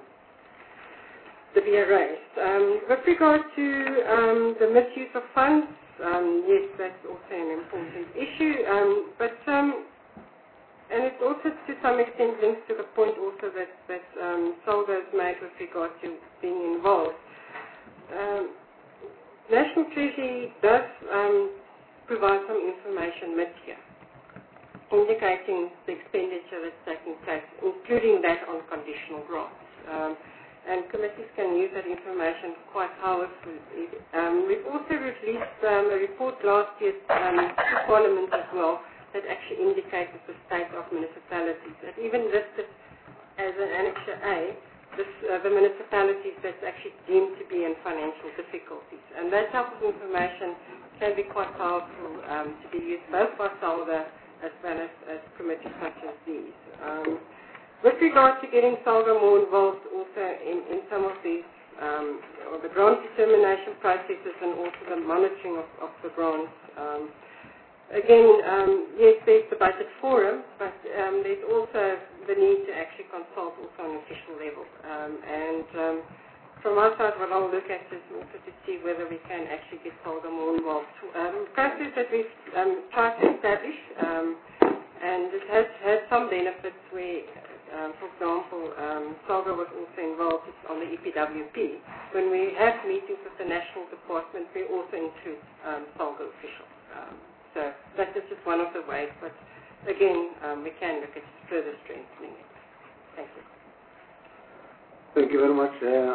De Beer raised. Um, with regard to um, the misuse of funds, Um, yes, that's also an important issue, um, but um, and it also to some extent links to the point also that, that um, Salga has made with regard to being involved. Um, National Treasury does um, provide some information mid-year, indicating the expenditure that's taking place, including that on conditional grants. Um, and committees can use that information quite powerfully. Um, we've also released um, a report last year um, to Parliament as well that actually indicated the state of municipalities, that even listed as an Annexure A, this, uh, the municipalities that's actually deemed to be in financial difficulties. And that type of information can be quite powerful um, to be used both by Salga as well as, as committees such as these. Um, With regard to getting Salga more involved also in, in some of these, um, or the grant determination processes and also the monitoring of, of the grants, um, again, um, yes, there's the budget forum, but um, there's also the need to actually consult also on official level. Um, and um, from our side, what I'll look at is also to see whether we can actually get Salga more involved. Um, process that we've um, tried to establish, um, and it has had some benefits where, Um, for example, um, Salga was also involved on the E P W P. When we have meetings with the national department, we also include um, Salga officials. Um, so that is just one of the ways, but again, um, we can look at further strengthening it. Thank you. Thank you very much. Uh,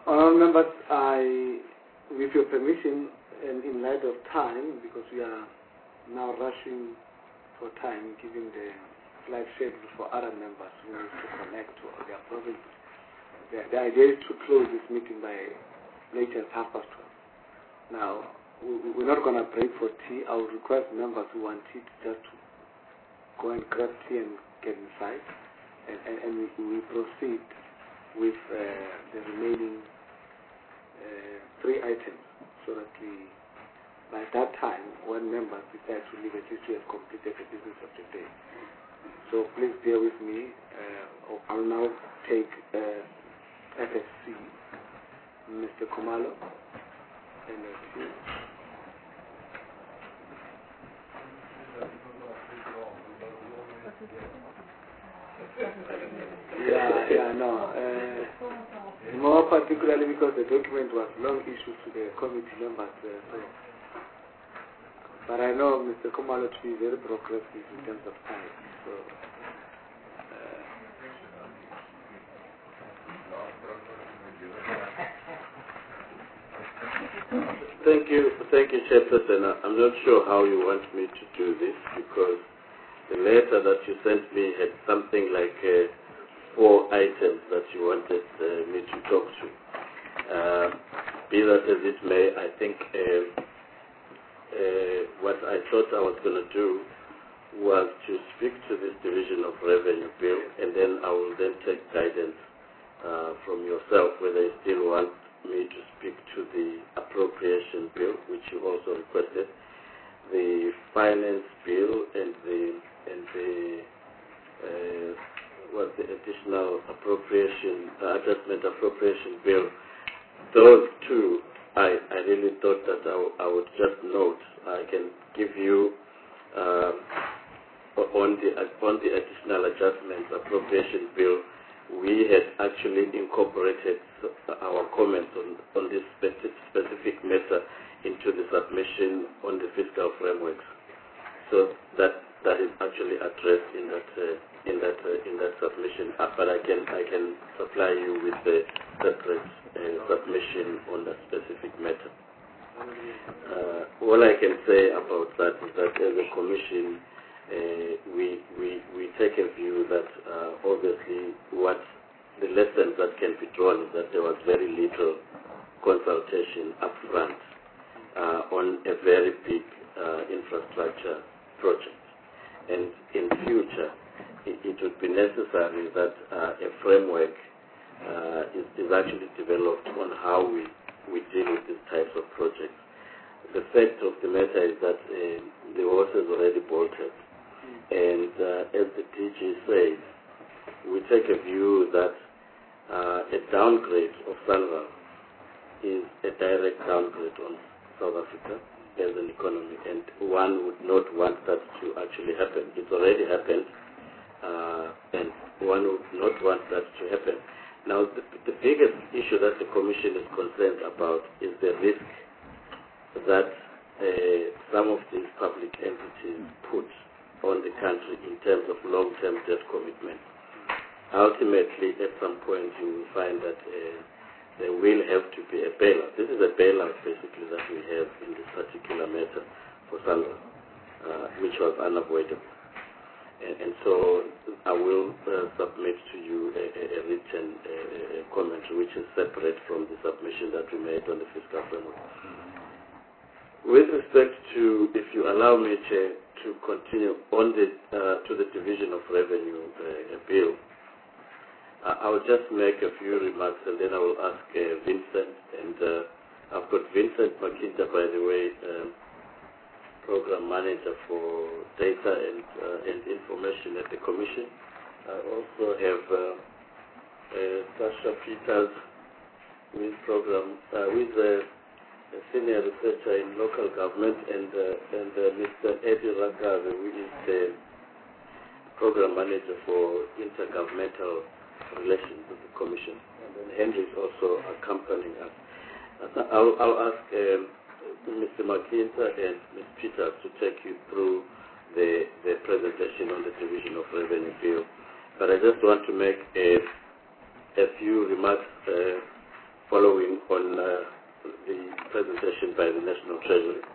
Honourable members, I, with your permission, and in light of time, because we are now rushing for time, given the flight schedule for other members who need to connect to their provinces, the, the idea is to close this meeting by latest half past twelve. Now, we, we're not going to break for tea. I would request members who want tea to just to go and grab tea and get inside, and, and, and we, we proceed with uh, the remaining uh, three items, so that we, by that time, when members decide to leave, at least we have completed the business of the day. So please bear with me. Uh, I'll now take uh, F S C, Mister Khumalo, N F C. Yeah, yeah, no. Uh, more particularly because the document was long issued to the committee members. Uh, so. But I know Mister Khumalo to be very progressive in terms of time. So, uh, Thank you, thank you, Chairperson. I'm not sure how you want me to do this, because the letter that you sent me had something like uh, four items that you wanted uh, me to talk to. Uh, be that as it may, I think uh, uh, what I thought I was going to do was to speak to this Division of Revenue Bill, and then I will then take guidance uh, from yourself whether you still want me to speak to the Appropriation Bill, which you also requested, the Finance Bill, and the and the uh, what the additional appropriation uh, adjustment appropriation bill. Those two, I, I really thought that I, w- I would just note. I can give you uh, on the on the additional adjustment appropriation bill. We had actually incorporated our comments on, on this specific, specific matter into the submission on the fiscal frameworks. So that that is actually addressed in that uh, in that uh, in that submission. Uh, but I can I can supply you with the separate uh, submission on that specific matter. Uh, all I can say about that is that as a commission, Uh, we, we, we take a view that uh, obviously what the lessons that can be drawn is that there was very little consultation up front uh, on a very big uh, infrastructure project. And in future, it, it would be necessary that uh, a framework uh, is, is actually developed on how we, we deal with these types of projects. The fact of the matter is that uh, the horse has already bolted. And uh, as the D G says, we take a view that uh, a downgrade of SANRAL is a direct downgrade on South Africa as an economy, and one would not want that to actually happen. It's already happened, uh, and one would not want that to happen. Now, the, the biggest issue that the Commission is concerned about is the risk that uh, some of these public entities put on the country in terms of long-term debt commitment. Ultimately, at some point, you will find that uh, there will have to be a bailout. This is a bailout, basically, that we have in this particular matter for SANRAL, uh, which was unavoidable. And, and so I will uh, submit to you a, a, a written uh, a commentary, which is separate from the submission that we made on the fiscal framework. With respect to, if you allow me, Chair, to continue on the uh, to the Division of Revenue uh, bill, uh, I will just make a few remarks, and then I will ask uh, Vincent. And uh, I've got Vincent Makinda, by the way, um, Program Manager for Data and uh, and Information at the Commission. I also have uh, uh, Sasha Peters with Program uh, with uh, a senior researcher in local government, and uh, and uh, Mister Eddie Ragave, who is the program manager for intergovernmental relations of the Commission, and then Henry is also accompanying us. I'll, I'll ask um, Mister McIntyre and Miz Peters to take you through the the presentation on the Division of Revenue Bill, but I just want to make a a few remarks. Uh, following on uh, the presentation by the National Treasury.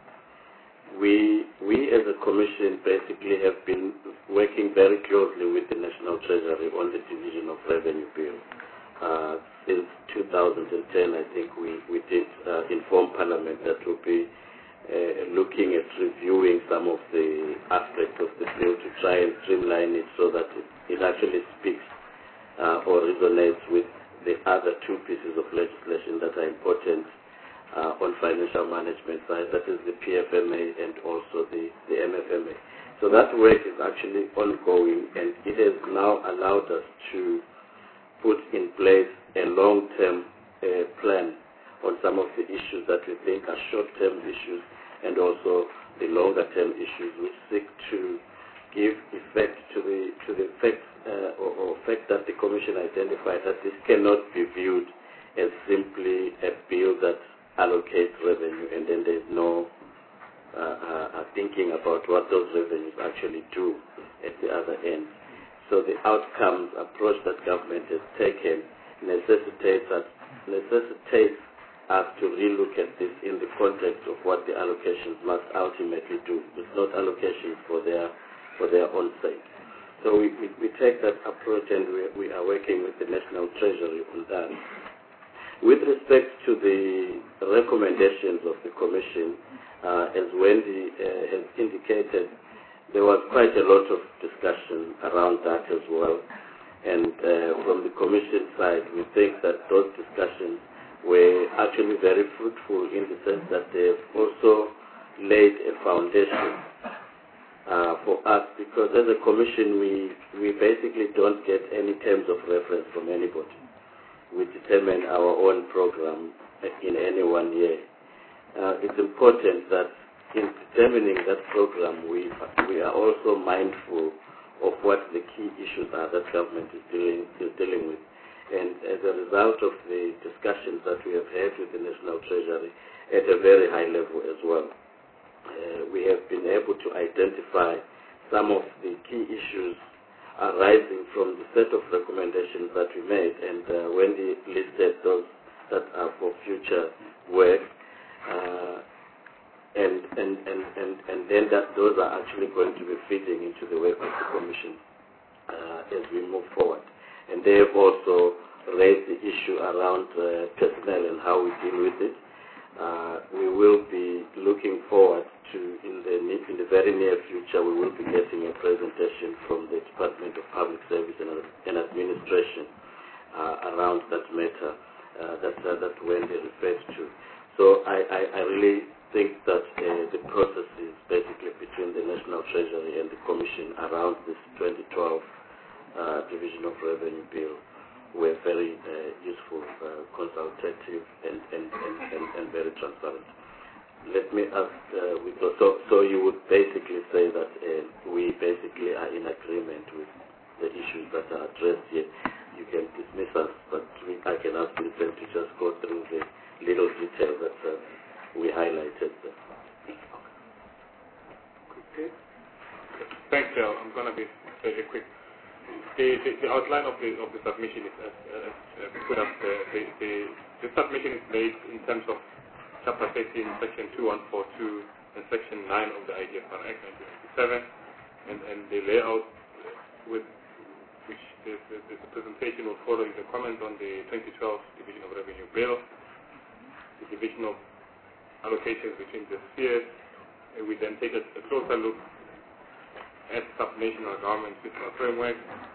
We, we as a commission basically have been working very closely with the National Treasury on the Division of Revenue Bill. Uh, since two thousand ten, I think we, we did uh, inform Parliament that we'll be uh, looking at reviewing some of the aspects of the bill to try and streamline it so that it, it actually speaks uh, or resonates with the other two pieces of legislation that are important uh, on financial management side, that is the P F M A and also the, the M F M A. So that work is actually ongoing, and it has now allowed us to put in place a long-term uh, plan on some of the issues that we think are short-term issues and also the longer-term issues which seek to give effect to the to the fact uh, or, or fact that the Commission identified that this cannot be viewed as simply a bill that allocates revenue and then there's no uh, uh, thinking about what those revenues actually do at the other end. So the outcomes approach that government has taken necessitates us, necessitates us to relook at this in the context of what the allocations must ultimately do. It's not allocations for their for their own sake. So we, we, we take that approach, and we, we are working with the National Treasury on that. With respect to the recommendations of the Commission, uh, as Wendy uh, has indicated, there was quite a lot of discussion around that as well. And uh, from the Commission side, we think that those discussions were actually very fruitful in the sense that they have also laid a foundation uh, for us, because as a Commission, we, we basically don't get any terms of reference from anybody. We determine our own program in any one year. Uh, it's important that in determining that program, we we are also mindful of what the key issues are that government is dealing is dealing with, and as a result of the discussions that we have had with the National Treasury at a very high level as well, uh, we have been able to identify some of the key issues arising from the set of recommendations that we made, and uh, Wendy listed those that are for future work. Uh, And, and, and, and, and then that those are actually going to be feeding into the work of the Commission uh, as we move forward. And they have also raised the issue around uh, personnel and how we deal with it. Uh, we will be looking forward to, in the, in the very near future, we will be getting a presentation from the Department of Public Service and, and Administration uh, around that matter uh, that, uh, that Wendy referred to. So I, I, I really think that uh, the processes basically between the National Treasury and the Commission around this twenty twelve uh, Division of Revenue Bill were very uh, useful, uh, consultative, and, and, and, and, and very transparent. Let me ask, uh, with, so, so you would basically say that uh, we basically are in agreement with the issues that are addressed here. You can dismiss us, but we, I can ask you to just go through the little details that uh, we highlighted. Okay. Thanks, Bill. I'm going to be very quick. The, the, the outline of the of the submission is as uh, uh, put up. The, the, the, the submission is made in terms of Chapter thirteen, Section two one four two, and Section nine of the I D F R Act nineteen ninety-seven, and and the layout with which the, the, the presentation will follow is a comment on the twenty twelve Division of Revenue Bill, the division of allocations between the spheres. And we then take a, a closer look at subnational government fiscal framework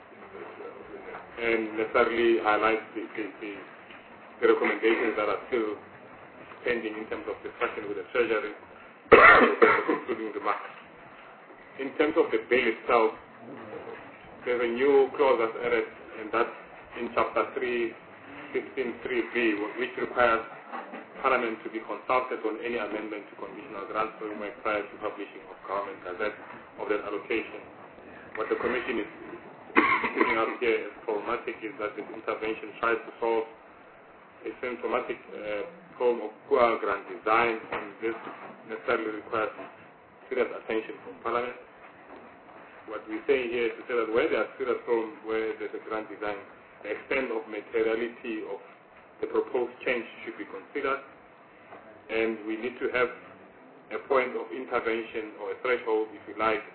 and necessarily highlight the, the, the, the recommendations that are still pending in terms of discussion with the Treasury, including the market. In terms of the bill itself, there's a new clause that's added, and that's in Chapter three sixteen three B, which requires Parliament to be consulted on any amendment to conditional grant framework prior to publishing of Government Gazette of that allocation. What the Commission is putting up here as problematic is that this intervention tries to solve a symptomatic uh, form of poor grant design, and this necessarily requires serious attention from Parliament. What we're saying here is to say that where there are serious problems, where there's a grant design, the extent of materiality of the proposed change should be considered, and we need to have a point of intervention or a threshold, if you like,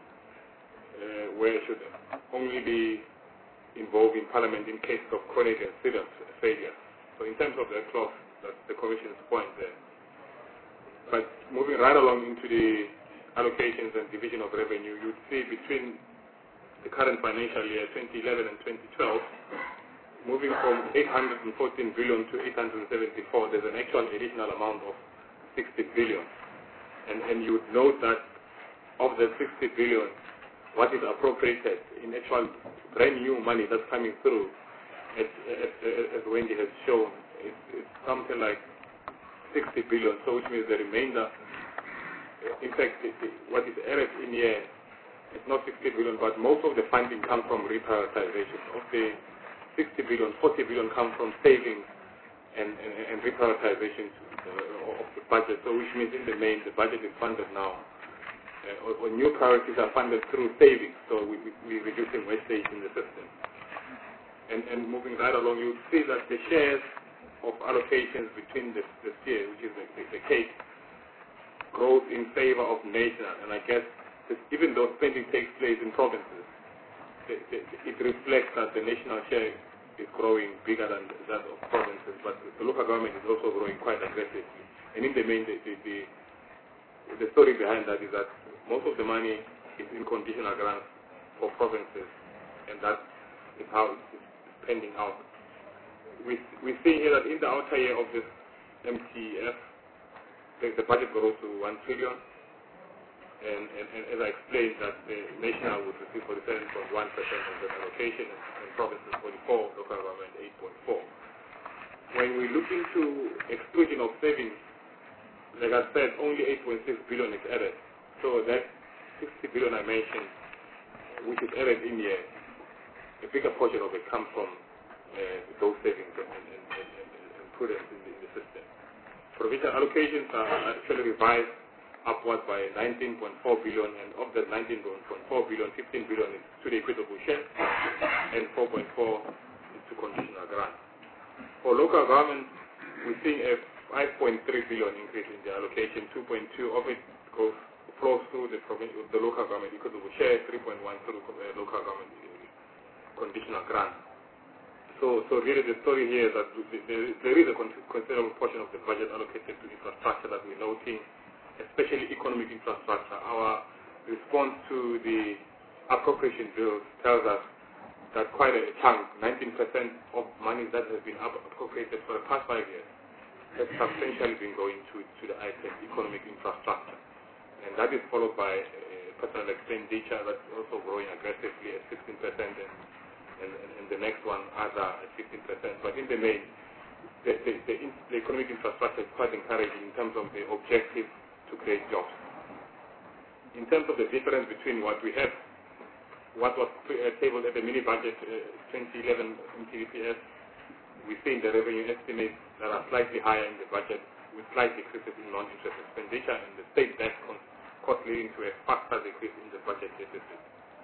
uh, where it should only be involved in Parliament in case of chronic and serious failure. So in terms of the clause, that's the Commission's point there. But moving right along into the allocations and division of revenue, you'd see between the current financial year, twenty eleven and twenty twelve, moving from eight hundred fourteen billion to eight hundred seventy-four, there's an actual additional amount of sixty billion. And, and you would note that of the sixty billion, what is appropriated in actual brand new money that's coming through, as, as, as Wendy has shown, it's, it's something like sixty billion, so which means the remainder, in fact, it, it, what is added in here, it's not sixty billion, but most of the funding comes from reprioritization. Of the sixty billion, forty billion come from savings and, and, and reprioritization uh, of the budget, so which means in the main, the budget is funded now. Uh, or, or new priorities are funded through savings, so we, we, we're reducing wastage in the system. And, and moving right along, you see that the shares of allocations between the, the sphere, which is the, the, the cake, grows in favor of national. And I guess that even though spending takes place in provinces, the, the, it reflects that the national share is growing bigger than that of provinces, but the local government is also growing quite aggressively. And in the main, the, the, the, the story behind that is that most of the money is in conditional grants for provinces, and that is how it's pending out. We, we see here that in the outer year of this M T F, the, the budget grows to one trillion, and, and, and as I explained, that the national would receive forty-seven point one percent of the allocation, and provinces forty-four, local government eight point four. When we look into exclusion of savings, like I said, only eight point six billion is added. So that sixty billion I mentioned, which is added in here, a bigger portion of it comes from uh, those savings and, and, and, and, and prudence in the, in the system. Provincial allocations are actually revised upwards by nineteen point four billion, and of that nineteen point four billion, fifteen billion is to the equitable share, and four point four is to conditional grants. For local government, we're seeing a five point three billion increase in the allocation. two point two of it goes flows through the provincial, the local government equitable share, three point one through uh, local government conditional grants. So, so really the story here is that there, there is a considerable portion of the budget allocated to infrastructure that we're noting, especially economic infrastructure. Our response to the appropriation bill tells us that quite a chunk, nineteen percent of money that has been appropriated for the past five years, has substantially been going to, to the item economic infrastructure. And that is followed by uh, personal expenditure that's also growing aggressively at sixteen percent, and, and, and the next one, other, at fifteen percent. But in the main, the, the, the, the economic infrastructure is quite encouraging in terms of the objective to create jobs. In terms of the difference between what we have, what was uh, tabled at the mini budget uh, twenty eleven M T D P S, we see in the revenue estimates that are slightly higher in the budget, with slight decreases in non-interest expenditure, and the state debt cost leading to a faster decrease in the budget deficit.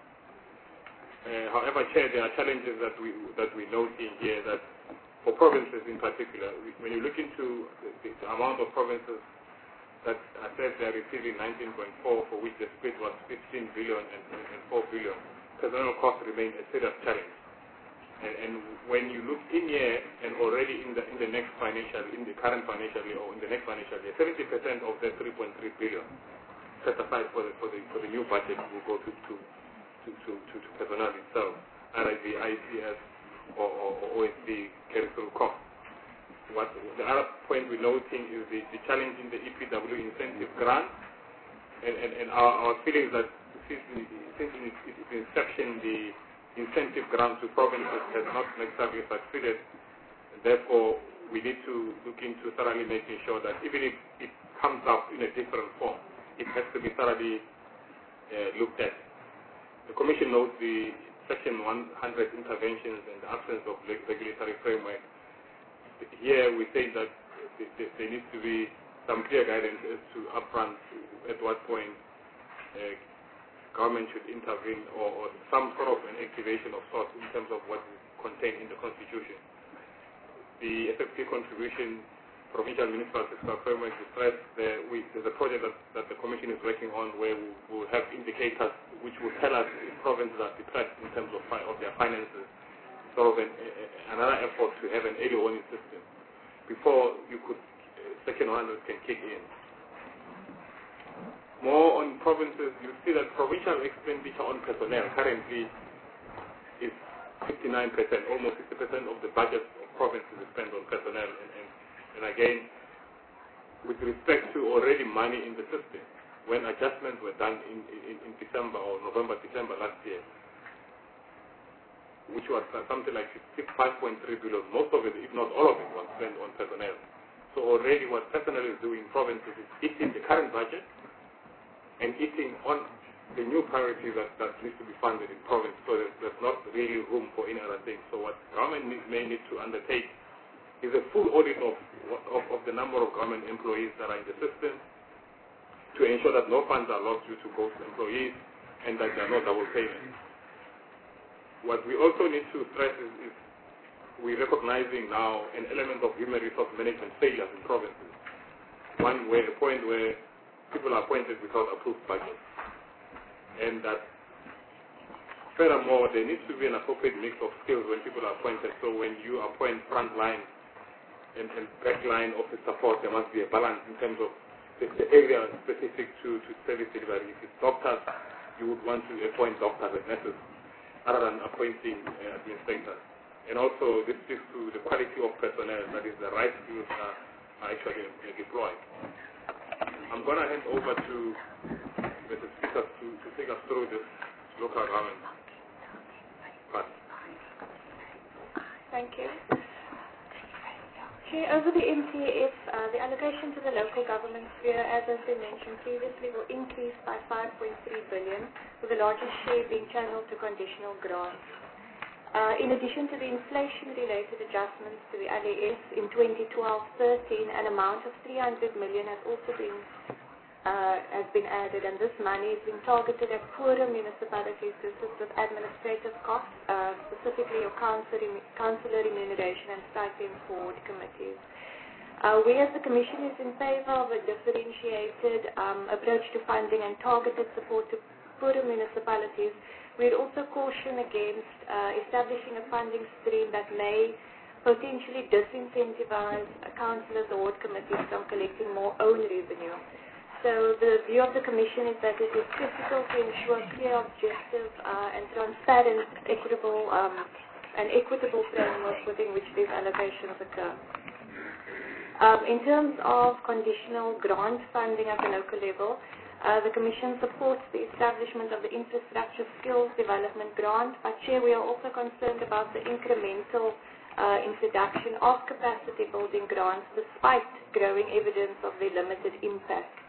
Uh, however, Chair, there are challenges that we that we note in here, that for provinces in particular, when you look into the, the amount of provinces that are said they are receiving nineteen point four, for which the split was fifteen billion and, and four billion, personnel costs remain a serious challenge. And, and when you look in here, and already in the in the next financial, in the current financial year or in the next financial year, seventy percent of the three point three billion set aside for the for the for the new budget will go to to to to, to, to personnel itself, either the I C S or, or, or O S D carry through costs. What the other point we're noting is the, the challenge in the E P W incentive grant, and and, and our, our feeling is that since, since in its inception the incentive grant to provinces has not necessarily succeeded. Therefore, we need to look into thoroughly making sure that even if it comes up in a different form, it has to be thoroughly uh, looked at. The Commission notes the Section one hundred interventions and the absence of regulatory framework. Here we say that there needs to be some clear guidance as to upfront at what point uh, government should intervene, or, or some sort of an activation of sorts in terms of what is contained in the Constitution. the S F P contribution, provincial municipal fiscal framework, the stress, the, we, there's a project that, that the Commission is working on where we will have indicators which will tell us if provinces are depressed in terms of, fi of their finances. Sort of an, a, another effort to have an early warning system before you could, uh, Section one hundred can kick in. More on provinces, you see that provincial expenditure on personnel currently is fifty-nine percent, almost sixty percent of the budget of provinces is spent on personnel. And, and, and again, with respect to already money in the system, when adjustments were done in, in, in December or November, December last year, which was something like five point three billion, most of it, if not all of it, was spent on personnel. So already what personnel is doing in provinces is eating the current budget and eating on the new priorities that, that needs to be funded in province. So there's, there's not really room for any other thing. So what government need, may need to undertake is a full audit of, of, of the number of government employees that are in the system to ensure that no funds are lost due to both employees and that there are no double payments. What we also need to stress is, is we're recognizing now an element of human resource management failures in provinces. One where a point where people are appointed without approved budgets. And that furthermore, there needs to be an appropriate mix of skills when people are appointed. So when you appoint frontline and, and backline office support, there must be a balance in terms of the, the area specific to, to service delivery. If it's doctors, you would want to appoint doctors and nurses other than appointing uh, administrators. And also, this speaks to the quality of personnel, that is, the right skills are, are actually uh, deployed. I'm going to hand over to the speaker to, to take us through this local government part. Thank you. Chair, over the M T F, uh, the allocation to the local government sphere, as has been mentioned previously, will increase by five point three billion dollars, with the largest share being channeled to conditional grants. Uh, in addition to the inflation-related adjustments to the L A S in twenty twelve thirteen, an amount of three hundred million dollars has also been uh, has been added, and this money is being targeted at poorer municipalities to assist with administrative costs, uh, specifically your councillor remuneration and stipend for ward committees. Uh, we as the Commission is in favour of a differentiated um, approach to funding and targeted support to poorer municipalities. We would also caution against uh, establishing a funding stream that may potentially disincentivize uh, councillors or ward committees from collecting more own revenue. So the view of the Commission is that it is critical to ensure clear, objective, uh, and transparent, equitable, um, and equitable framework within which these allocations occur. Um, in terms of conditional grant funding at the local level, uh, the Commission supports the establishment of the Infrastructure Skills Development Grant, but Chair, we are also concerned about the incremental uh, introduction of capacity building grants despite growing evidence of their limited impact.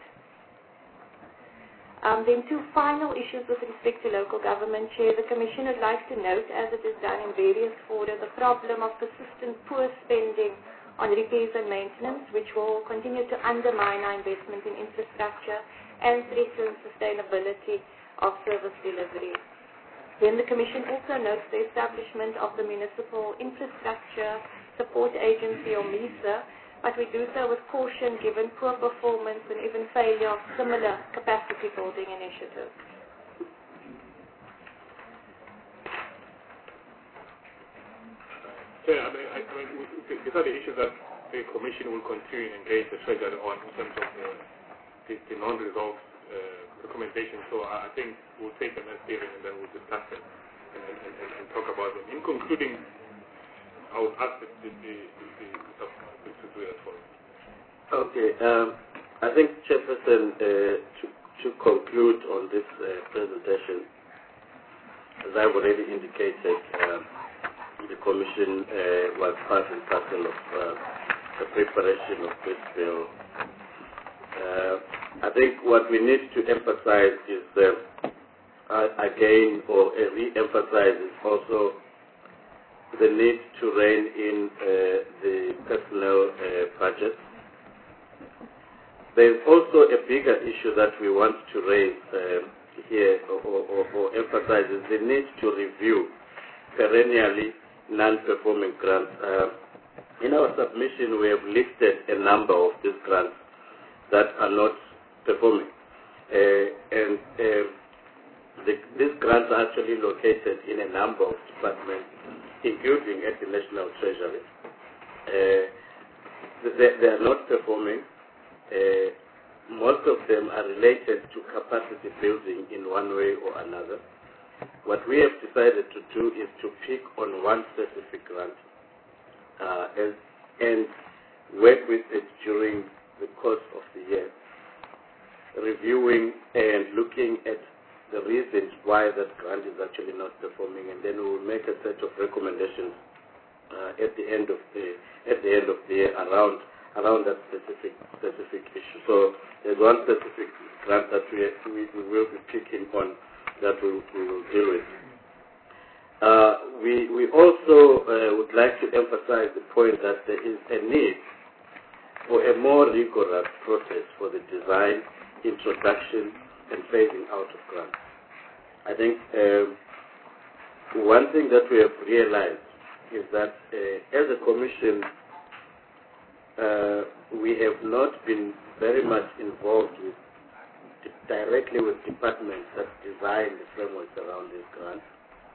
Um, then two final issues with respect to local government, Chair. The Commission would like to note, as it is done in various fora, the problem of persistent poor spending on repairs and maintenance, which will continue to undermine our investment in infrastructure and threaten sustainability of service delivery. Then the Commission also notes the establishment of the Municipal Infrastructure Support Agency, or MISA, but we do so with caution given poor performance and even failure of similar capacity building initiatives. Yeah, I mean, I, I mean, these are the issues that the Commission will continue to engage the Treasury on in terms of the, the, the non-resolved uh, recommendations. So I, I think we'll take them as hearing and then we'll discuss them and, and, and, and talk about them. In concluding, I would ask the, the, the, the, the to do that for us. Okay, um, I think, Chairperson, uh, to, to conclude on this uh, presentation, as I've already indicated, uh, the Commission uh, was part and parcel of uh, the preparation of this bill. Uh, I think what we need to emphasize is, uh, uh, again, or uh, re-emphasize is also the need to rein in uh, the personnel uh, budget. There is also a bigger issue that we want to raise uh, here or, or, or emphasize is the need to review perennially non-performing grants. Uh, in our submission, we have listed a number of these grants that are not performing. Uh, and uh, the, these grants are actually located in a number of departments, including at the National Treasury. Uh, they, they are not performing. Uh, most of them are related to capacity building in one way or another. What we have decided to do is to pick on one specific grant uh, and, and work with it during the course of the year, reviewing and looking at the reasons why that grant is actually not performing, and then we will make a set of recommendations uh, at the end of the at the end of the year around around that specific specific issue. So there's one specific grant that we we, we will be picking on that we, we will deal with. Uh, we we also uh, would like to emphasize the point that there is a need for a more rigorous process for the design, introduction, and phasing out of grants. I think um, one thing that we have realized is that uh, as a commission, uh, we have not been very much involved with directly with departments that design the frameworks around these grants.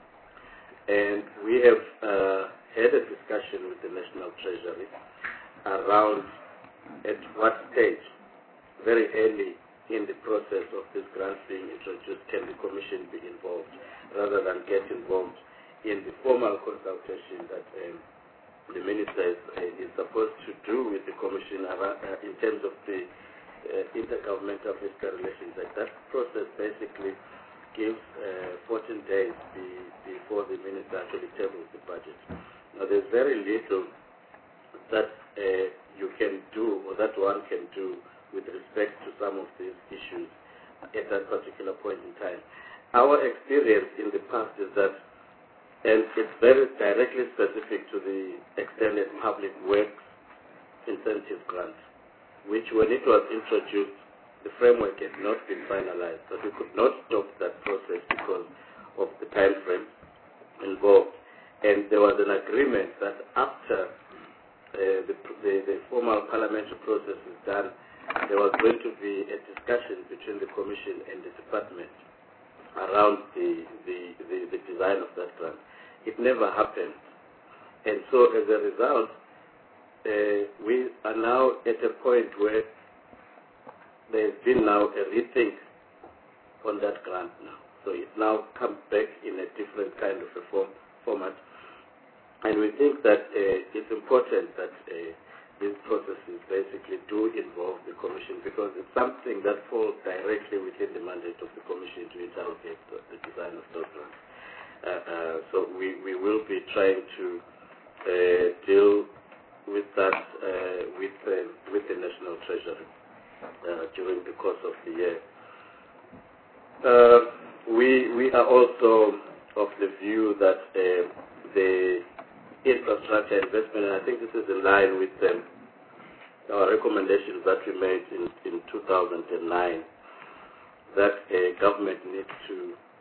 And we have uh, had a discussion with the National Treasury around at what stage, very early in the process of this grant being introduced, can the Commission be involved, rather than get involved in the formal consultation that um, the Minister is, uh, is supposed to do with the Commission around, uh, in terms of the uh, Intergovernmental Fiscal Relations Act. That process basically gives uh, fourteen days be, before the Minister actually tables the budget. Now, there's very little that uh, you can do, or that one can do, with respect to some of these issues at that particular point in time. Our experience in the past is that, and it's very directly specific to the extended public works incentive grant, which when it was introduced, the framework had not been finalized, but we could not stop that process because of the time frame involved. And there was an agreement that after uh, the, the, the formal parliamentary process is done, there was going to be a discussion between the Commission and the Department around the, the, the, the design of that grant. It never happened. And so as a result, uh, we are now at a point where there's been now a rethink on that grant now. So it now comes back in a different kind of a form, format. And we think that uh, it's important that uh, these processes basically do involve the Commission, because it's something that falls directly within the mandate of the Commission to interrogate the, the design of those grants. Uh, uh, so we, we will be trying to uh, deal with that uh, with, uh, with the National Treasury uh, during the course of the year. Uh, we, we are also of the view that uh, the infrastructure investment, and I think this is in line with um, our recommendations that we made in, in two thousand nine, that uh, government needs to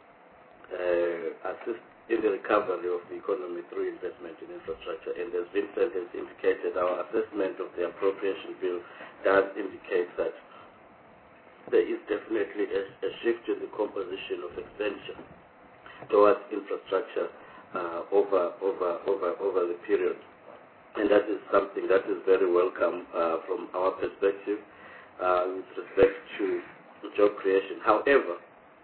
uh, assist in the recovery of the economy through investment in infrastructure. And as Vincent has indicated, our assessment of the appropriation bill does indicate that there is definitely a, a shift in the composition of expenditure towards infrastructure Uh, over over over over the period, and that is something that is very welcome uh, from our perspective uh, with respect to job creation. However,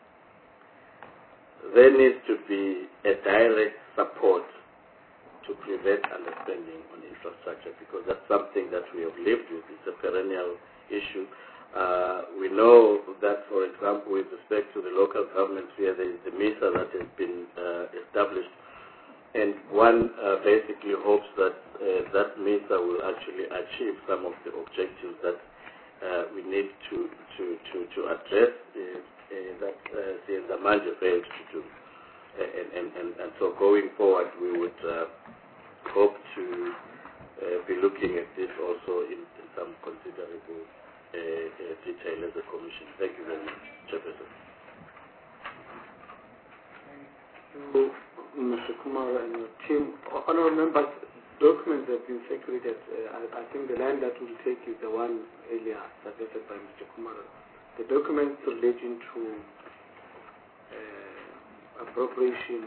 there needs to be a direct support to prevent underspending on infrastructure, because that's something that we have lived with. It's a perennial issue. Uh, we know that, for example, with respect to the local government sphere, there is the MISA that has been uh, established. And one uh, basically hopes that uh, that MISA will actually achieve some of the objectives that uh, we need to to to, to address uh, uh, that uh, the Manje failed to do. Uh, and, and, and, and so going forward, we would uh, hope to uh, be looking at this also in, in some considerable uh, uh, detail as a Commission. Thank you very much, Chairperson. Thank you, Mister Kumar and your team. Honourable members, documents have been circulated. Uh, I, I think the line that will take is the one earlier suggested by Mister Kumara. The documents relating to uh, appropriation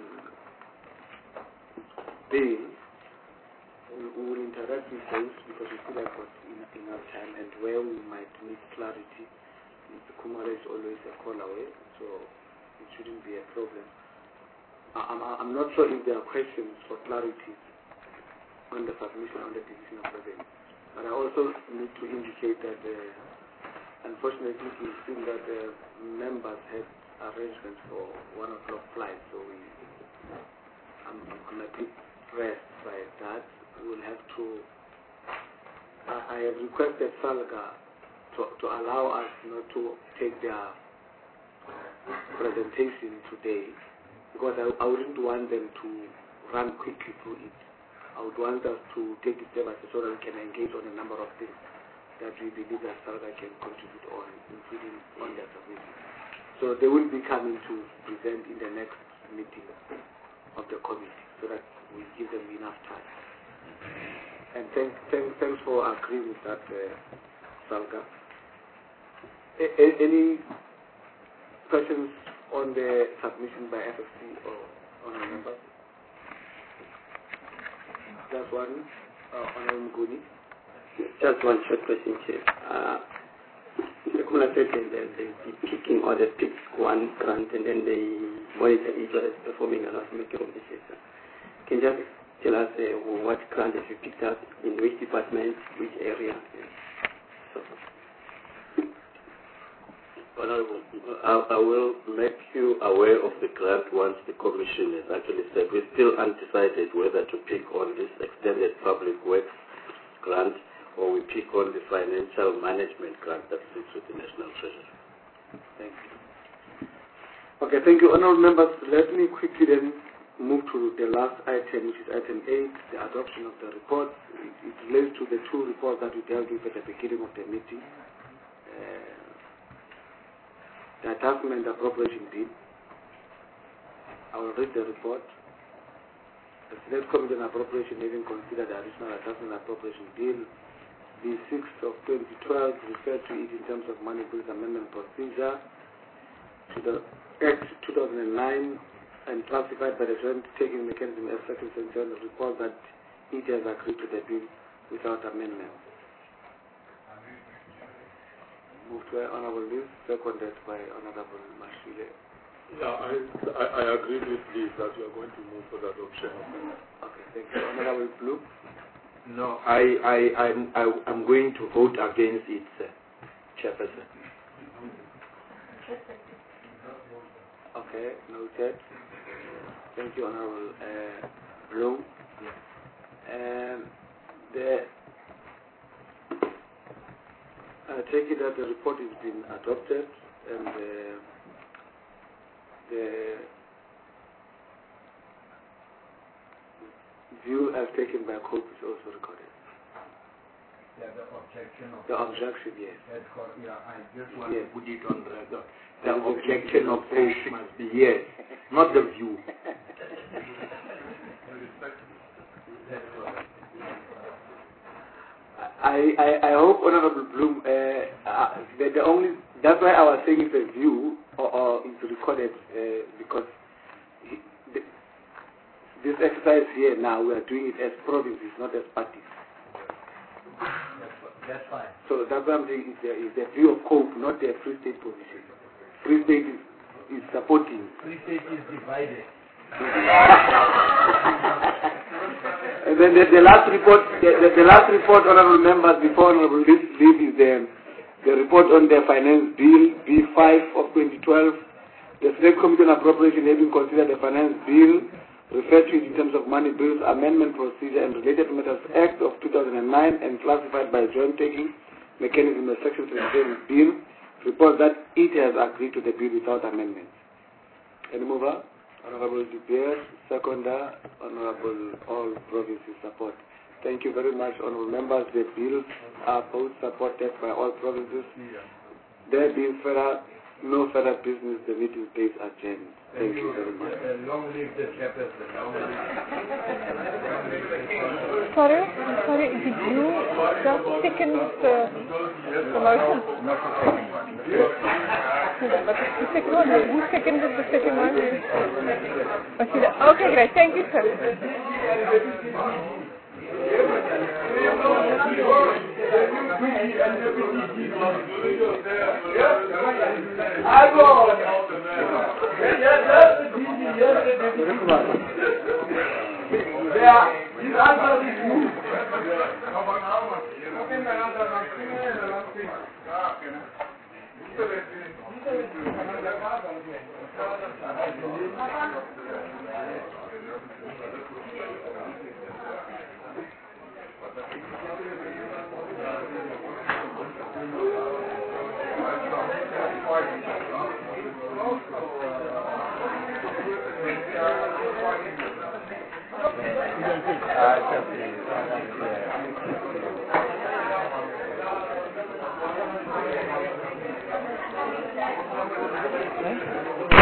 bill, we will interact with those because we feel like got enough time, and where we might need clarity, Mister Kumara is always a call away, so it shouldn't be a problem. I'm, I'm not sure if there are questions for clarity on the submission on the division of revenue. But I also need to indicate that, uh, unfortunately, it seems that uh, members have arrangements for one o'clock flight, so we, I'm, I'm a bit pressed by that. We'll have to, I, I have requested Salga to, to allow us not to take their presentation today, because I, I wouldn't want them to run quickly through it. I would want us to take it step by step so that we can engage on a number of things that we believe that Salga can contribute on, including on their submission. So they will be coming to present in the next meeting of the committee so that we give them enough time. And thank, thank, thanks for agreeing with that, uh, Salga. A, a, any questions on the submission by F F C or on the members? That's one. Uh, Honorable Mguni. Just one short question, Chair. Uh, the Kumula said that the, the picking or the pick one grant and then they monitor each other performing and not making of the system. Can you just tell us uh, what grant have you picked up, in which department, which area? Yeah. So. Honorable, I, I will make you aware of the grant once the Commission has actually said. We're still undecided whether to pick on this extended public works grant or we pick on the financial management grant that sits with the National Treasury. Thank you. Okay, thank you, honorable members. Let me quickly then move to the last item, which is item eight, the adoption of the report. It, it relates to the two reports that we dealt with at the beginning of the meeting. Uh, The attachment appropriation bill. I will read the report. The Senate Committee on Appropriation having considered the additional attachment appropriation bill, the sixth of twenty twelve, referred to it in terms of money bills amendment procedure to the Act two thousand nine and classified by the Joint Taking Mechanism as Section seventy-seven, report that it has agreed to the bill without amendment. Moved by Honorable Liz, seconded by Honorable Mashile. Yeah, I, I, I agree with Liz that you are going to move for the adoption. Okay, thank you. Honorable Blue? No, I, I, I'm, I, I'm going to vote against it, uh, Chairperson. Okay, noted. Thank you, Honorable uh, Bloom. Um, the I take it that the report has been adopted and uh, the view as taken by Cope is also recorded. Yeah, the objection of... The objection, yes. That's correct. Yeah, I just want yes. to put it on record. The objection of Cope must be yes, not the view. I, I, I hope, Honorable Bloom, uh, uh, the, the only, that's why I was saying it's a view or, or it's recorded uh, because he, the, this exercise here now, we are doing it as provinces, not as parties. That's fine. So that's why I'm saying it's the, it's the view of Cope, not the Free State position. Free State is, is supporting. Free State is divided. And then the, the last report, the, the, the last report, honorable members, before honorable leave is the, the report on the finance bill B five of twenty twelve. The Senate Committee on Appropriation having considered the finance bill, referred to it in terms of money bills, amendment procedure and related matters Act of two thousand nine and classified by joint taking mechanism of Section seventy-seven bill, report that it has agreed to the bill without amendments. Any mover? Honorable De Beers, seconder, Honorable all provinces support. Thank you very much, honorable members. The bills are both supported by all provinces. There being further, no further business, the meeting stays adjourned. Thank, Thank you very much. Long live the chairperson. Long live. sorry, I'm sorry, did you just second the, the motion? Not the second one. But the second one, who seconded the second one? Okay, great. Thank you, sir. His answer is moved. Uh,